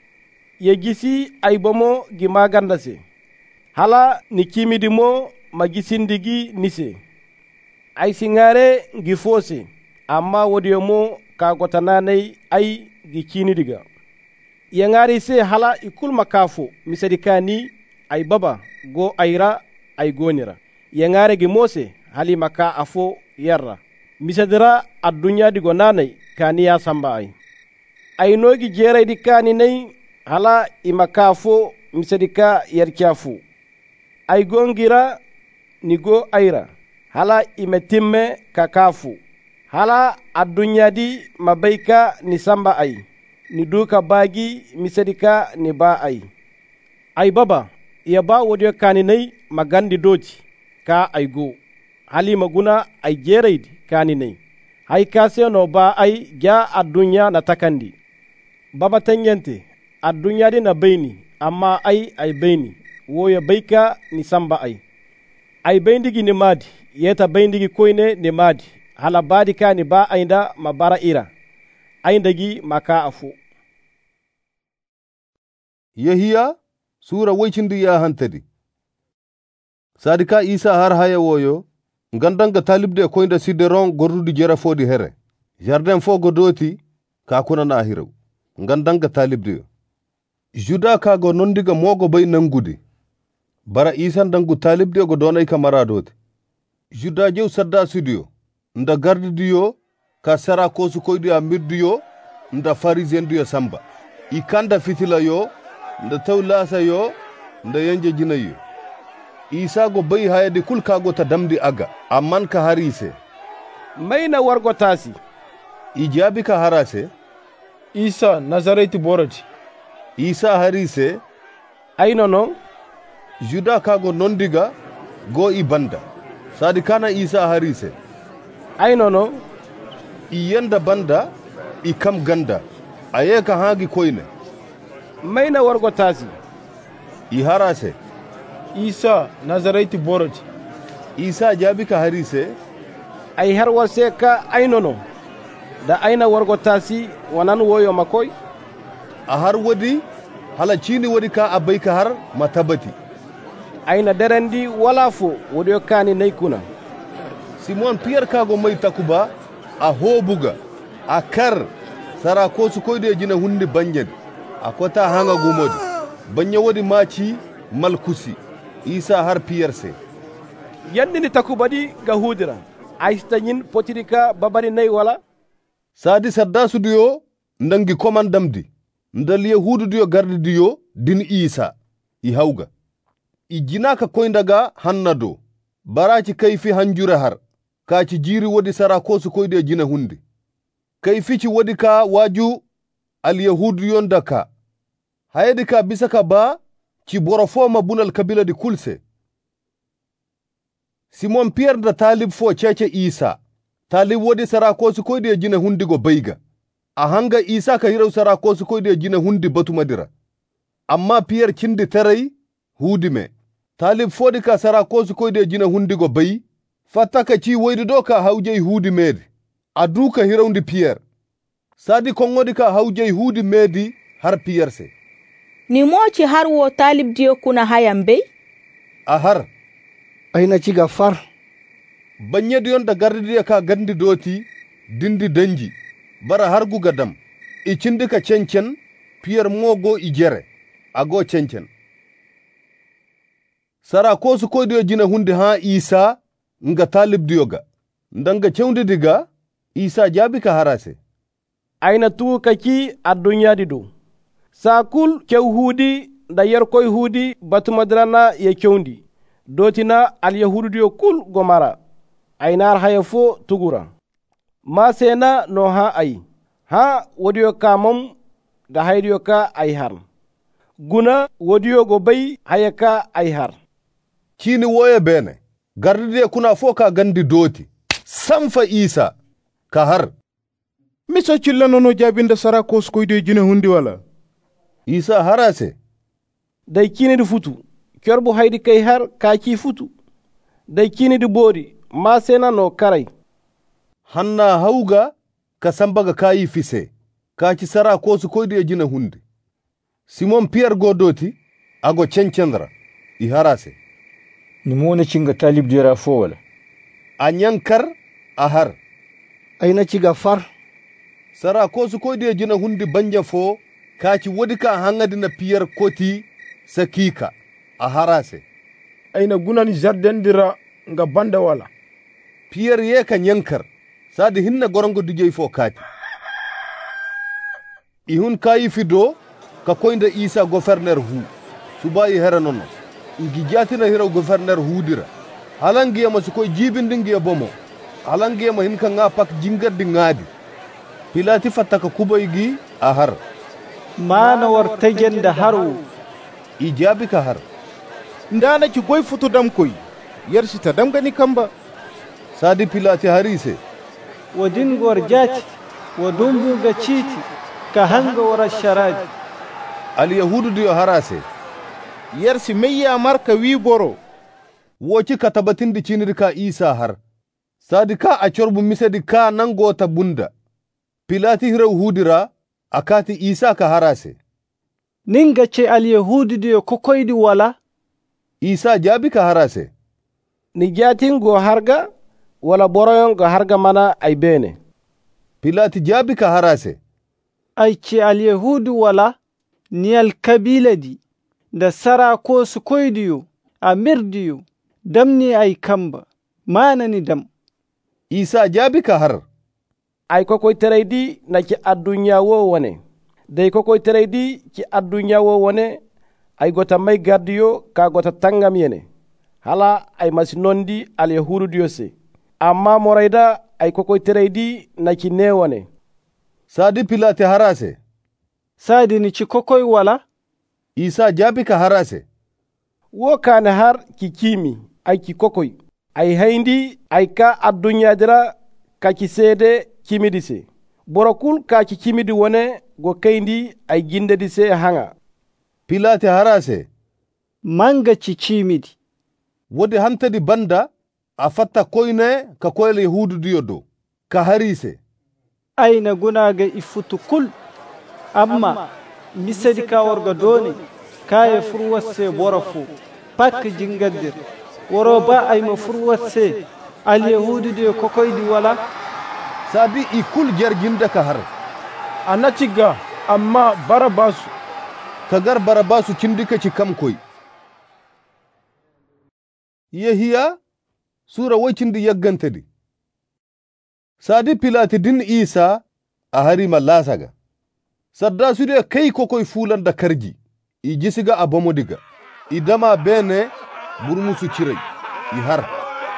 C: ye gisi ay bomo gi magandase hala ni kimidi mo magisindigi nise ay singare gi fose amma wodiyo mo ka gotananay ay gi kinidiga yangari se hala ikul makafo misadika ni ay baba go ayra ay gonira yangare gi mose hali maka afo yarra misadira addunya digo nanay kaniya samba ay ay nogi jeray di kani nay hala imakafo misadika yarkiafu ay gongira ni go ayra hala imetimme kakafu hala addunya di mabaika ni samba ay ni duka bagi misadika ni ba ay ay baba ya ba wodiyo kani nay magandi doji ka ay go hali maguna ay jeraydi kani nay hay kase no ba ay ja addunya na takandi baba tanyente addunya di na bayni amma ay ay bayni woya bayka ni samba ay ay bayndigi ni madi yeta bayndigi koyne ni madi hala badi ka ni ba aynda ma bara ira ayndagi maka afu
A: yahiya sura waycindi ya hantadi sadika isa har haya woyo ngandanga talibde koynda sideron gordude jera fodi here jardin fo godoti ka kuna na hiraw ngandanga talibde juda kago nondiga mogo bay nangude bara isa dangu talibde go donay kamaradote juda jew sadda studio nda gardidiyo ka sara kosu koydi a mirdiyo nda farisien diyo samba ikanda fitila yo nda tawlasa yo nda yanje jinayo isa go bay hayade kul kago ta damdi aga amman ka harise
C: mayna wargo tasi
A: ijabi ka harase
B: isa nazareti boroti
A: isa harise
C: ayno non
A: juda kago nondiga go i banda sadi kana isa harise
C: ayno non
A: i yenda banda i kam ganda aye ka hagi koyne
C: mayna wargo tasi
A: i harase
B: isa nazareti boroti
A: isa jabi ka harise
C: ay har warse ka ayno non da ayna wargo tasi wanan woyo makoy
A: a har wadi hala cini wadi ka abai ka har matabati
C: ayna derendi wala fo wodi yokkani naykuna
A: simon pierre kago may takuba a hobuga a kar sara ko su koyde jina hunde banjed a kota hanga gumodi banya wadi maci malkusi isa har pierre se
C: yandini takubadi ga hudira aystanyin potirika babari nay wala
A: sadi sadda sudiyo ndangi komandamdi ndal yahudu diyo gardi diyo din isa i hawga i jinaka koyndaga hannado baraci kayfi hanjure har kaci jiri wodi sara kosu koyde jina hunde kayfici wodi ka waju al yahudu yonda ka hayedi ka bisaka ba ci boro fo mabunal kabila di kulse simon pierre da talib fo cece isa talib wodi sara kosu koyde jina hundigo bayga a hanga isa ka hiraw sara kosu koyde jina hundi batu madira amma pierre kindi taray hudime talib fodi ka sara kosu koyde jina hundigo bayi fatta ka ci woyde do ka hawjey huudi meedi adu ka hirawndi Pierre sadi kongodi ka hawjey huudi meedi har Pierre se
I: ni moci har wo talib diyo kuna hayan bey
A: a har
H: ayna ciga far
A: banyedi yon da gardidiya ka gandi doti dindi danji bara har guga dam i cindi ka cencen Pierre mogo i jere ago cencen sara ko su koydiyo jina hunde ha Isa nga talib diyoga ndanga cewndi diga Isa jabi ka harase
C: ayna tu kaki a dunyadi do sakul kew hudi da yer koy hudi batumadrana ye kewndi dotina al yahudu diyo kul gomara aynar hayafo tugura ma sena no ha ay ha wodiyo kamam da haydiyo ka ay har guna wodiyo go bay hayaka ay har
A: kini woye bene gardide kuna fo ka gandi doti samfa Isa ka har
G: miso cilla nono jabinde sara koskoyde jine hundi wala
A: Isa harase
C: day kini di futu kerbu haydi kay har ka ki futu day kini di bodi ma sena no karay
A: hanna hauga ka sambaga kayi fise ka ci sara koskoyde jine hundi Simon Pierre godoti ago cencendra i harase
D: ni mona cinga talib dira fo wala
A: a nyankar a har
H: ayna ciga far
A: sara ko su koyde jina hundi banja fo kaci wodi ka hangadi na Pierre koti sakika a harase
B: ayna gunan jardin dira nga banda wala
A: Pierre ye ka nyankar sadi hinna gorongo dijey fo kati ihun kayi fido ka koynde Isa gouverneur hu subayi hera nono igi jatina hiraw gouverneur hudira halangiya ma sukoy jibindingiya bomo halangiya ma hinka nga pak jingaddi ngadi Pilati fattaka kubaygi a har
F: mana war tagenda haru
A: ijabi ka har
G: ndana ci goy futu dam koy yersi ta dam gani kamba
A: sadi Pilati harise
F: wadin gor jati wadumbu ga citi ka hanga wara sharaji
A: al yahudu diyo harase
G: yersi meya marka wi boro
A: woci ka tabatindi ciniri ka Isa har sadi ka a corbu misedi ka nangota bunda Pilati hiraw hudira akati Isa ka harase
F: ninga ce al yahudi diyo kokoydi wala
A: Isa jabi ka harase
C: ni jatin go harga wala boroyon go harga mana ay bene
A: Pilati jabi ka harase
F: ay ce al yahudi wala ni al kabila di da sara ko su koydiyo a mirdiyo damni ay kamba manani dam
A: Isa jabi ka har
C: ay kokoy tereydi na ci addunya wo wone day kokoy tereydi ci addunya wo wone ay gota may gardiyo ka gota tangam yene hala ay masinondi al yahudu diyo se amma morayda ay kokoy tereydi na ci ne wone
A: sadi Pilati harase
F: sadi ni ci kokoy wala
A: Isa jabi ka harase
C: wo kane har ki kimi ay ki kokoy ay hayndi ay ka addunya dira ka ki sede kimidi se borokul ka ki kimidi wone go kayndi ay gindedi se hanga
A: Pilati harase
F: manga ci cimidi
A: wodi hantadi banda a fatta koyne ka koyle yahudu diyo do ka harise
F: ayna gunaga ifutu kul amma misadi ka warga doni kaye furwasse borofu pak jingaddir woro ba ay ma furwasse al yahudi de kokoydi wala
A: sadi ikul jarginda ka har
B: anatiga amma barabasu
A: kagar barabasu cindika ci kam koy yehiya sura wacindi yaggantadi sadi Pilati din Isa a harima lasaga sadda sude kai kokoy fulanda karji i jisiga a bomodiga i dama bene burmusu ciray i har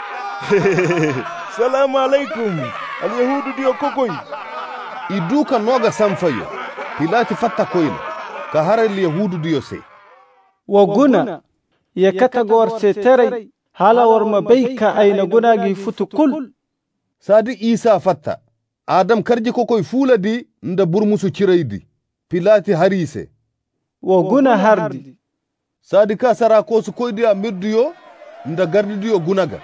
G: salamu alaikum al yahudu diyo kokoy
A: i duka noga samfayo Pilati fatta koyna ka haral yahudu diyo se
F: wa guna ya katagor se teray hala warma bayka ayna gunagi futu kul
A: sadi Isa fatta adam karji kokoy fuladi nda burmusu ciraydi Pilati harise
F: wa guna hardi
A: sadi ka sara ko su koydi a mirdiyo nda gardidiyo gunaga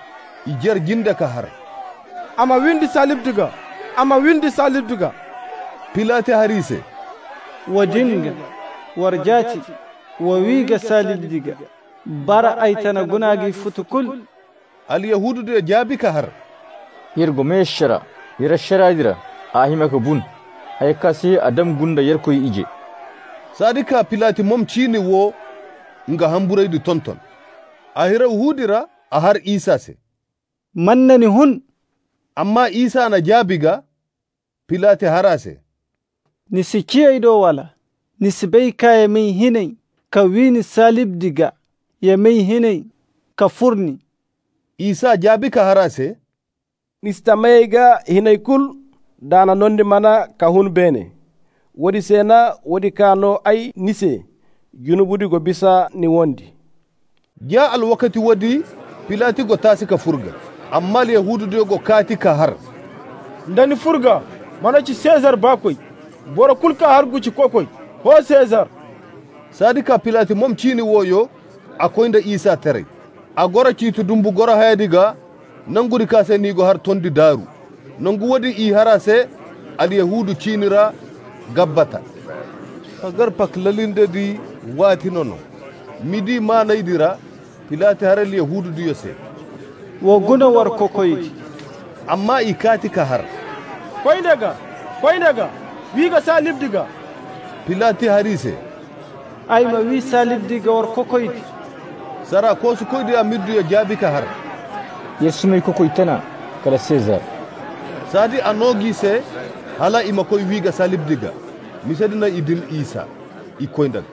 A: ijer jinde ka har
C: ama windi salibdiga ama windi salibdiga
A: pilate harise
F: wadinga warjati wa wiga salibdiga bara aytana gunagi futukul
A: alyahudu de jabi ka har
D: yergo meshara yera sharadira ahimaka bun hay kasi adam gunda yerko ije
A: sadika pilati mom chini wo nga hamburay di tonton ahira hudira ahar isa se
F: mannani hun
A: amma isa na jabiga pilati harase
F: nisi kiyaido wala nisi bai kaya mai hinai ka wini salib diga ya mai hinai ka furni
A: isa jabi ka harase
C: nistamaiga hinai kul dana nondi mana ka hun bene wodi sena wodi kano ay nise junubudi go bisa ni wondi
A: ja al wakati wadi pilati go tasi ka furga amma al yahudu de go kati ka har
B: ndani furga mana ci Caesar bakoy bora kulka har guci kokoy ho Caesar
A: sadika pilati mom chini woyo akoy nda isa tere agora ci to dumbu gora haydiga nangudi ka se ni go har tondi daru nangu wadi i harase al yahudu cinira gabbata kagar pak lalinde di wati nono midi ma naydira pilati haral yahudu di yose
F: wo guna war kokoy
A: amma ikati ka har
B: koy daga koy daga wiga salib diga
A: pilati harise
F: ay ma wi salib diga war kokoy
A: sara ko su koy di amirdu ya jabi ka har
D: yesu mai kokoy tana kala Caesar
A: sadi anogi se hala ima koy wiga salib diga misadina idin isa ikoyndag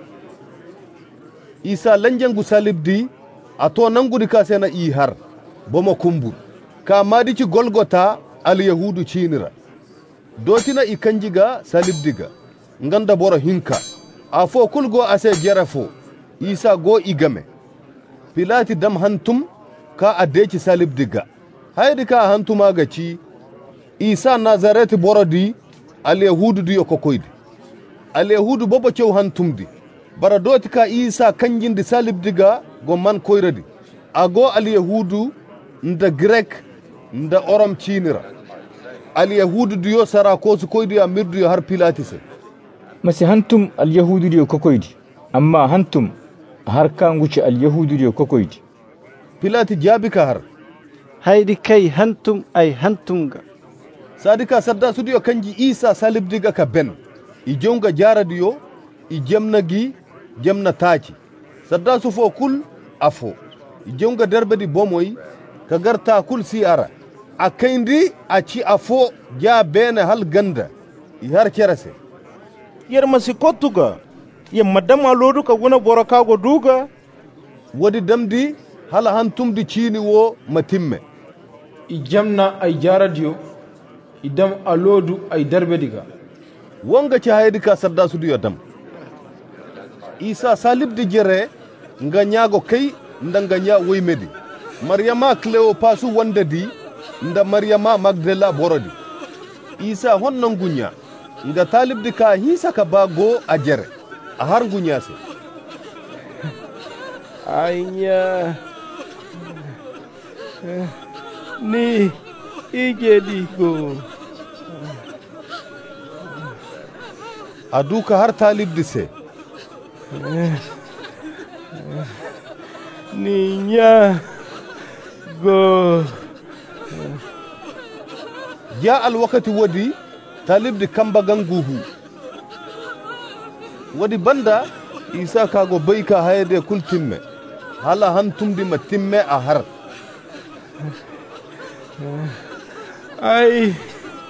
A: isa lanjangu salib di ato nangudi ka sena i har bomo kumbur ka madi ci golgota al yahudu cinira dotina i kanjiga salib diga nganda boro hinka afo kulgo ase jerafo isa go igame pilati dam hantum ka adeci salib diga haydi ka hantuma gaci isa nazareti borodi al yahudu di yokokoydi al yahudu bobo cew hantumdi bara doti ka isa kanjindi salib diga go man koyradi ago al yahudu nda grek nda orom cinira al yahudu diyo sara ko su koydi amirdu har pilatise
D: masi hantum al yahudu diyo kokoydi amma hantum har kanguci al yahudu diyo kokoydi
A: pilati jabi ka har
F: haydi kai hantum ay hantumga
A: sadika sadda sudiyo kanji isa salib diga ka ben i jonga jaradiyo i jemnagi jemna taci sadda su fo kul afo i jonga derbedi bomoy ka garta kul si ara a kayndi a ci afo ja bene hal ganda i har kerase
G: yer masi kottuga ye madama lodu ka guna boro kago duga
A: wodi damdi hala hantumdi cini wo matimme
B: i jamna ay jaradiyo idam alodu ay darbe diga
A: wonga ci haydi ka sadda su diyo dam isa salib di jere nga nyago kay ndanga nya woymedi maryama cleopasu wonde di nda maryama magdala borodi isa honno ngunya nga talib di ka hisa ka bago a jere a har ngunya se
C: anya ni igedi ko
A: aduka har talib dise
C: ninya go
A: ya al wakati wadi talib di kamba ganguhu wadi banda isa kago bayka hayde kultimme hala hantumdi matimme a har
C: ay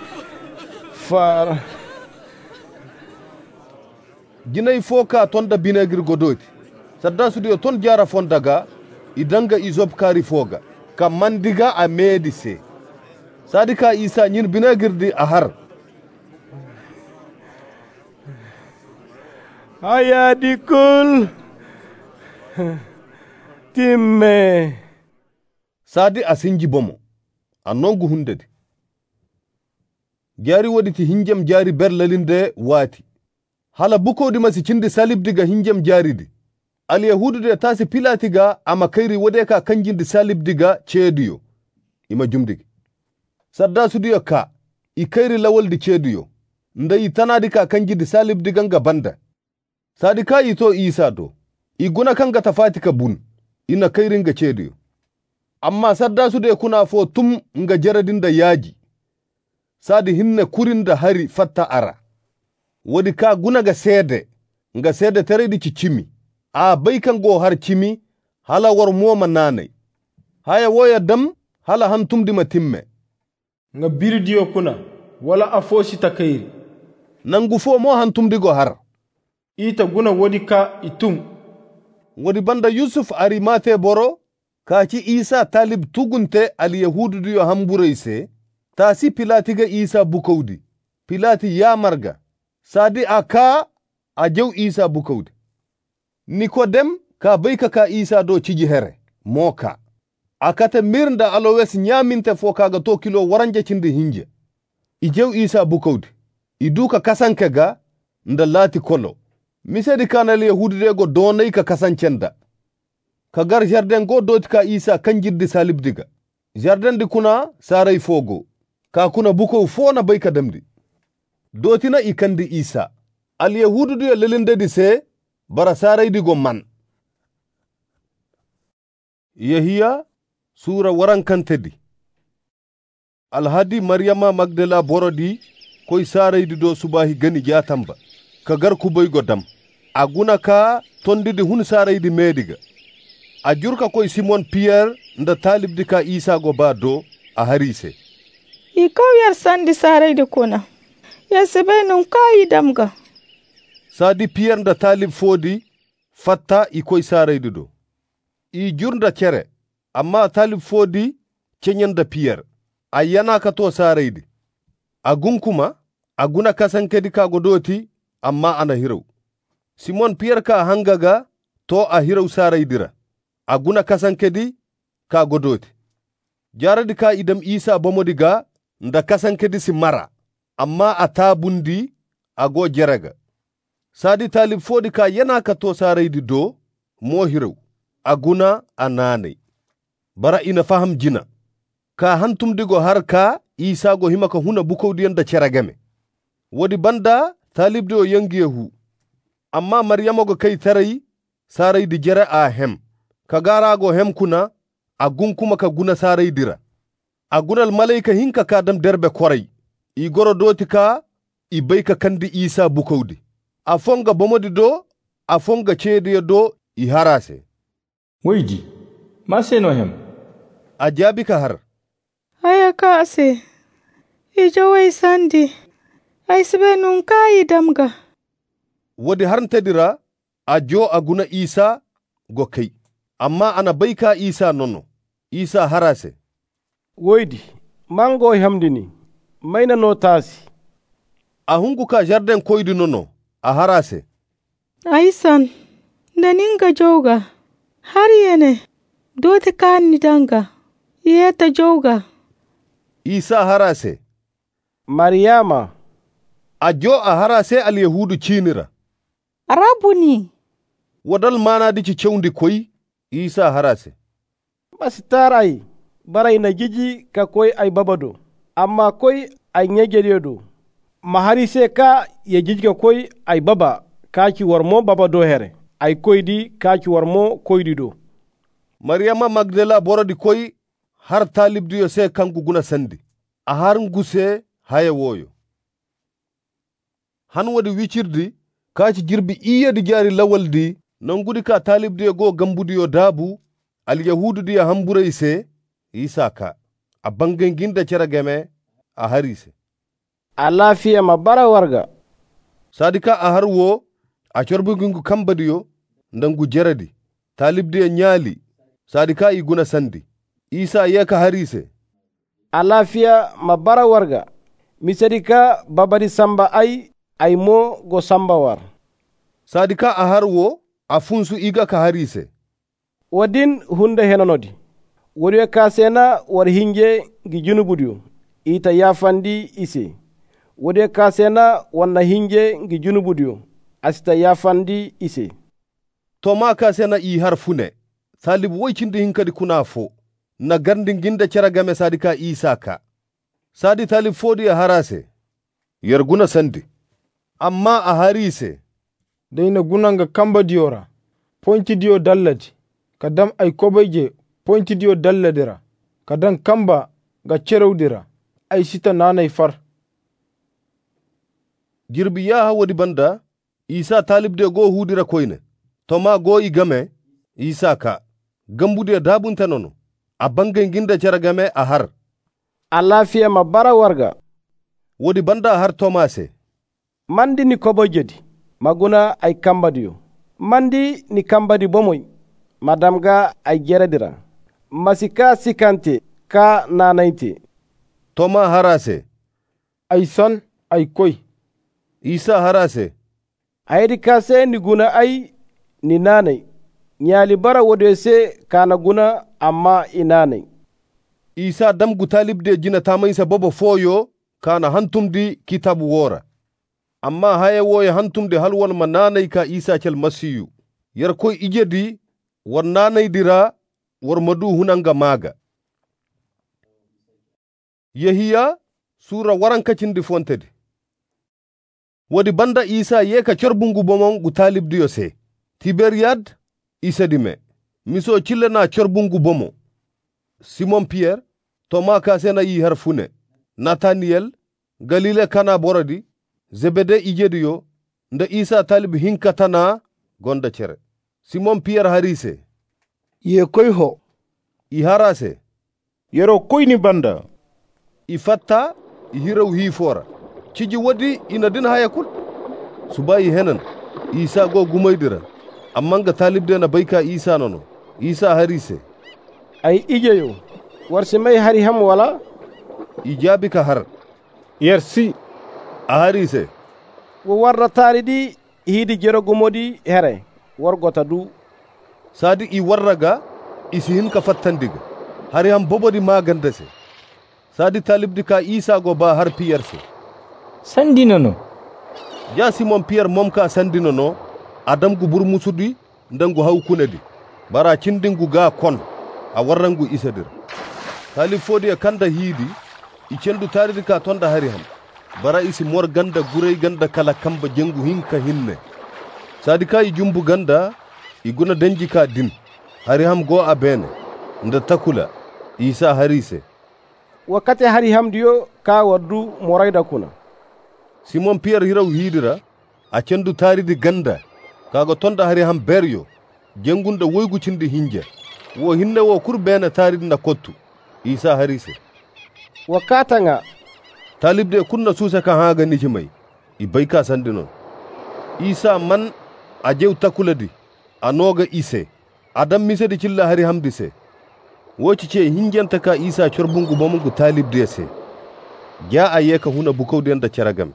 C: far
A: jinay foka ton da binagir godoti sadda sudiyo ton jara fondaga idanga izob kari foga ka mandiga a medise sadika isa nyin binagir di ahar
C: aya dikul timme
A: sadi asinji bomo annongu hundedi jari wadi ti hinjem jari berlalinde wati hala bukodi masi cindi salib diga hinjem jaridi al yahudu de tasi pilatiga ama kairi wade ka kanjindi salib diga cediyo ima jumdigi sadda sudiyo ka i kairi lawal di cediyo nda i tanadi ka kanji di salib di ganga banda sadi ka ito isa do i guna kanga tafati ka bun ina kairin ga cediyo amma sadda sudiyo kuna fo tum nga jaradin da yaji sadi hinne kurin da hari fatta ara wadi ka guna ga sede nga sede tere di cicimi a bai kan go har cimi hala war moma nanai haya woya dam hala hantum di matimme
G: nga birdiyo kuna wala afoshi takairi
A: nangu fo mo hantum di go har
G: ita guna wadi ka itum
A: wadi banda Yusuf Arimate boro kaci Isa talib tugunte al yahudu diyo hambureise tasi pilati ga Isa bukawdi pilati ya marga sadi aka a jew Isa bukawdi Nikodem ka bayka ka Isa do ciji here moka akata mirnda alowes nyaminte fo kaga to kilo waranje cinde hinje i jew Isa bukawdi i duka kasanke ga nda lati kolo misedi kanal yahudu de go donay ka kasancenda ka gar jardin go doti ka Isa kanjirdi salib diga jardin di kuna saray fogo ka kuna buko fona bayka damdi dotina ikandi Isa al yahudu de lelinde di se bara saray digo man Yehiya sura warankantedi alhadi Maryama Magdala borodi koy saray dido subahi gani jatamba ka gar kuboy godam aguna ka tondidi hun saray di mediga a jurka koy Simon Pierre nda talib di ka Isa go bado a harise
J: i kawyar sandi saray di kuna ya sebe nun kayi damga
A: sadi Pierre nda talib fodi fatta i koy saray dido i jurnda cere amma talib fodi cenyanda Pierre a yana ka to saray di agun kuma aguna kasankedi ka godoti amma ana hiraw Simon Pierre ka hangaga to a hiraw saray dira aguna kasankedi ka godoti jaradi ka idam Isa bomodiga nda kasankedi si mara amma atabundi ago jeraga sadi talib fodi ka yana ka to saray di do mo hiraw aguna anane bara ina faham jina ka hantum digo har ka Isa go himaka huna bukawdiyan da ceragame wadi banda talib do yangiyehu amma Maryama go kai tarai sarai di jere a hem ka gara go hem kuna agun kuma ka guna sarai dira agunal malaika hinka ka dam derbe korai i goro doti ka i bayka kandi Isa bukawdi a fonga bomodi do a fonga cede do i harase
D: waydi ma seno hem
A: a jabi ka har
J: aya ka ase i jawai sandi ai sibe nun kayi damga
A: wadi harntedira a jo aguna Isa go kai amma ana bayka Isa nono Isa harase
C: woydi mango hamdini mayna no tasi
A: a hungu ka jardin koydi nono a harase
J: aisan naninga joga har yene dote kanni danga yeta joga
A: Isa harase
C: Maryama
A: a jo a harase al yahudu cinira
I: Rabuni
A: wadal mana di ci cewndi koy Isa harase
C: masitarai barai na giji ka koy ay babado amma koy ay nyegeredo maharise ka ye giji ka koy ay baba ka ki warmo babado here ay koydi ka ki warmo koydi do
A: Maryama Magdala borodi koy har talib diyo se kangu guna sandi a har nguse haya woyo han wadi wicirdi kaci jirbi iyedi jari lawaldi nongudi ka talib diyo go gambudiyo dabu al yahudu diya hamburai se Isa ka a bangenginda cerageme a harise
C: a lafiya ma bara warga
A: sadika a har wo a corbugingu kambadiyo ndangu jeradi talib diya nyali sadika i guna sandi Isa yeka harise
C: a lafiya ma bara warga misadika babadi samba ay ay mo go samba war
A: sadika a har wo a funsu iga ka harise
C: wadin hunde henonodi wori ka sena war hinge gi junubudiyo ita yafandi ise wodi ka sena wanna hinge gi junubudiyo asita yafandi ise
A: to ma ka sena i har fune talib woycindi hinkadi kuna fo na gandin ginda caragame sadi ka isa ka sadi talib fodi a harase yarguna sandi amma a harise
B: dayna gunanga kamba diyora pointi diyo dalladi kadam ay kobayje pointi diyo dalladira kadan kamba ga cerewdira ay sita nanay far
A: girbi yaha wodi banda isa talib de go hudira koyne toma go i game isa ka gambude dabunta nono a bangen ginda caragame a har
C: alafiya ma bara warga
A: wodi banda har tomase
C: mandi ni koboyjedi maguna ay kambadiyo mandi ni kambadi bomoy madamga ay jeredira masika sikante ka nanayti
A: toma harase
B: ay san ay koy
A: isa harase
C: aydi kase ni guna ay ni nanay nyali bara wodese kana guna amma inanay
A: isa damgu talib de jina tamaysa bobo foyo kana hantumdi kitabu wora amma haye woye hantumde halwon mananay ka isa cal masiyu yar koy ijedi war nanay dira war madu hunanga maga yehiya sura warankacindi fontedi wodi banda isa yeka corbungu bomon gu talib diyo se tiberiyad isa dime miso cille na corbungu bomo simon pierre toma kasena yi har fune nathaniel galile kana borodi zebede ijediyo nda isa talib hinkatana gonda cere simon pierre harise
H: ye koy ho
A: i harase
G: yero koyni banda
A: i fatta i hiraw hifora ciji wodi ina din hayakul subayi henan isa go gumaydira amma ga talib de na bayka isa nono isa harise
C: ay ijeyo warsi may hari ham wala
A: ijabi ka har
B: yersi
A: a harise
C: wo warra taridi hidi jero gumodi here wargota du
A: sadi i warraga isi hin ka fattandiga hari ham bobodi magandase sadi talib di ka isa go ba har piyarse
D: sandinono
A: ya simon pierre mom ka sandinono adam gu bur musudi ndangu hawkunedi bara cindingu ga kon a warrangu isadir talib fodi kanda hidi i cendu taridi ka tonda hari ham bara isi mor ganda gurey ganda kala kamba jengu hinka hinne sadi ka i jumbu ganda i guna denji ka din hari ham go abene nda takula isa harise
C: wakati hari ham diyo ka waddu morayda kuna
A: simon pierre hiraw hidira a cendu taridi ganda kaga tonda hari ham beryo jengunda woygu cindi hinja wo hinne wo kurbena taridi na kottu isa harise
C: wakatanga
A: talib de kunna susa kan haga niji mai i bayka sandinon isa man a jew takuladi a noga ise adam mise di cilla hari hamdi se woci ce hinjanta ka isa corbungu bomungu talib de se ja a yeka huna bukawden da caragam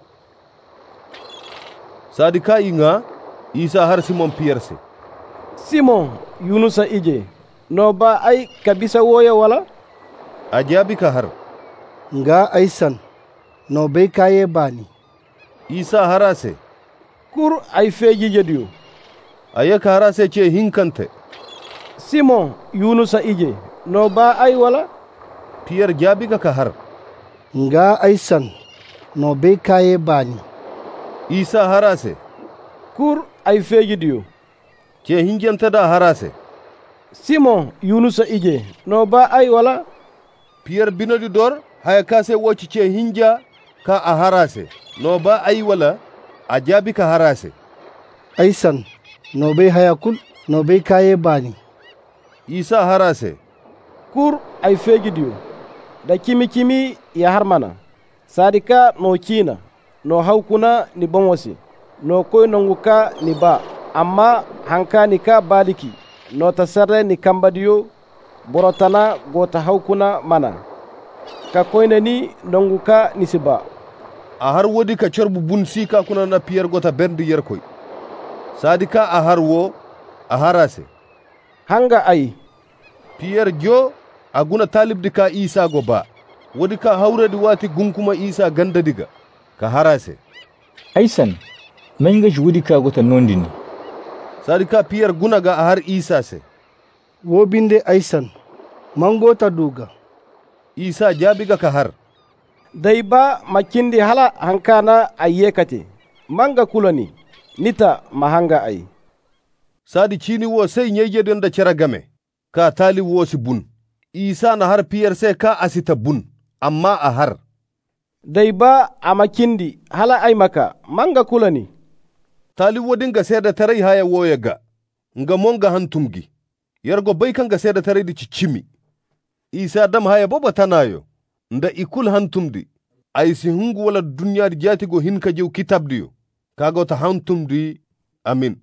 A: sadi ka inga isa har simon pierre se
C: simon yunusa ije no ba ay kabisa woya wala
A: a jabi ka har
H: nga aisan no be kaye bani
A: isa harase
C: kur ay feji jediyo
A: ayeka harase ce hinkante
C: simon yunusa ije no ba ay wala
A: pierre jabi ka har
H: nga aisan no be kaye bani
A: isa harase
C: kur ay feji diyo
A: ce hinjanta da harase
C: simon yunusa ije no ba ay wala
A: pierre binodi dor haya kase woci ce hinja ka a harase no ba ay wala a jabi ka harase
H: aisan no be hayakul no be kaye bani
A: isa harase
C: kur ay feji diyo da kimi kimi ya harmana sadika no kina no haukuna ni bonwasi no koy nonguka ni ba amma hankani ka baliki no tasarre ni kambadiyo borotana gota haukuna mana ka koyne ni nonguka ni siba
A: a har wodi ka corbu bun sika kuna na pierre gota berdi yer koy sadika a har wo a harase
C: hanga ay
A: pierre jo aguna talib dika isa go ba wodi ka hawredi wati gunkuma isa ganda diga ka harase
D: aisan menga judi ka gota nondini
A: sadika pierre guna ga a har isa se
H: wo binde aisan mango ta duga.
A: Isa jabiga ka har.
C: Dai ba makindi hala hankana ayyekate. Manga kulani. Nita mahanga ai.
A: Sadi chini wo sai nyeye don da kira game. Ka tali wo si bun. Isa na har piyar sai ka asita bun. Amma a har.
C: Dai ba a makindi hala ai maka. Manga kulani.
A: Tali wo dinga sai da tarai haya wo ya ga. Nga monga hantumgi. Yargo bai kan ga sai da tarai di cicimi. Isa dam haya boba tanayo. Nda ikul hantumdi. Aisi hungu wala dunya di jati go hin ka jiw kitab diyo. Kago ta hantumdi. Amin.